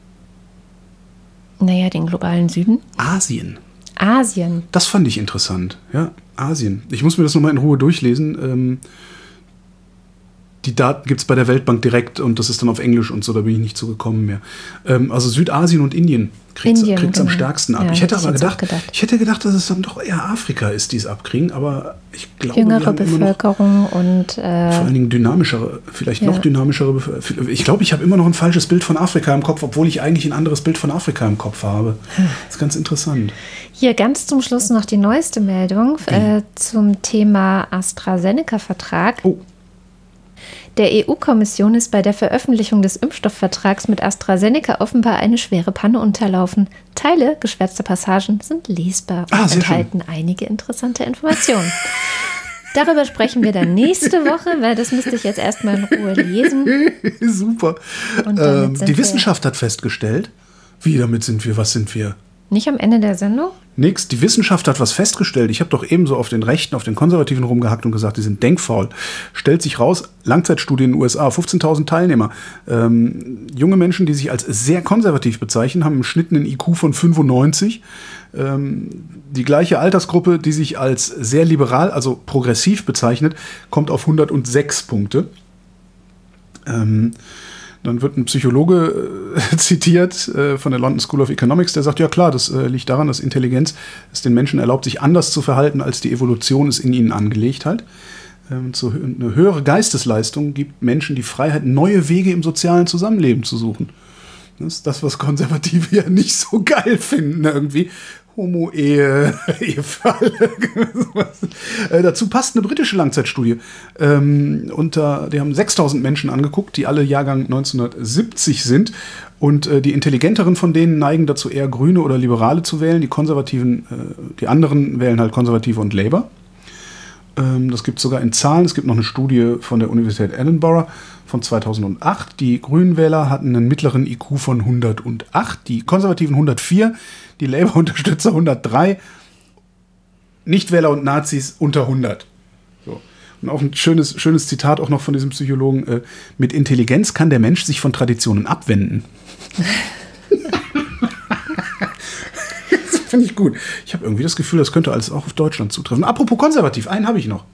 Naja, den globalen Süden. Asien. Asien. Das fand ich interessant. Ja, Asien. Ich muss mir das nochmal in Ruhe durchlesen. Ähm, die Daten gibt es bei der Weltbank direkt und das ist dann auf Englisch und so, da bin ich nicht zugekommen mehr. Ähm, also Südasien und Indien kriegt es genau. am stärksten ab. Ja, ich hätte aber gedacht, gedacht, ich hätte gedacht, dass es dann doch eher Afrika ist, die es abkriegen, aber ich glaube, jüngere Bevölkerung noch, und äh, vor allen Dingen dynamischere, vielleicht ja. noch dynamischere Bevölkerung. Ich glaube, ich habe immer noch ein falsches Bild von Afrika im Kopf, obwohl ich eigentlich ein anderes Bild von Afrika im Kopf habe. Das ist ganz interessant. Hier ganz zum Schluss noch die neueste Meldung äh, zum Thema AstraZeneca-Vertrag. Oh. Der E U-Kommission ist bei der Veröffentlichung des Impfstoffvertrags mit AstraZeneca offenbar eine schwere Panne unterlaufen. Teile geschwärzter Passagen sind lesbar und ah, enthalten schön. einige interessante Informationen. Darüber sprechen wir dann nächste Woche, weil das müsste ich jetzt erstmal in Ruhe lesen. Super. Ähm, die Wissenschaft hat festgestellt, wie damit sind wir, was sind wir? Nicht am Ende der Sendung? Nix, die Wissenschaft hat was festgestellt. Ich habe doch eben so auf den Rechten, auf den Konservativen rumgehackt und gesagt, die sind denkfaul. Stellt sich raus, Langzeitstudie in den U S A, fünfzehntausend Teilnehmer. Ähm, junge Menschen, die sich als sehr konservativ bezeichnen, haben im Schnitt einen I Q von fünfundneunzig. Ähm, die gleiche Altersgruppe, die sich als sehr liberal, also progressiv bezeichnet, kommt auf hundertsechs Punkte. Ähm, Dann wird ein Psychologe äh, zitiert äh, von der London School of Economics, der sagt, ja klar, das äh, liegt daran, dass Intelligenz es den Menschen erlaubt, sich anders zu verhalten, als die Evolution es in ihnen angelegt hat. Ähm, zu, eine höhere Geistesleistung gibt Menschen die Freiheit, neue Wege im sozialen Zusammenleben zu suchen. Das ist das, was Konservative ja nicht so geil finden irgendwie. Homo-Ehe, Ehefall. äh, dazu passt eine britische Langzeitstudie. Ähm, unter, die haben sechstausend Menschen angeguckt, die alle Jahrgang neunzehnhundertsiebzig sind. Und äh, die Intelligenteren von denen neigen dazu, eher Grüne oder Liberale zu wählen. Die Konservativen, äh, die anderen wählen halt Konservative und Labour. Ähm, das gibt es sogar in Zahlen. Es gibt noch eine Studie von der Universität Edinburgh von zweitausendacht. Die Grünenwähler hatten einen mittleren I Q von hundertacht, die Konservativen hundertvier, die Labour-Unterstützer hundertdrei, Nichtwähler und Nazis unter hundert. So. Und auch ein schönes, schönes Zitat auch noch von diesem Psychologen. Äh, mit Intelligenz kann der Mensch sich von Traditionen abwenden. Das finde ich gut. Ich habe irgendwie das Gefühl, das könnte alles auch auf Deutschland zutreffen. Apropos konservativ, einen habe ich noch.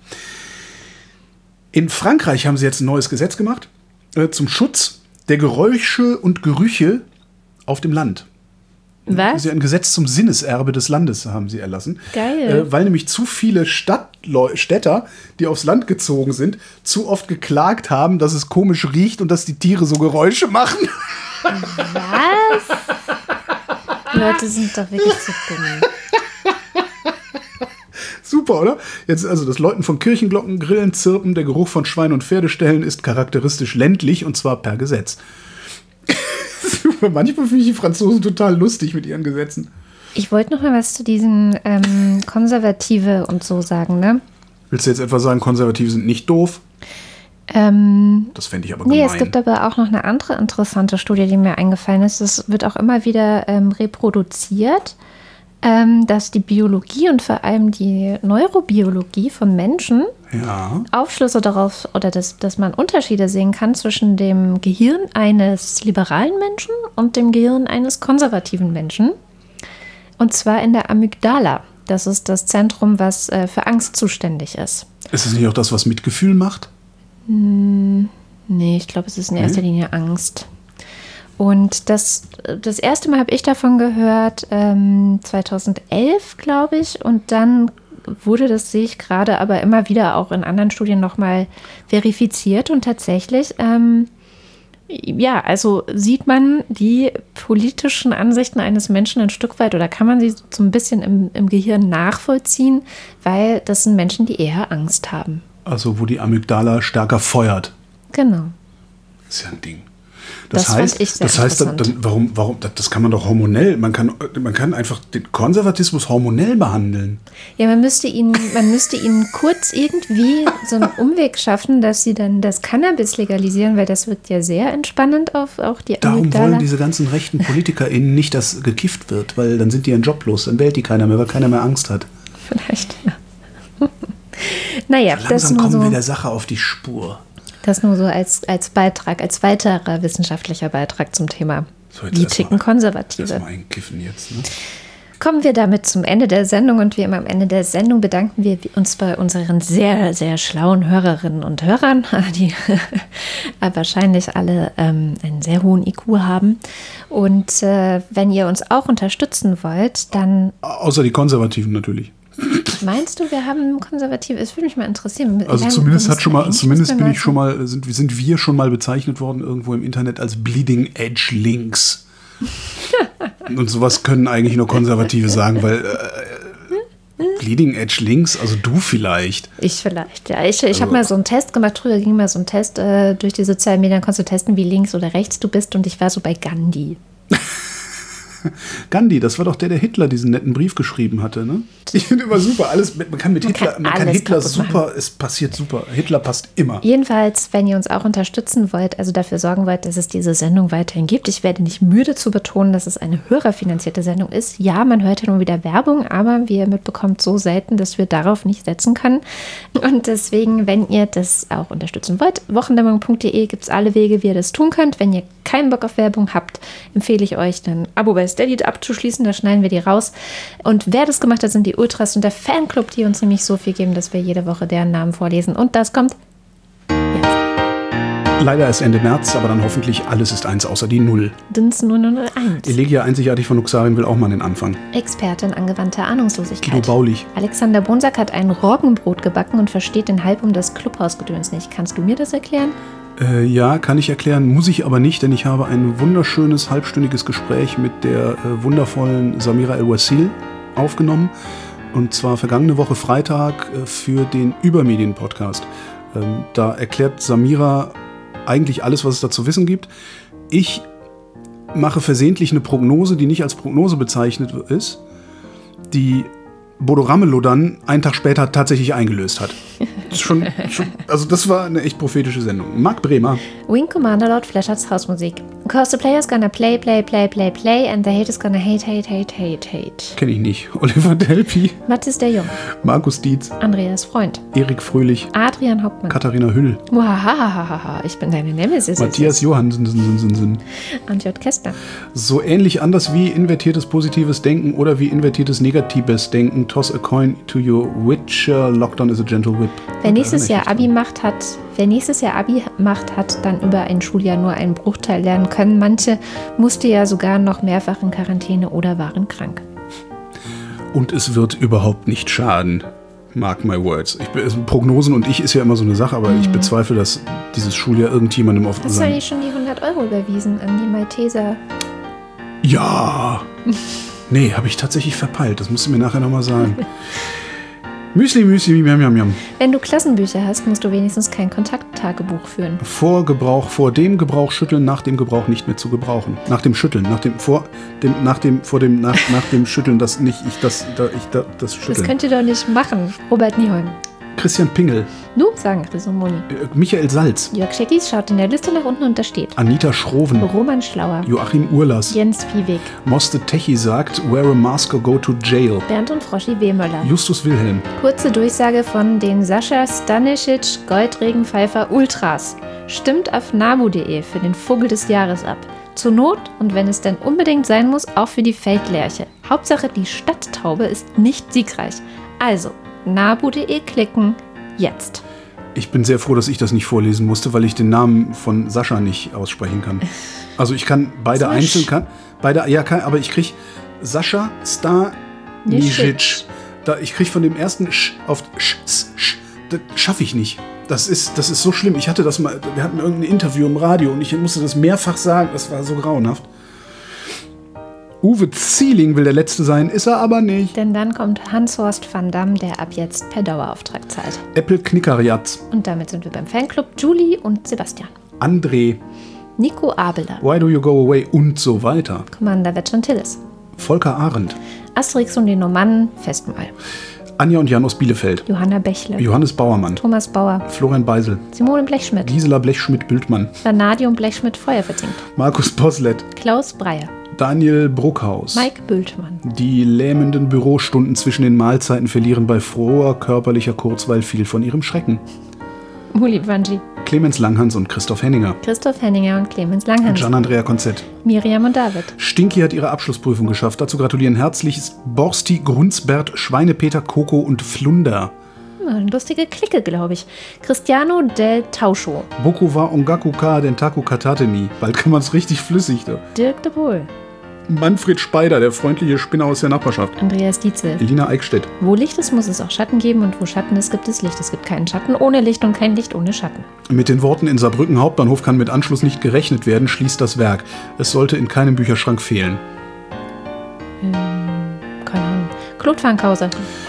In Frankreich haben sie jetzt ein neues Gesetz gemacht äh, zum Schutz der Geräusche und Gerüche auf dem Land. Was? Sie ein Gesetz zum Sinneserbe des Landes haben sie erlassen. Geil. Äh, weil nämlich zu viele Stadtleu- Städter, die aufs Land gezogen sind, zu oft geklagt haben, dass es komisch riecht und dass die Tiere so Geräusche machen. Was? Die Leute sind doch wirklich zu dumm. Super, oder? Jetzt also das Läuten von Kirchenglocken, Grillen, Zirpen, der Geruch von Schwein- und Pferdeställen ist charakteristisch ländlich und zwar per Gesetz. Manchmal finde ich die Franzosen total lustig mit ihren Gesetzen. Ich wollte noch mal was zu diesen ähm, Konservative und so sagen, ne? Willst du jetzt etwa sagen, Konservative sind nicht doof? Ähm, Das fände ich aber nee, gemein. es gibt aber auch noch eine andere interessante Studie, die mir eingefallen ist. Das wird auch immer wieder ähm, reproduziert, ähm, dass die Biologie und vor allem die Neurobiologie von Menschen Ja. Aufschlüsse darauf oder dass, dass man Unterschiede sehen kann zwischen dem Gehirn eines liberalen Menschen und dem Gehirn eines konservativen Menschen. Und zwar in der Amygdala. Das ist das Zentrum, was äh, für Angst zuständig ist. Ist es nicht auch das, was Mitgefühl macht? Nee, ich glaube, es ist in erster Linie Angst. Und das, das erste Mal habe ich davon gehört, ähm, zweitausendelf, glaube ich. Und dann wurde das, sehe ich gerade, aber immer wieder auch in anderen Studien nochmal verifiziert. Und tatsächlich, ähm, ja, also sieht man die politischen Ansichten eines Menschen ein Stück weit oder kann man sie so ein bisschen im, im Gehirn nachvollziehen, weil das sind Menschen, die eher Angst haben. Also wo die Amygdala stärker feuert. Genau. Das ist ja ein Ding. Das, Das heißt, fand ich sehr das heißt, dann, interessant. dann, warum, warum, das, das kann man doch hormonell, man kann, man kann einfach den Konservatismus hormonell behandeln. Ja, man müsste ihnen, man müsste ihnen kurz irgendwie so einen Umweg schaffen, dass sie dann das Cannabis legalisieren, weil das wirkt ja sehr entspannend auf auch die Darum Amygdala. wollen diese ganzen rechten PolitikerInnen nicht, dass gekifft wird, weil dann sind die ihren Job los, dann wählt die keiner mehr, weil keiner mehr Angst hat. Vielleicht, ja. Naja, So das langsam nur kommen wir so, der Sache auf die Spur. das nur so als, als Beitrag, als weiterer wissenschaftlicher Beitrag zum Thema. So, jetzt Wie erst ticken mal- Konservative? Erstmal einkiffen jetzt, ne? Kommen wir damit zum Ende der Sendung und wie immer am Ende der Sendung bedanken wir uns bei unseren sehr, sehr schlauen Hörerinnen und Hörern, die wahrscheinlich alle ähm, einen sehr hohen I Q haben. Und äh, wenn ihr uns auch unterstützen wollt, dann Außer die Konservativen natürlich. meinst du, wir haben Konservative? Es würde mich mal interessieren. Wir Also haben- zumindest wir hat schon mal, müssen zumindest eigentlich bin was ich schon mal, sind, sind wir schon mal bezeichnet worden irgendwo im Internet als Bleeding Edge Links. Und sowas können eigentlich nur Konservative sagen, weil äh, Bleeding Edge Links, also du vielleicht. Ich vielleicht, ja. Ich, ich Also- habe mal so einen Test gemacht. Früher ging mal so ein Test äh, durch die sozialen Medien. Konntest du testen, wie links oder rechts du bist. Und ich war so bei Gandhi. Gandhi, das war doch der, der Hitler diesen netten Brief geschrieben hatte, ne? Ich finde immer super, alles mit, man kann mit Man Hitler, kann man kann alles Hitler kaputt super, machen. es passiert super. Hitler passt immer. Jedenfalls, wenn ihr uns auch unterstützen wollt, also dafür sorgen wollt, dass es diese Sendung weiterhin gibt. Ich werde nicht müde zu betonen, dass es eine hörerfinanzierte Sendung ist. Ja, man hört ja nun wieder Werbung, aber wie ihr mitbekommt, so selten, dass wir darauf nicht setzen können. Und deswegen, wenn ihr das auch unterstützen wollt, wochendämmerung punkt de gibt es alle Wege, wie ihr das tun könnt. Wenn ihr keinen Bock auf Werbung habt, empfehle ich euch, dann ein Abo bei Steady abzuschließen. Da schneiden wir die raus. Und wer das gemacht hat, sind die Ultras und der Fanclub, die uns nämlich so viel geben, dass wir jede Woche deren Namen vorlesen. Und das kommt jetzt. Leider erst Ende März, aber dann hoffentlich alles ist eins außer die Null. Dins null null eins. Elegia einzigartig von Luxarien will auch mal den Anfang. Expertin angewandter Ahnungslosigkeit. Guido Baulich. Alexander Bonsack hat ein Roggenbrot gebacken und versteht den Halb um das Clubhausgedöns nicht. Kannst du mir das erklären? Äh, ja, kann ich erklären, muss ich aber nicht, denn ich habe ein wunderschönes halbstündiges Gespräch mit der äh, wundervollen Samira El-Wassil aufgenommen. Und zwar vergangene Woche Freitag äh, für den Übermedien-Podcast. Ähm, da erklärt Samira eigentlich alles, was es da zu wissen gibt. Ich mache versehentlich eine Prognose, die nicht als Prognose bezeichnet ist, die Bodo Ramelow dann einen Tag später tatsächlich eingelöst hat. Das ist schon, schon, also das war eine echt prophetische Sendung. Marc Bremer. Wing Commander Lord Flashards Hausmusik. Cause the player's gonna play, play, play, play, play and the haters gonna hate, hate, hate, hate, hate. Kenn ich nicht. Oliver Delpi. Mathis der Jung. Markus Dietz. Andreas Freund. Erik Fröhlich. Adrian Hauptmann. Katharina Hüll. Muhahaha, ich bin deine Nemesis. Matthias Johansen. Antjot Kästner. So ähnlich anders wie invertiertes positives Denken oder wie invertiertes negatives Denken. Toss a coin to your witcher. Lockdown is a gentle whip. Wer nächstes Jahr Abi macht, hat, wer nächstes Jahr Abi macht, hat dann über ein Schuljahr nur einen Bruchteil lernen können. Manche mussten ja sogar noch mehrfach in Quarantäne oder waren krank. Und es wird überhaupt nicht schaden. Mark my words. Ich, Prognosen und ich ist ja immer so eine Sache, aber mhm. ich bezweifle, dass dieses Schuljahr irgendjemandem auf... Hast du eigentlich schon die hundert Euro überwiesen an die Malteser? Ja. Nee, habe ich tatsächlich verpeilt. Das musst du mir nachher nochmal sagen. Müsli, Müsli, miam, miam, miam. Wenn du Klassenbücher hast, musst du wenigstens kein Kontakttagebuch führen. Vor Gebrauch, vor dem Gebrauch schütteln, nach dem Gebrauch nicht mehr zu gebrauchen. Nach dem Schütteln, nach dem, vor dem, nach dem, vor dem, nach, nach dem Schütteln, das nicht, ich, das, da, ich, da, das Schütteln. Das könnt ihr doch nicht machen. Robert Nieholm. Christian Pingel. Nu, sagen Chris und Moni. Äh, Michael Salz. Jörg Scheckis schaut in der Liste nach unten und da steht Anita Schroven. Roman Schlauer. Joachim Urlas. Jens Viehweg. Moste Techi sagt, wear a mask or go to jail. Bernd und Froschi Wehmöller. Justus Wilhelm. Kurze Durchsage von den Sascha Stanisic Goldregenpfeifer Ultras. Stimmt auf nabu punkt de für den Vogel des Jahres ab. Zur Not und wenn es denn unbedingt sein muss, auch für die Feldlerche. Hauptsache die Stadttaube ist nicht siegreich. Also, nabu punkt de klicken, jetzt. Ich bin sehr froh, dass ich das nicht vorlesen musste, weil ich den Namen von Sascha nicht aussprechen kann. Also ich kann beide Sasch. einzeln, kann, beide, ja, kann, aber ich kriege Sascha Stanisic. Da, ich kriege von dem ersten Sch auf Sch, Sch, das schaffe ich nicht. Das ist, das ist so schlimm. Ich hatte das mal, wir hatten irgendein Interview im Radio und ich musste das mehrfach sagen. Das war so grauenhaft. Uwe Zieling will der Letzte sein, ist er aber nicht. Denn dann kommt Hans-Horst van Damme, der ab jetzt per Dauerauftrag zahlt. Apple Knickeriatz. Und damit sind wir beim Fanclub. Julie und Sebastian. André. Nico Abeler. Why do you go away? Und so weiter. Commander Vetschantillis. Volker Arendt. Asterix und die Normannen, Festmahl. Anja und Jan aus Bielefeld. Johanna Bächle. Johannes Bauermann. Thomas Bauer. Florian Beisel. Simone Blechschmidt. Gisela Blechschmidt-Bültmann. Vanadium Blechschmidt Feuer verzinkt. Markus Poslet. Klaus Breyer. Daniel Bruckhaus. Mike Bültmann. Die lähmenden Bürostunden zwischen den Mahlzeiten verlieren bei froher körperlicher Kurzweil viel von ihrem Schrecken. Muli Banji. Clemens Langhans und Christoph Henninger. Christoph Henninger und Clemens Langhans. Gian-Andrea Konzett. Miriam und David. Stinky hat ihre Abschlussprüfung geschafft. Dazu gratulieren herzlich Borsti, Grunzbert, Schweinepeter, Coco und Flunder. Eine lustige Clique, glaube ich. Cristiano del Tauscho. Boku wa ongaku ka dentaku katatemi. Bald kann man es richtig flüssig. Da. Dirk de Bohl. Manfred Speider, der freundliche Spinner aus der Nachbarschaft. Andreas Dietzel. Elina Eickstedt. Wo Licht ist, muss es auch Schatten geben und wo Schatten ist, gibt es Licht. Es gibt keinen Schatten ohne Licht und kein Licht ohne Schatten. Mit den Worten in Saarbrücken Hauptbahnhof kann mit Anschluss nicht gerechnet werden, schließt das Werk. Es sollte in keinem Bücherschrank fehlen. Hm, keine Ahnung. Claude Fankhauser.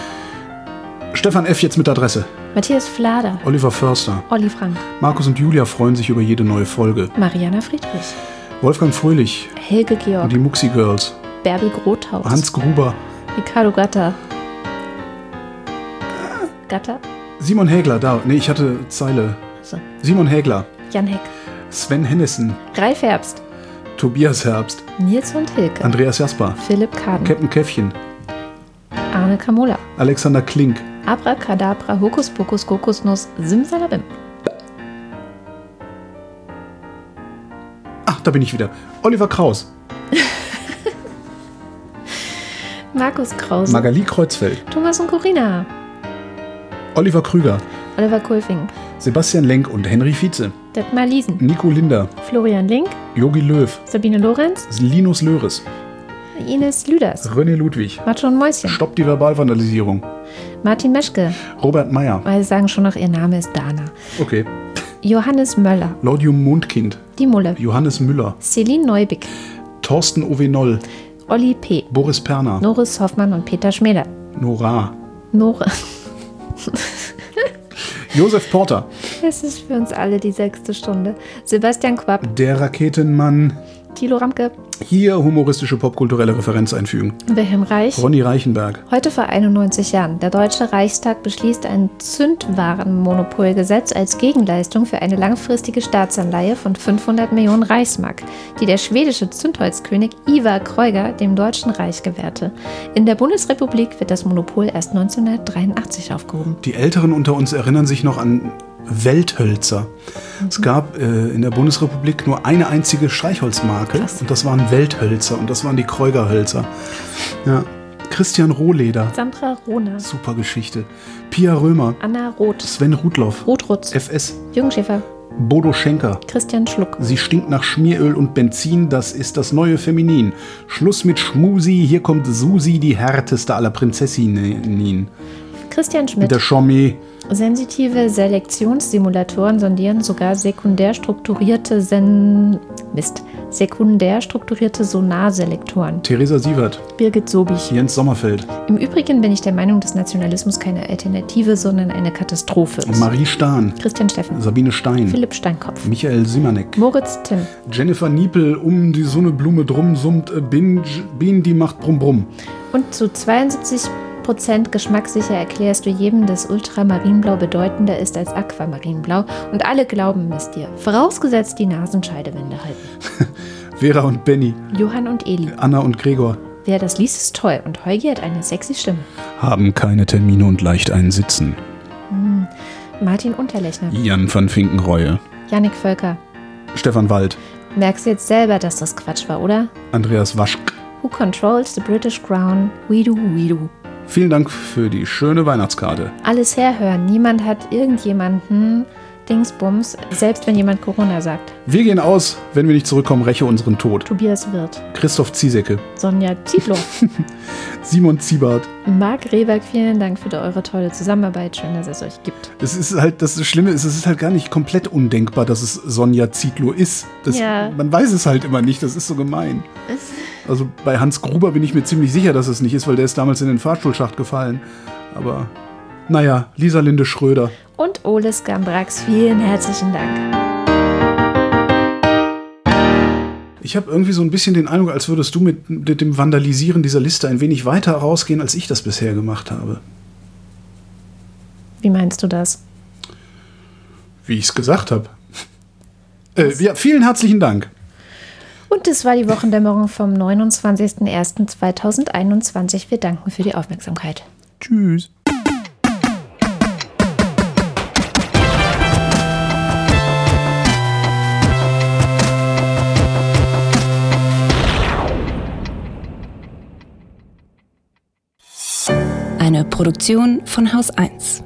Stefan F. jetzt mit Adresse. Matthias Flader. Oliver Förster. Olli Frank. Markus und Julia freuen sich über jede neue Folge. Mariana Friedrich. Wolfgang Fröhlich. Helge Georg. Und die Muxi Girls. Bärbel Grothaus. Hans Gruber. Ricardo Gatter. Gatter? Simon Hägler, da. Nee, ich hatte Zeile. So. Simon Hägler. Jan Heck. Sven Hennissen. Ralf Herbst. Tobias Herbst. Nils und Hilke. Andreas Jasper. Philipp Kaden. Captain Käffchen. Arne Kamola. Alexander Klink. Abracadabra, Hokus Pokus, Kokosnuss, Simsalabim. Ach, da bin ich wieder. Oliver Kraus. Markus Krause. Magali Kreuzfeld. Thomas und Corinna. Oliver Krüger. Oliver Kulfing. Sebastian Lenk und Henry Vize. Detmar Liesen, Nico Linder, Florian Link, Jogi Löw, Sabine Lorenz, Linus Löres, Ines Lüders, René Ludwig, Macho und Mäuschen, Stopp die Verbalvandalisierung, Martin Meschke, Robert Meyer, weil sie sagen schon noch, ihr Name ist Dana, okay, Johannes Möller, Laudium Mondkind, Die Mulle, Johannes Müller, Celine Neubig, Thorsten Ovenol, Olli P., Boris Perner, Norris Hoffmann und Peter Schmeder, Nora, Nore. Josef Porter, Es ist für uns alle die sechste Stunde. Sebastian Quapp, der Raketenmann, Thilo Ramke, hier humoristische popkulturelle Referenz einfügen, Wilhelm Reich. Ronny Reichenberg, Heute vor einundneunzig Jahren. Der Deutsche Reichstag beschließt ein Zündwarenmonopolgesetz als Gegenleistung für eine langfristige Staatsanleihe von fünfhundert Millionen Reichsmark, die der schwedische Zündholzkönig Ivar Kreuger dem Deutschen Reich gewährte. In der Bundesrepublik wird das Monopol erst neunzehnhundertdreiundachtzig aufgehoben. Die Älteren unter uns erinnern sich noch an Welthölzer. Mhm. Es gab äh, in der Bundesrepublik nur eine einzige Streichholzmarke. Krass. Und das waren Welthölzer und das waren die Kreugerhölzer. Ja. Christian Rohleder. Sandra Rohner. Super Geschichte. Pia Römer. Anna Roth. Sven Rudloff. Ruth Rutz. F S. Jürgen Schäfer. Bodo Schenker. Christian Schluck. Sie stinkt nach Schmieröl und Benzin, das ist das neue Feminin. Schluss mit Schmusi, hier kommt Susi, die härteste aller Prinzessinnen. Christian Schmidt. Der Schommi. Sensitive Selektionssimulatoren sondieren sogar sekundär strukturierte Sen Mist. sekundär strukturierte Sonarselektoren. Theresa Sievert. Birgit Sobich. Jens Sommerfeld. Im Übrigen bin ich der Meinung, dass Nationalismus keine Alternative, sondern eine Katastrophe ist. Marie Stahn. Christian Steffen. Sabine Stein. Philipp Steinkopf. Michael Simanek. Moritz Timm. Jennifer Niepel, um die Sonneblume drum summt, äh, Bin, Bin, die macht brumm brumm. Und zu zweiundsiebzig Prozent geschmackssicher erklärst du jedem, dass Ultramarinblau bedeutender ist als Aquamarinblau und alle glauben es dir. Vorausgesetzt die Nasenscheidewände halten. Vera und Benny. Johann und Eli. Anna und Gregor. Wer das liest, ist toll und Heugi hat eine sexy Stimme. Haben keine Termine und leicht einen Sitzen. Hm. Martin Unterlechner. Jan van Finkenreue. Jannik Völker. Stefan Wald. Merkst du jetzt selber, dass das Quatsch war, oder? Andreas Waschk. Who controls the British Crown? We do, we do. Vielen Dank für die schöne Weihnachtskarte. Alles herhören. Niemand hat irgendjemanden Dingsbums, selbst wenn jemand Corona sagt. Wir gehen aus, wenn wir nicht zurückkommen, räche unseren Tod. Tobias Wirth. Christoph Ziesecke. Sonja Zietlow. Simon Ziebart. Marc Rehberg, vielen Dank für eure tolle Zusammenarbeit. Schön, dass es euch gibt. Es ist halt, das Schlimme ist, es ist halt gar nicht komplett undenkbar, dass es Sonja Zietlow ist. Das, ja. Man weiß es halt immer nicht, das ist so gemein. Also bei Hans Gruber bin ich mir ziemlich sicher, dass es nicht ist, weil der ist damals in den Fahrstuhlschacht gefallen. Aber naja, Lisa Linde Schröder. Und Oles Gambrax, vielen herzlichen Dank. Ich habe irgendwie so ein bisschen den Eindruck, als würdest du mit, mit dem Vandalisieren dieser Liste ein wenig weiter rausgehen, als ich das bisher gemacht habe. Wie meinst du das? Wie ich es gesagt habe. Äh, ja, vielen herzlichen Dank. Und das war die Wochendämmerung vom neunundzwanzigsten ersten zweitausendeinundzwanzig. Wir danken für die Aufmerksamkeit. Tschüss. Eine Produktion von Haus eins.